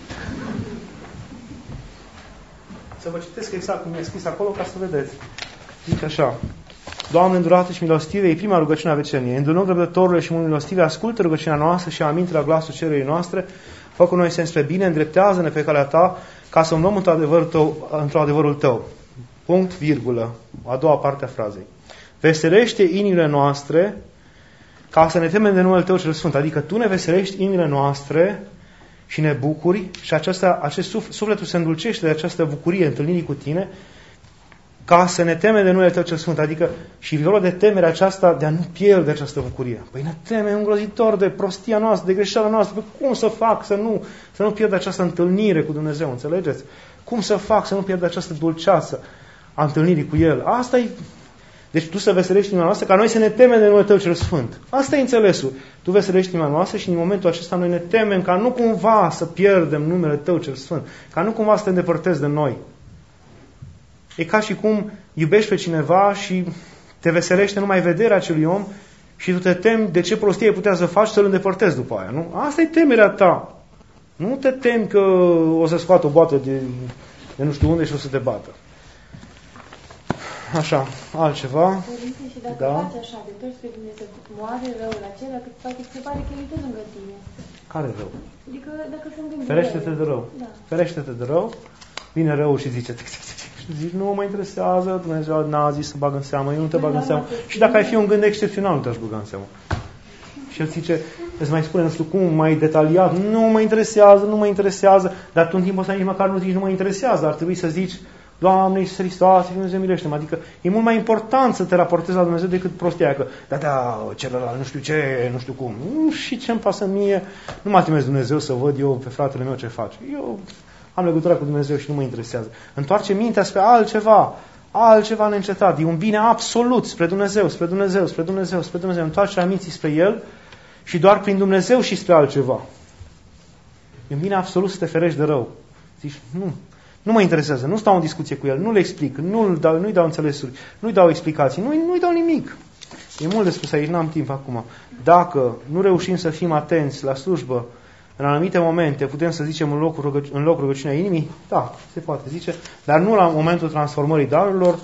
Să vă citesc exact cum e scris acolo ca să vedeți. Zic așa. Doamne, îndurată și milostive, e prima rugăciune a veceniei. Îndurăm răbdătorule și mult milostive, ascultă rugăciunea noastră și aminte la glasul cererii noastre, fă cu noi sens spre bine, îndreptează-ne pe calea ta, ca să umblăm într-o adevărul tău, într-o adevărul tău. Punct, virgulă. A doua parte a frazei. Veselește inimile noastre ca să ne temem de numele Tău cel Sfânt. Adică Tu ne veselești inimile noastre și ne bucuri și aceasta, acest suflet, sufletul se îndulcește de această bucurie întâlnirii cu Tine ca să ne temem de numele Tău cel Sfânt. Adică și vorba de temerea aceasta de a nu pierde această bucurie. Păi ne temem îngrozitor de prostia noastră, de greșeala noastră. Păi cum să fac să nu, să nu pierd această întâlnire cu Dumnezeu? Înțelegeți? Cum să fac să nu pierd această dulceață a întâlnirii cu El? Asta e... Deci Tu să veselești inima noastră ca noi să ne temem de numele Tău cel Sfânt. Asta e înțelesul. Tu veselești inima noastră și în momentul acesta noi ne temem ca nu cumva să pierdem numele Tău cel Sfânt. Ca nu cumva să te îndepărtezi de noi. E ca și cum iubești pe cineva și te veselește numai vederea acelui om și tu te temi de ce prostie ai putea să faci să-l îndepărtezi după aia, nu? Asta e temerea ta. Nu te temi că o să scoată o boată de, de nu știu unde și o să te bată. Așa, altceva. Părinte, și dacă da. faci așa, de tot spre Dumnezeu, moare răul acela, cât poate se pare că e tot lângă tine. Care rău? Adică dacă sunt gânduri. Ferește-te de rău. Da. Ferește-te de rău. Vine rău și zice, și zici, nu mă interesează, Dumnezeu n-a zis să bag în seamă, eu nu te bag în seamă. Și dacă ai fi un gând excepțional, nu te-aș băga în seamă. Și el zice, îți mai spune, nu știu cum, mai detaliat, nu mă interesează, nu mă interesează, dar tu în timpul ăsta nici măcar nu zici, nu mă interesează, ar trebui să zici, Doamne, Iisus Hristos, Dumnezeu milește-mă. Adică e mult mai important să te raportezi la Dumnezeu decât prostia aia, că da, da, celălalt, nu știu ce, nu știu cum. Și ce-mi pasă mie, nu mă trimis Dumnezeu să văd eu pe fratele meu ce face. Eu am legătura cu Dumnezeu și nu mă interesează. Întoarce mintea spre altceva, altceva neîncetat. E un bine absolut spre Dumnezeu, spre Dumnezeu, spre Dumnezeu, spre Dumnezeu. Întoarce minții spre El și doar prin Dumnezeu și spre altceva. E un bine absolut să te ferești de rău. Zici, nu. Nu mă interesează, nu stau în discuție cu el, nu le explic, nu-i dau, nu-i dau înțelesuri, nu-i dau explicații, nu-i, nu-i dau nimic. E mult de spus aici, n-am timp acum. Dacă nu reușim să fim atenți la slujbă, în anumite momente, putem să zicem în loc, rugăci- în loc rugăciunea inimii, da, se poate zice, dar nu la momentul transformării darurilor,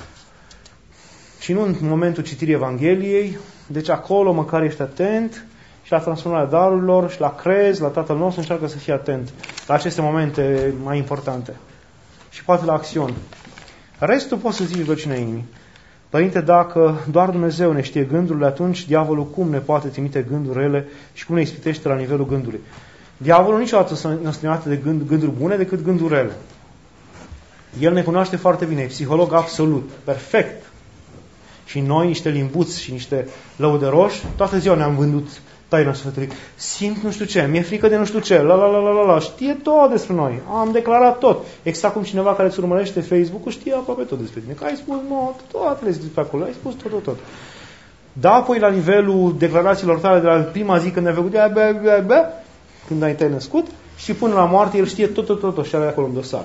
și nu în momentul citirii Evangheliei, deci acolo măcar ești atent și la transformarea darurilor și la crez, la Tatăl nostru, încearcă să fii atent la aceste momente mai importante. Și poate la acțiuni. Restul poți să zici rugăciunea inimii. Părinte, dacă doar Dumnezeu ne știe gândurile, atunci diavolul cum ne poate trimite gânduri rele și cum ne ispitește la nivelul gândului? Diavolul niciodată nu este legat de gând, gânduri bune decât gânduri rele. El ne cunoaște foarte bine, e psiholog absolut, perfect. Și noi, niște limbuți și niște lăudăroși, toată ziua ne-am vândut taina sufletului. Simt nu știu ce, mi-e frică de nu știu ce, la la la la la, știe tot despre noi, am declarat tot. Exact cum cineva care îți urmărește Facebook-ul știe aproape tot despre tine. Că ai spus, nu, toate le zici pe acolo, ai spus tot, tot, tot. Da, apoi la nivelul declarațiilor tale de la prima zi când ai făcut, bea, bea, bea, bea, când ai te născut, și până la moarte el știe tot, tot, tot, tot și are acolo în dosar.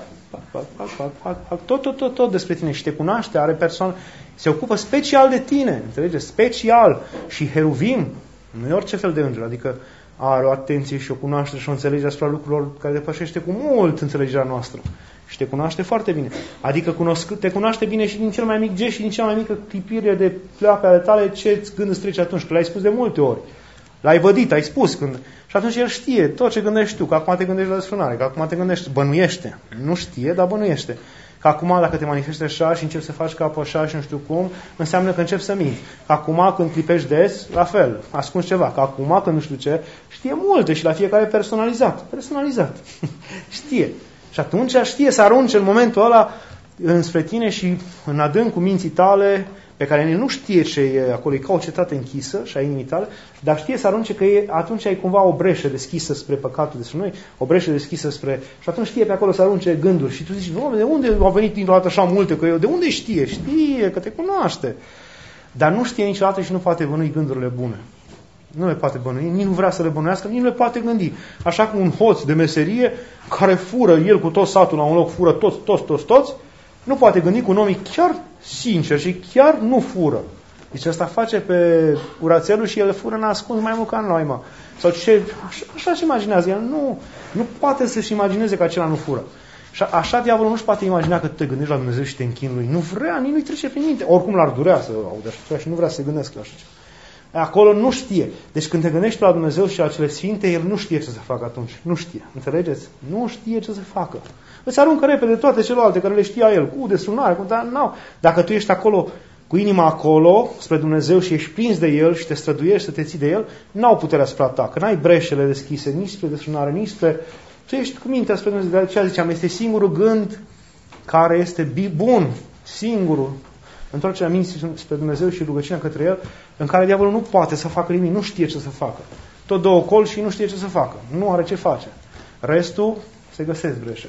Tot, tot, tot, tot despre tine și te cunoaște, are persoană, se ocupă special de tine, înțelegeți? Special. Și heruvim, nu e orice fel de înger, adică are o atenție și o cunoaște și o înțelege asupra lucrurilor care depășește cu mult înțelegerea noastră. Și te cunoaște foarte bine. Adică cunosc, te cunoaște bine și din cel mai mic gest și din cea mai mică clipire de pleoape ale tale ce gând îți trece atunci, că l-ai spus de multe ori. L-ai vădit, ai spus când... Și atunci el știe tot ce gândești tu, că acum te gândești la desfrânare, că acum te gândești, bănuiește. Nu știe, dar bănuiește. Că acum dacă te manifesti așa și începi să faci capul așa și nu știu cum, înseamnă că începi să minți. Că acum când clipești des, la fel, ascunzi ceva. Că acum când nu știu ce, știe multe și la fiecare personalizat. Personalizat. Știe. Și atunci știe să arunce în momentul ăla înspre tine și în adâncul minții tale, pe care nu știe ce e acolo, e ca o cetate închisă și a inimii tale, dar știe să arunce că e, atunci ai cumva o breșă deschisă spre păcatul despre noi, o breșă deschisă spre... Și atunci știe pe acolo să arunce gânduri. Și tu zici, nu, de unde au venit dintr-o dată așa multe? Că eu, de unde știe? Știe, că te cunoaște. Dar nu știe niciodată și nu poate bănui gândurile bune. Nu le poate bănui, nici nu vrea să le bănuiască, nici nu le poate gândi. Așa cum un hoț de meserie, care fură el cu tot satul la un loc, fură toți, toți, toți, toți, nu poate gândi cu un om chiar sincer și chiar nu fură. Deci asta face pe urațelul și el fură n-ascuns mai mult ca noi, mă. Sau ce, așa, așa se imaginează. El nu, nu poate să-și imagineze că acela nu fură. Și așa diavolul nu-și poate imagina că tu te gândești la Dumnezeu și te închini lui. Nu vrea, nici nu-i trece prin minte. Oricum l-ar durea să audă așa ceva și nu vrea să se gândească la așa ceva. Acolo nu știe. Deci când te gândești la Dumnezeu și la cele sfinte, el nu știe ce să facă atunci. Nu știe. Înțelegeți? Nu știe ce să facă. Îți aruncă repede toate celelalte care le știa el, cu desfrânare, cu... Dar, n-au. Dacă tu ești acolo, cu inima acolo, spre Dumnezeu și ești prins de el și te străduiești să te ții de el, n-au puterea spre ta, că n-ai breșele deschise, nici spre desfrânare, nici spre... Tu ești cu mintea spre Dumnezeu. De aceea ziceam, este singurul gând care este bun, singurul. Întoarcerea minții spre Dumnezeu și rugăciunea către el, în care diavolul nu poate să facă nimic, nu știe ce să facă. Tot dă ocol și nu știe ce să facă. Nu are ce face. Restul se găsesc breșe.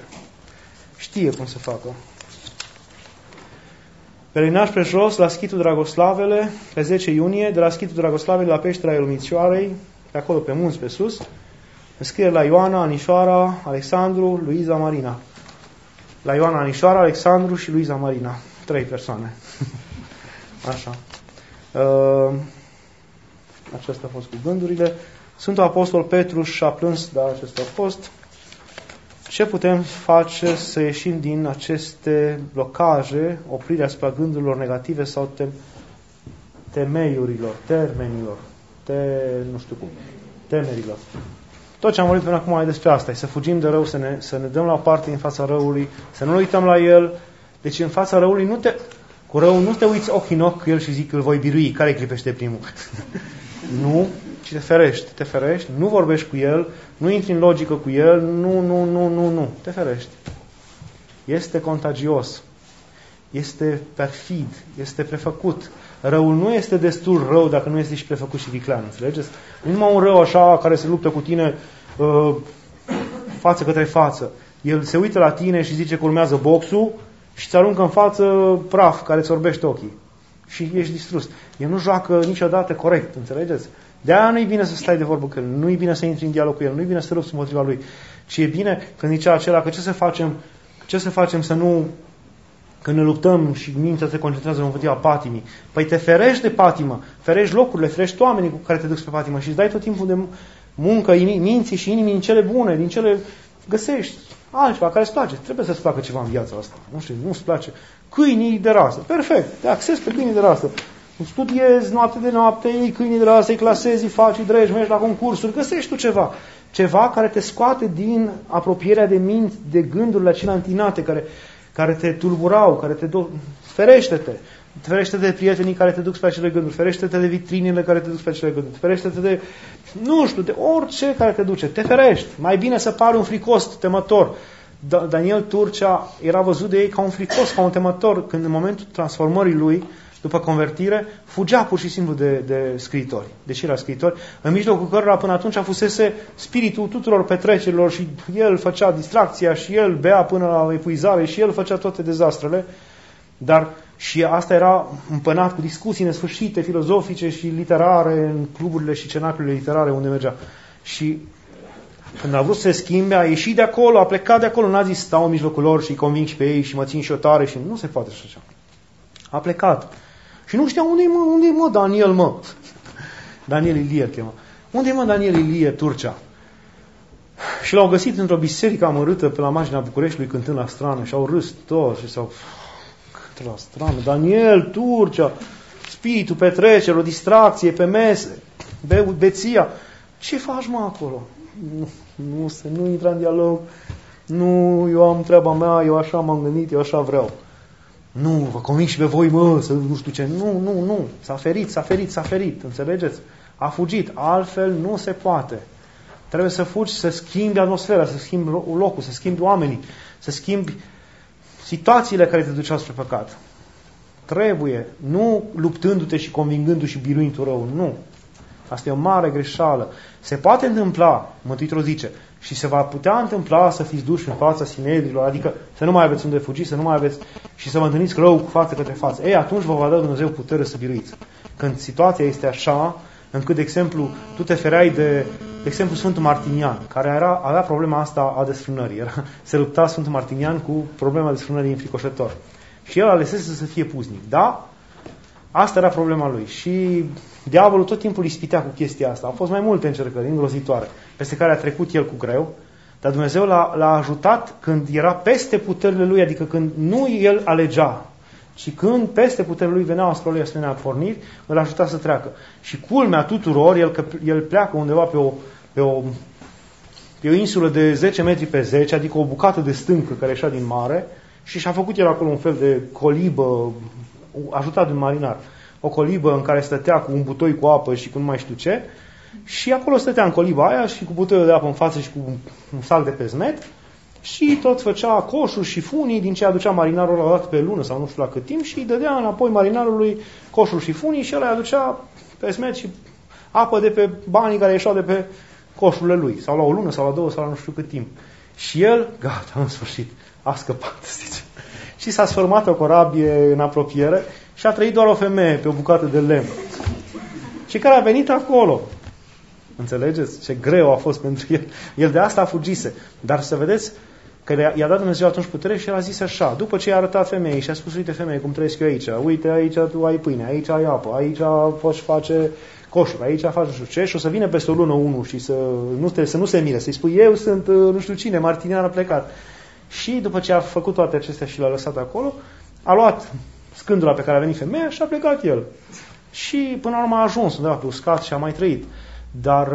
Știe cum să facă. Pelerinaj pe jos, la Schitul Dragoslavele, pe zece iunie, de la Schitul Dragoslavele la Peștera Elumicioarei, pe acolo pe munți, pe sus, înscriere la Ioana, Anișoara, Alexandru, Luiza, Marina. La Ioana, Anișoara, Alexandru și Luiza, Marina. Trei persoane. Așa. Uh, acestea au fost cu gândurile. Sfântul Apostol Petru și-a plâns, dar acestea au fost. Ce putem face să ieșim din aceste blocaje, oprirea asupra gândurilor negative sau tem temeiurilor, termenilor, te, nu știu cum, temerilor. Tot ce am vorbit până acum e despre asta, e să fugim de rău, să ne, să ne dăm la o parte în fața răului, să nu uităm la el. Deci în fața răului, nu te, cu rău nu te uiți ochi în ochi cu el și zic că îl voi birui, care clipește primul? Nu, ci te ferești, te ferești, nu vorbești cu el, nu intri în logică cu el, nu, nu, nu, nu, nu, te ferești. Este contagios, este perfid, este prefăcut. Răul nu este destul rău dacă nu este și prefăcut și viclean, înțelegeți? Nu numai un rău așa care se luptă cu tine uh, față către față. El se uită la tine și zice că urmează boxul și îți aruncă în față praf care îți orbește ochii. Și ești distrus. El nu joacă niciodată corect, înțelegeți? De-aia nu-i bine să stai de vorbă cu el, nu-i bine să intri în dialog cu el, nu-i bine să te lupți împotriva lui. Ci e bine când zicea acela că ce să facem, ce să facem să nu, când ne luptăm și mintea se concentrează împotriva patimii. Păi te ferești de patimă, ferești locurile, ferești oamenii cu care te duci pe patimă și îți dai tot timpul de muncă minții și inimii din cele bune, din cele găsești altceva care îți place. Trebuie să-ți placă ceva în viața asta. Nu știu, nu-ți place. Câinii de rasă. Perfect. Te accesi pe câinii de rasă. Studiezi noapte de noapte, iei câinii de rasă, îi clasezi, îi faci, îi dregi, mergi la concursuri. Găsești tu ceva. Ceva care te scoate din apropierea de minți, de gândurile acelea întinate, care, care te tulburau, care te do... ferește-te. ferește-te de prietenii care te duc spre acele gânduri, ferește-te de vitrinile care te duc spre acele gânduri, ferește-te de, nu știu, de orice care te duce, te ferești. Mai bine să pari un fricos temător. Daniel Turcea era văzut de ei ca un fricos, ca un temător, când în momentul transformării lui, după convertire, fugea pur și simplu de, de scriitori, deși era scriitori, în mijlocul cărora până atunci fusese spiritul tuturor petrecerilor și el făcea distracția și el bea până la epuizare și el făcea toate dezastrele, dar și asta era împănat cu discuții nesfârșite, filozofice și literare în cluburile și cenacurile literare unde mergea. Și când a vrut să se schimbe, a ieșit de acolo, a plecat de acolo, n-a zis stau în mijlocul lor și conving și pe ei și mă țin și o tare și nu se poate așa. A plecat. Și nu știa unde-i mă, unde-i mă Daniel, mă. Daniel Ilie chema. Unde-i mă Daniel Ilie Turcea? Și l-au găsit într-o biserică amărâtă pe la marginea Bucureștiului cântând la strană și au râs toți și s-au cânt la strană. Daniel Turcea, spiritul petrecerilor, o distracție pe mese, be- beția. Ce faci mă acolo? Nu, nu, se, nu intra în dialog. Nu, eu am treaba mea, eu așa m-am gândit, eu așa vreau. Nu, vă conving și pe voi, mă, să nu știu ce. Nu, nu, nu. S-a ferit, s-a ferit, s-a ferit. Înțelegeți? A fugit. Altfel nu se poate. Trebuie să fugi, să schimbi atmosfera, să schimbi locul, să schimbi oamenii, să schimbi situațiile care te duceau spre păcat. Trebuie. Nu luptându-te și convingându-te și biruind tu rău. Nu. Asta e o mare greșeală. Se poate întâmpla, Mântuitorul zice, și se va putea întâmpla să fiți duși în fața sinedrilor, adică să nu mai aveți unde fugi, să nu mai aveți și să vă întâlniți rău cu față către față. Ei, atunci vă va da Dumnezeu putere să biruiți. Când situația este așa, încât, de exemplu, tu te fereai de, de exemplu, Sfântul Martinian, care era, avea problema asta a desfrânării. Era, se lupta Sfântul Martinian cu problema desfrânării înfricoșător. Și el alesese să fie puznic. Da? Asta era problema lui. Și diavolul tot timpul ispitea cu chestia asta. Au fost mai multe încercări îngrozitoare, peste care a trecut el cu greu, dar Dumnezeu l-a, l-a ajutat când era peste puterile lui, adică când nu el alegea, ci când peste puterile lui veneau asupra lui asemenea porniri, îl ajuta să treacă. Și culmea tuturor, el, că el pleacă undeva pe o, pe, o, pe o insulă de zece metri pe zece, adică o bucată de stâncă care ieșea din mare, și și-a făcut el acolo un fel de colibă, ajutat de un marinar. O colibă în care stătea cu un butoi cu apă și cu nu mai știu ce, și acolo stătea în coliba aia și cu butoiul de apă în față și cu un sac de pezmet și tot făcea coșuri și funii din ce aducea marinarul la dată pe lună sau nu știu la cât timp și îi dădea înapoi marinarului coșuri și funii și el îi aducea pezmet și apă de pe banii care ieșeau de pe coșurile lui, sau la o lună sau la două sau la nu știu cât timp. Și el, gata, în sfârșit, a scăpat, zice. Și s-a sfărmat o corabie în apropiere și a trăit doar o femeie pe o bucată de lemn. Și care a venit acolo. Înțelegeți? Ce greu a fost pentru el. El de asta a fugise. Dar să vedeți că i-a dat Dumnezeu atunci putere și el a zis așa. După ce i-a arătat femeii și a spus, uite femeie, cum trăiesc eu aici. Uite, aici tu ai pâine, aici ai apă, aici poți face coșuri, aici faci nu știu ce. Și o să vină peste o lună unul și să nu, te, să nu se mire. Să-i spui, eu sunt nu știu cine, Martinian a plecat. Și după ce a făcut toate acestea și l-a lăsat acolo, a luat scândura pe care a venit femeia și a plecat el. Și până la urmă a ajuns undeva pe uscat și a mai trăit. Dar,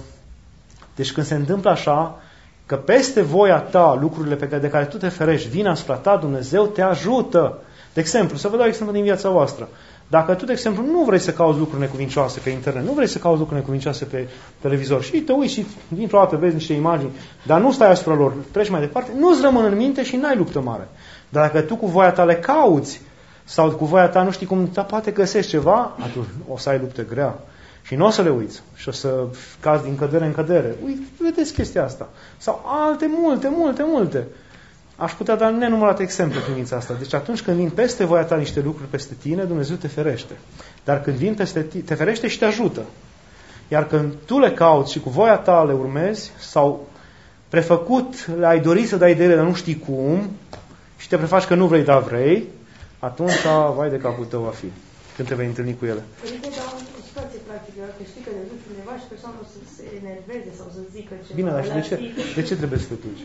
deci când se întâmplă așa, că peste voia ta, lucrurile pe care, de care tu te ferești, vin asupra ta, Dumnezeu te ajută. De exemplu, să vă dau exemplu din viața voastră. Dacă tu, de exemplu, nu vrei să cauți lucruri necuvincioase pe internet, nu vrei să cauți lucruri necuvincioase pe televizor și te uiți și dintr-o dată vezi niște imagini, dar nu stai asupra lor, treci mai departe, nu-ți rămân în minte și n-ai luptă mare. Dar dacă tu cu voia ta le cauți sau cu voia ta nu știi cum, dar poate găsești ceva, atunci o să ai luptă grea. Și nu o să le uiți și o să cazi din cădere în cădere. Uite, vedeți chestia asta. Sau alte multe, multe, multe. Aș putea da nenumărate exemple prin mința asta. Deci atunci când vin peste voia ta niște lucruri peste tine, Dumnezeu te ferește. Dar când vin peste tine, te ferește și te ajută. Iar când tu le cauți și cu voia ta le urmezi, sau prefăcut, le-ai dorit să dai de ele, dar nu știi cum, și te prefaci că nu vrei, dar vrei, atunci, vai de capul tău va fi. Când te vei întâlni cu ele. Părinte, dar o situație practică, că știi că de duci undeva și persoana o să se enerveze sau să zică ceva. Bine, dar și de ce, de ce trebuie să te duci?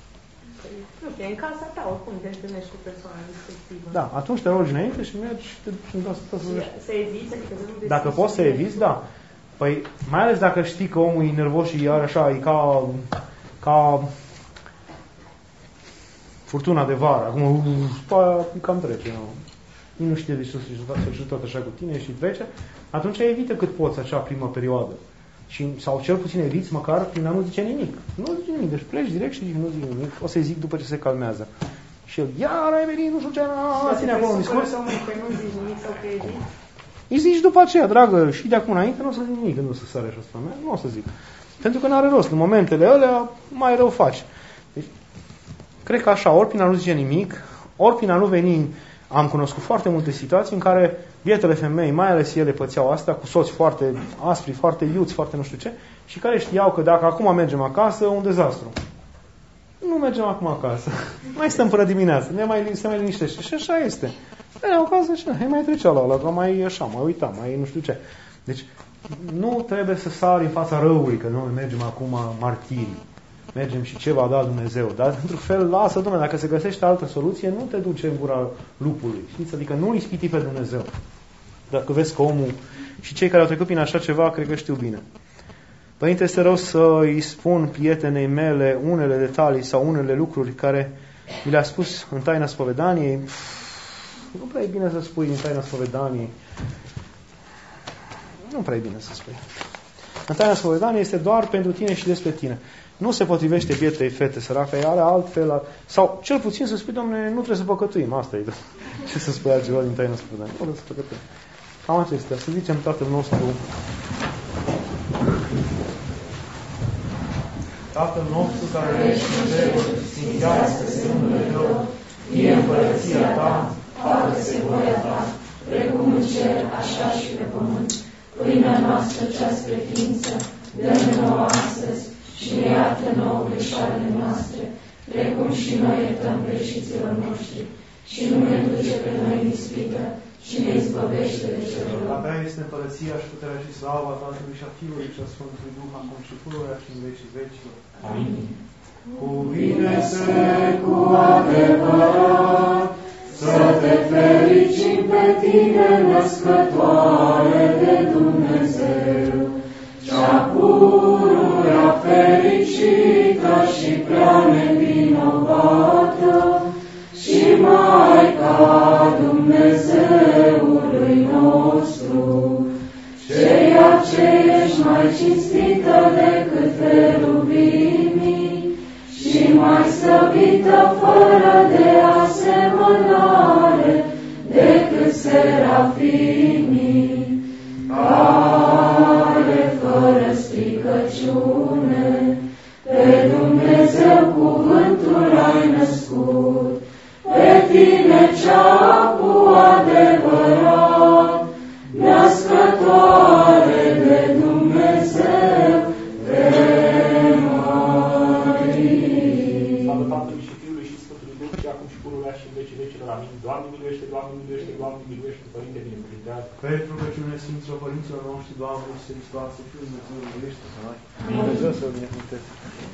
Nu știu, în casa ta, oricum te întâlnești cu persoana respectivă. Da, atunci te rogi înainte și mergi și te duci în casa ta să vezi. Să eviți, adică să nu deschizi. Dacă poți să eviți, da. Păi, mai ales dacă știi că omul e nervos și are așa, e ca, ca furtuna de vară. Acum, uh, cam trece, nu? nici nu știe de ce s-a sfârșit tot așa cu tine și trece, atunci evită cât poți acea primă perioadă. Și, sau cel puțin eviți măcar prin a nu zice nimic. Nu zice nimic, deci pleci direct și zici nu zic nimic, o să-i zic după ce se calmează. Și el, iar ai venit, nu știu ce, a ține acolo un discurs. Păi nu zici nimic sau că eviți? Îi zici după aceea, dragă, și de acum înainte nu o să zic nimic când o să sare așa spre mea, nu o să zic. Pentru că n-are rost, în momentele alea mai rău faci. Deci, cred că așa, ori prin a nu zice nimic, ori prin a nu veni, am cunoscut foarte multe situații în care bietele femei, mai ales ele pățeau asta, cu soți foarte aspri, foarte iuți, foarte nu știu ce, și care știau că dacă acum mergem acasă, un dezastru. Nu mergem acum acasă. Mai stăm până dimineață, ne mai, se mai liniștește. Și așa este. Mergem acasă și hai mai trecea la ăla, mai așa, mai uitam, mai nu știu ce. Deci, nu trebuie să sari în fața răului, că noi mergem acum martiri. Mergem și ce va da Dumnezeu. Dar, într-un fel, lasă, Dumnezeu, dacă se găsește altă soluție, nu te duce în gura lupului. Știți? Adică nu-l ispiti pe Dumnezeu. Dacă vezi că omul și cei care au trecut prin așa ceva, cred că știu bine. Părinte, este rău să îi spun prietenei mele unele detalii sau unele lucruri care mi le-a spus în taina spovedaniei. Nu prea e bine să spui în taina spovedaniei. Nu prea e bine să spui. În taina spovedaniei este doar pentru tine și despre tine. Nu se potrivește bietei fete săracă, are altfel, sau cel puțin să spui, Doamne, nu trebuie să păcătuim, asta e. Ce să spui altceva din taina spovedaniei? Nu trebuie să păcătuim. Cam acestea. Să zicem Tatăl nostru. Tatăl nostru care ești în ceruri, sfințească-se numele Tău, fie împărăția Ta, facă-se voia Ta, precum în cer, așa și pe pământ. Pâinea noastră cea spre ființă, dă-ne nouă astăzi și ne iartă nouă greșalele noastre, precum și noi iertăm greșiților noștri. Și nu ne duce pe noi în ispită, și ne izbăvește de cel rău. A Ta este împărăția și puterea și slava Tatălui și a Fiului și a Sfântului Duh, acum și pururea și în vecii vecilor. Amin. Cuvine-se cu adevărat să te fericim pe tine, născătoare de Dumnezeu, cea pururea fericită și prea nevinovată, și Maica Dumnezeului nostru, ceea ce ești mai cinstită decât cherubimii și mai slăvită fără de asemănare decât serafimii, care fără stricăciune pe Dumnezeu cuvântul ai născut, pe tine cea cu adevărat, născătoare de Dumnezeu, te mărim. Slavă Tatălui și Fiului și Sfântului Duh, și acum și pururea și în vecii vecilor. Amin. Doamne miluiește, Doamne miluiește, Doamne miluiește, Părinte binecuvintează. Pentru rugăciunile Sfinților Părinților noștri, Doamne, și Hristoase, Fiul Dumnezeu, miluiește-ne. Dumnezeu să-L binecuvânteze.